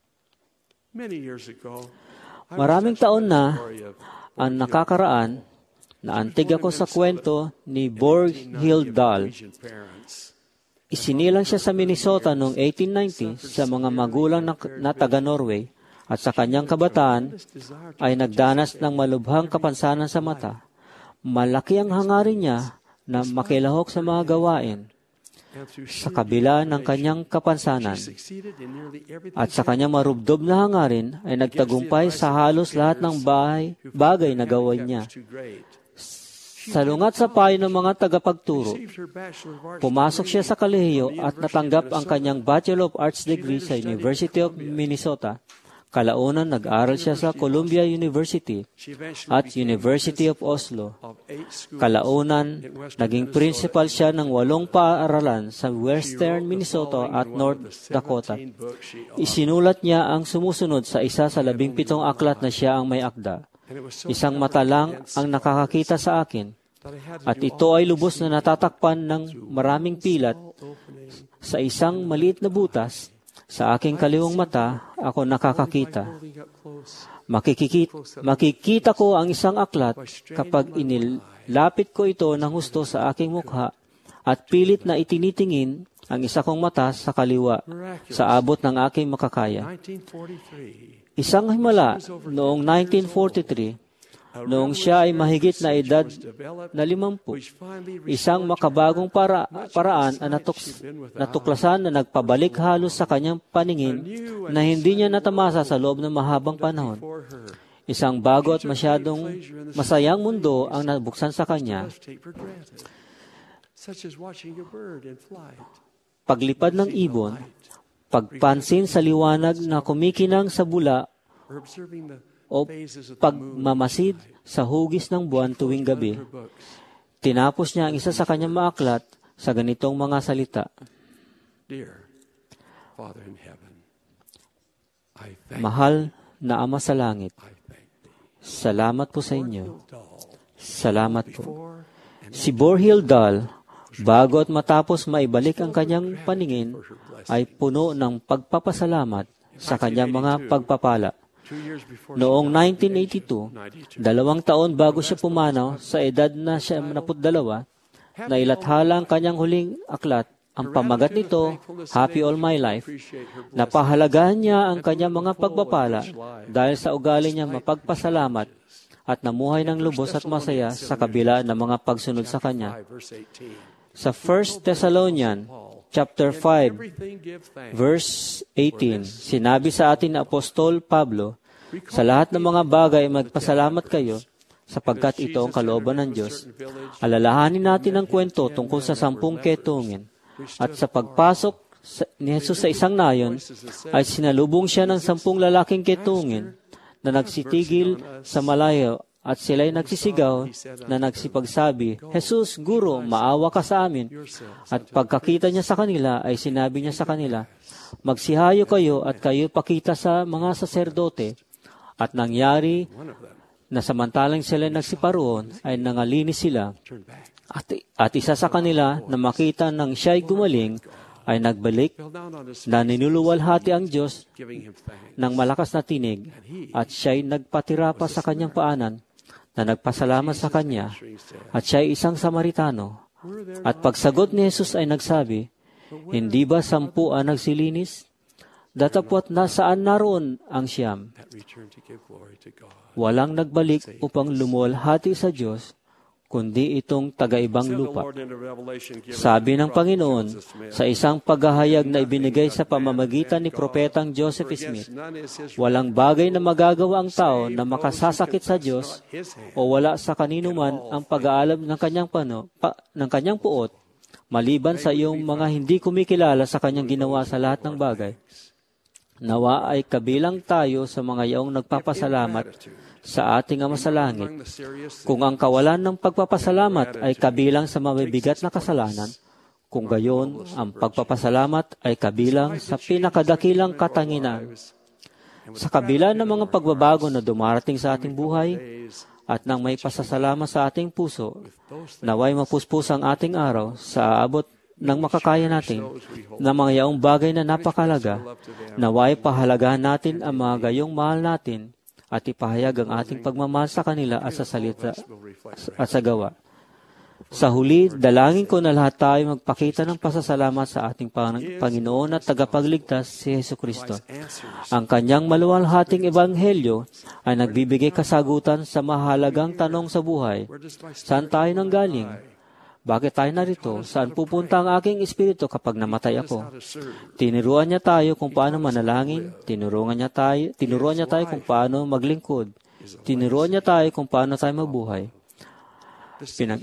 Maraming taon na ang nakakaraan, naantig ako sa kwento ni Borghild Dahl. Isinilang siya sa Minnesota noong eighteen ninety sa mga magulang na, na taga-Norway at sa kanyang kabataan ay nagdanas ng malubhang kapansanan sa mata. Malaki ang hangarin niya na makilahok sa mga gawain sa kabila ng kanyang kapansanan. At sa kanyang marubdob na hangarin ay nagtagumpay sa halos lahat ng bahay, bagay na gawin niya. Salungat sa payo ng mga tagapagturo, pumasok siya sa kolehiyo at natanggap ang kanyang Bachelor of Arts degree sa University of Minnesota. Kalaunan, nag-aral siya sa Columbia University at University of Oslo. Kalaunan, naging principal siya ng walong paaralan sa Western Minnesota at North Dakota. Isinulat niya ang sumusunod sa isa sa labing pitong aklat na siya ang may akda. Isang mata lang ang nakakakita sa akin, at ito ay lubos na natatakpan ng maraming pilat sa isang maliit na butas. Sa aking kaliwang mata, ako nakakakita. Makikikita, makikita ko ang isang aklat kapag inilapit ko ito ng husto sa aking mukha at pilit na itinitingin ang isa kong mata sa kaliwa sa abot ng aking makakaya. Isang himala noong nineteen forty-three, noong siya ay mahigit na edad na limampu, isang makabagong para, paraan ang natuks, natuklasan na nagpabalik halos sa kanyang paningin na hindi niya natamasa sa loob ng mahabang panahon. Isang bago at masyadong masayang mundo ang nabuksan sa kanya. Paglipad ng ibon, pagpansin sa liwanag na kumikinang sa bula, o pagmamasid sa hugis ng buwan tuwing gabi. Tinapos niya ang isa sa kanyang maaklat sa ganitong mga salita. Mahal na Ama sa langit, salamat po sa inyo. Salamat po. Si Borghild Dahl, bago at matapos maibalik ang kanyang paningin, ay puno ng pagpapasalamat sa kanyang mga pagpapala. Noong nineteen eighty-two, dalawang taon bago siya pumanaw sa edad na siya naputdalawa, nailathala ang kanyang huling aklat. Ang pamagat nito, Happy All My Life. Napahalagahan niya ang kanyang mga pagpapala dahil sa ugali niya mapagpasalamat at namuhay ng lubos at masaya sa kabila ng mga pagsunod sa kanya. Sa First Thessalonians chapter five, verse eighteen, sinabi sa atin ni Apostol Pablo, Sa lahat ng mga bagay, magpasalamat kayo, sapagkat ito ang kalooban ng Diyos. Alalahanin natin ang kwento tungkol sa sampung ketungin. At sa pagpasok ni Jesus sa isang nayon, ay sinalubong siya ng sampung lalaking ketungin na nagsitigil sa malayo at sila'y nagsisigaw na nagsipagsabi, Jesus, Guro, maawa ka sa amin. At pagkakita niya sa kanila, ay sinabi niya sa kanila, magsihayo kayo at kayo pakita sa mga saserdote. At nangyari na samantalang sila nagsiparoon, ay nangalini sila. At, at isa sa kanila na makita nang siya'y gumaling, ay nagbalik na ninuluwalhati ang Diyos ng malakas na tinig at siya'y nagpatira pa sa kanyang paanan na nagpasalamat sa kanya at siya'y isang Samaritano. At pagsagot ni Jesus ay nagsabi, hindi ba sampu ang nagsilinis? Datapwat nasaan naroon ang siyam? Walang nagbalik upang lumuwalhati sa Diyos, kundi itong taga-ibang lupa. Sabi ng Panginoon sa isang paghahayag na ibinigay sa pamamagitan ni Propetang Joseph Smith, walang bagay na magagawa ang tao na makasasakit sa Diyos o wala sa kanino man ang pag-aalam ng kanyang, pano, pa, ng kanyang puot, maliban sa iyong mga hindi kumikilala sa kanyang ginawa sa lahat ng bagay. Nawa ay kabilang tayo sa mga yaong nagpapasalamat sa ating Ama sa Langit. Kung ang kawalan ng pagpapasalamat ay kabilang sa mabibigat na kasalanan, kung gayon, ang pagpapasalamat ay kabilang sa pinakadakilang katanginan. Sa kabila ng mga pagbabago na dumarating sa ating buhay, at nang may pasasalamat sa ating puso, naway mapuspos ang ating araw sa aabot ng makakaya natin na mga yaong bagay na napakalaga, naway pahalagahan natin ang mga gayong mahal natin at ipahayag ang ating pagmamahal sa kanila at sa salita at sa gawa. Sa huli, dalangin ko na lahat tayo magpakita ng pasasalamat sa ating Panginoon at tagapagligtas si Jesucristo. Ang kanyang maluwalhating ebanghelyo ay nagbibigay kasagutan sa mahalagang tanong sa buhay. Saan tayo nanggaling? Bakit tayo narito? Saan pupunta ang aking espiritu kapag namatay ako? Tinuruan niya tayo kung paano manalangin. Tinuruan niya tayo, tinuruan niya tayo kung paano maglingkod. Tinuruan niya tayo kung paano tayo mabuhay. Pinag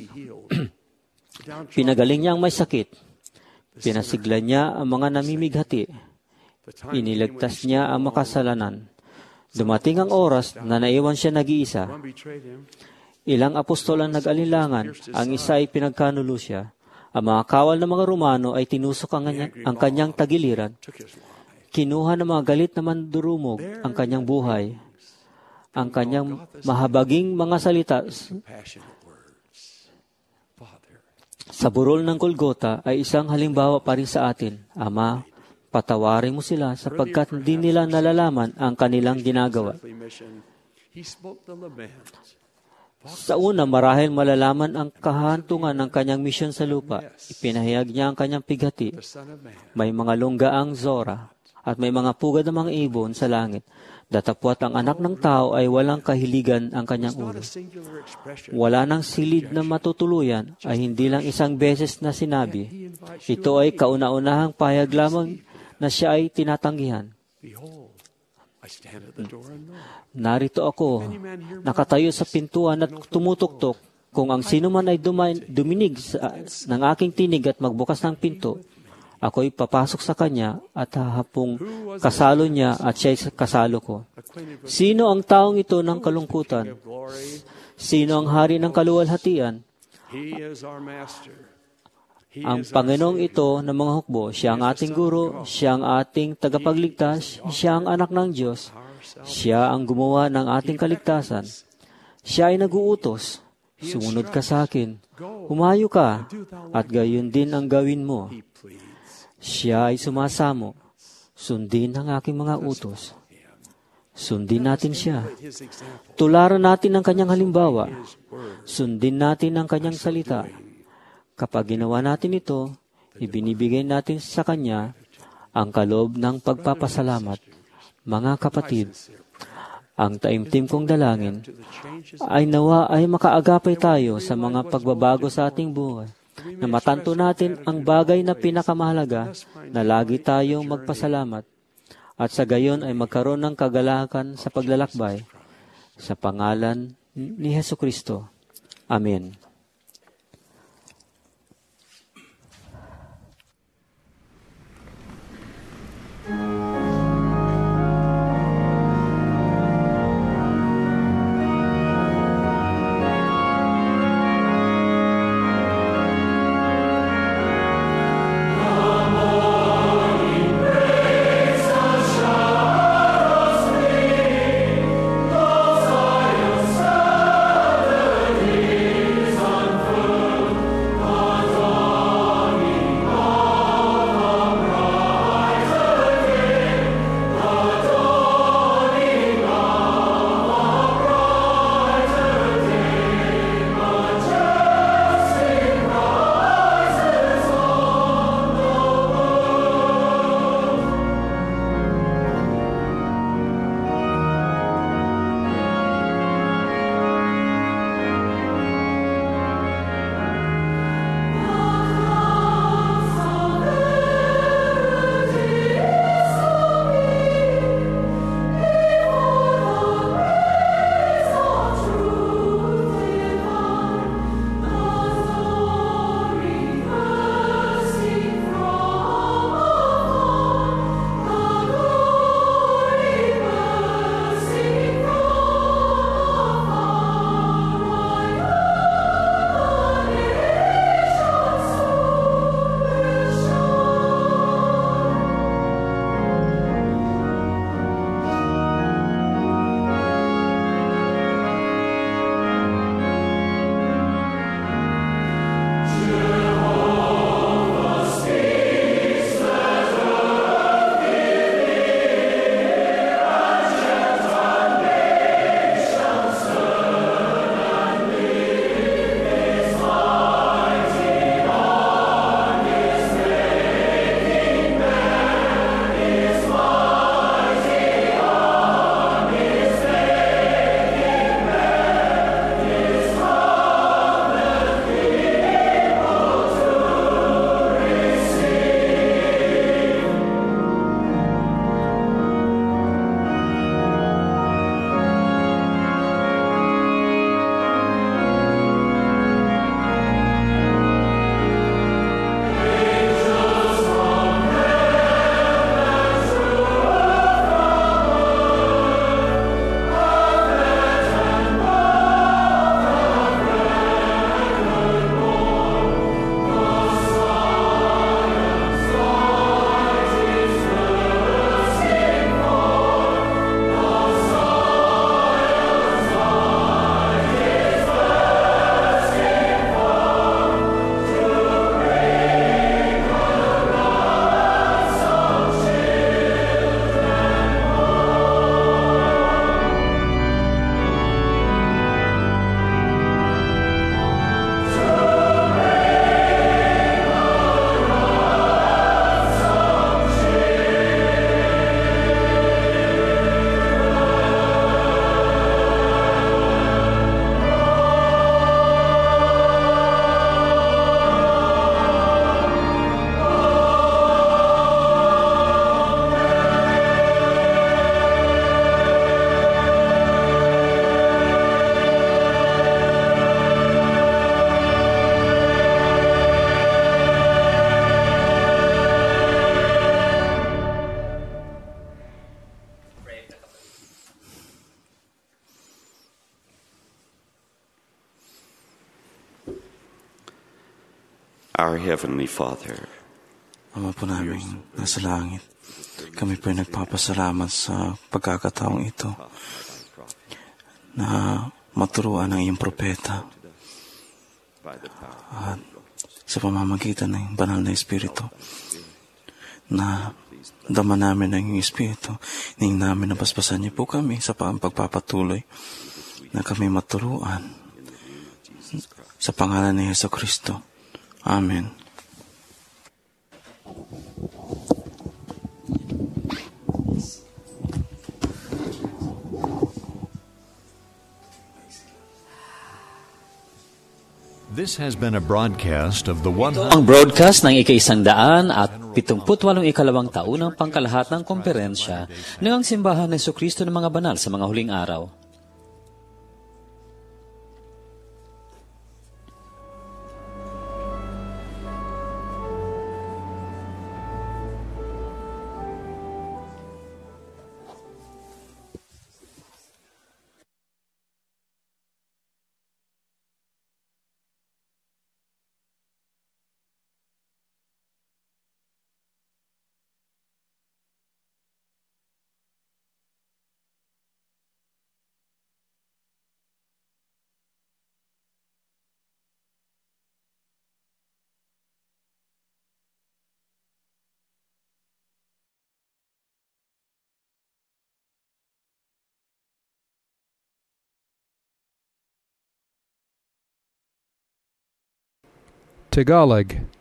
Pinagaling niya ang may sakit. Pinasiglan niya ang mga namimighati. Iniligtas niya ang makasalanan. Dumating ang oras na naiwan siya nag-iisa. Ilang apostol ang nag-alinlangan, ang isa ay pinagkanulo siya. Ang mga kawal ng mga Romano ay tinusok ang, ang kanyang tagiliran. Kinuha ng mga galit na mandurumog ang kanyang buhay. Ang kanyang mahabaging mga salita sa burol ng Golgota ay isang halimbawa pa rin sa atin. Ama, patawarin mo sila sapagkat hindi nila nalalaman ang kanilang ginagawa. Sa una, marahil malalaman ang kahantungan ng kanyang misyon sa lupa. Ipinahayag niya ang kanyang pighati. May mga lunggaang Zora at may mga pugad ng mga ibon sa langit. Datapwat ang anak ng tao ay walang kahiligan ang kanyang ulo. Wala nang silid na matutuluyan ay hindi lang isang beses na sinabi. Ito ay kauna-unahang pahayag lamang na siya ay tinatanggihan. Narito ako, nakatayo sa pintuan at tumutuktok. Kung ang sino man ay dumain, duminig sa, ng aking tinig at magbukas ng pinto, ako'y papasok sa kanya at hahapong kasalo niya at siya'y kasalo ko. Sino ang taong ito ng kalungkutan? Sino ang hari ng kaluwalhatian? Ang Panginoong ito ng mga hukbo, siya ang ating guro, siya ang ating tagapagligtas, siya ang anak ng Diyos, siya ang gumawa ng ating kaligtasan. Siya ay nag-uutos, sumunod ka sa akin, humayo ka, at gayon din ang gawin mo. Siya ay sumasamo, sundin ang aking mga utos. Sundin natin siya. Tularan natin ang kanyang halimbawa. Sundin natin ang kanyang salita. Kapag ginawa natin ito, ibinibigay natin sa Kanya ang kaloob ng pagpapasalamat. Mga kapatid, ang taimtim kong dalangin ay nawa ay makaagapay tayo sa mga pagbabago sa ating buhay, na matanto natin ang bagay na pinakamahalaga na lagi tayong magpasalamat at sa gayon ay magkaroon ng kagalakan sa paglalakbay sa pangalan ni Hesukristo. Amen. Our Heavenly Father, Ama po namin nasa langit, kami po ay nagpapasalamat sa pagkakataong ito na maturuan ng iyong propeta at sa pamamagitan ng banal na Espiritu na dama namin ng iyong Espiritu, ning namin na basbasan niyo po kami sa pagpapatuloy na kami maturuan sa pangalan ni Hesukristo. Amen. This has been a broadcast of the one Ang broadcast ng ika-isandaan at pitungputwalong ikalawang taon ng pangkalahatang komperensya ng ang Simbahan ni Jesucristo ng mga Banal sa mga huling araw. Tagalog.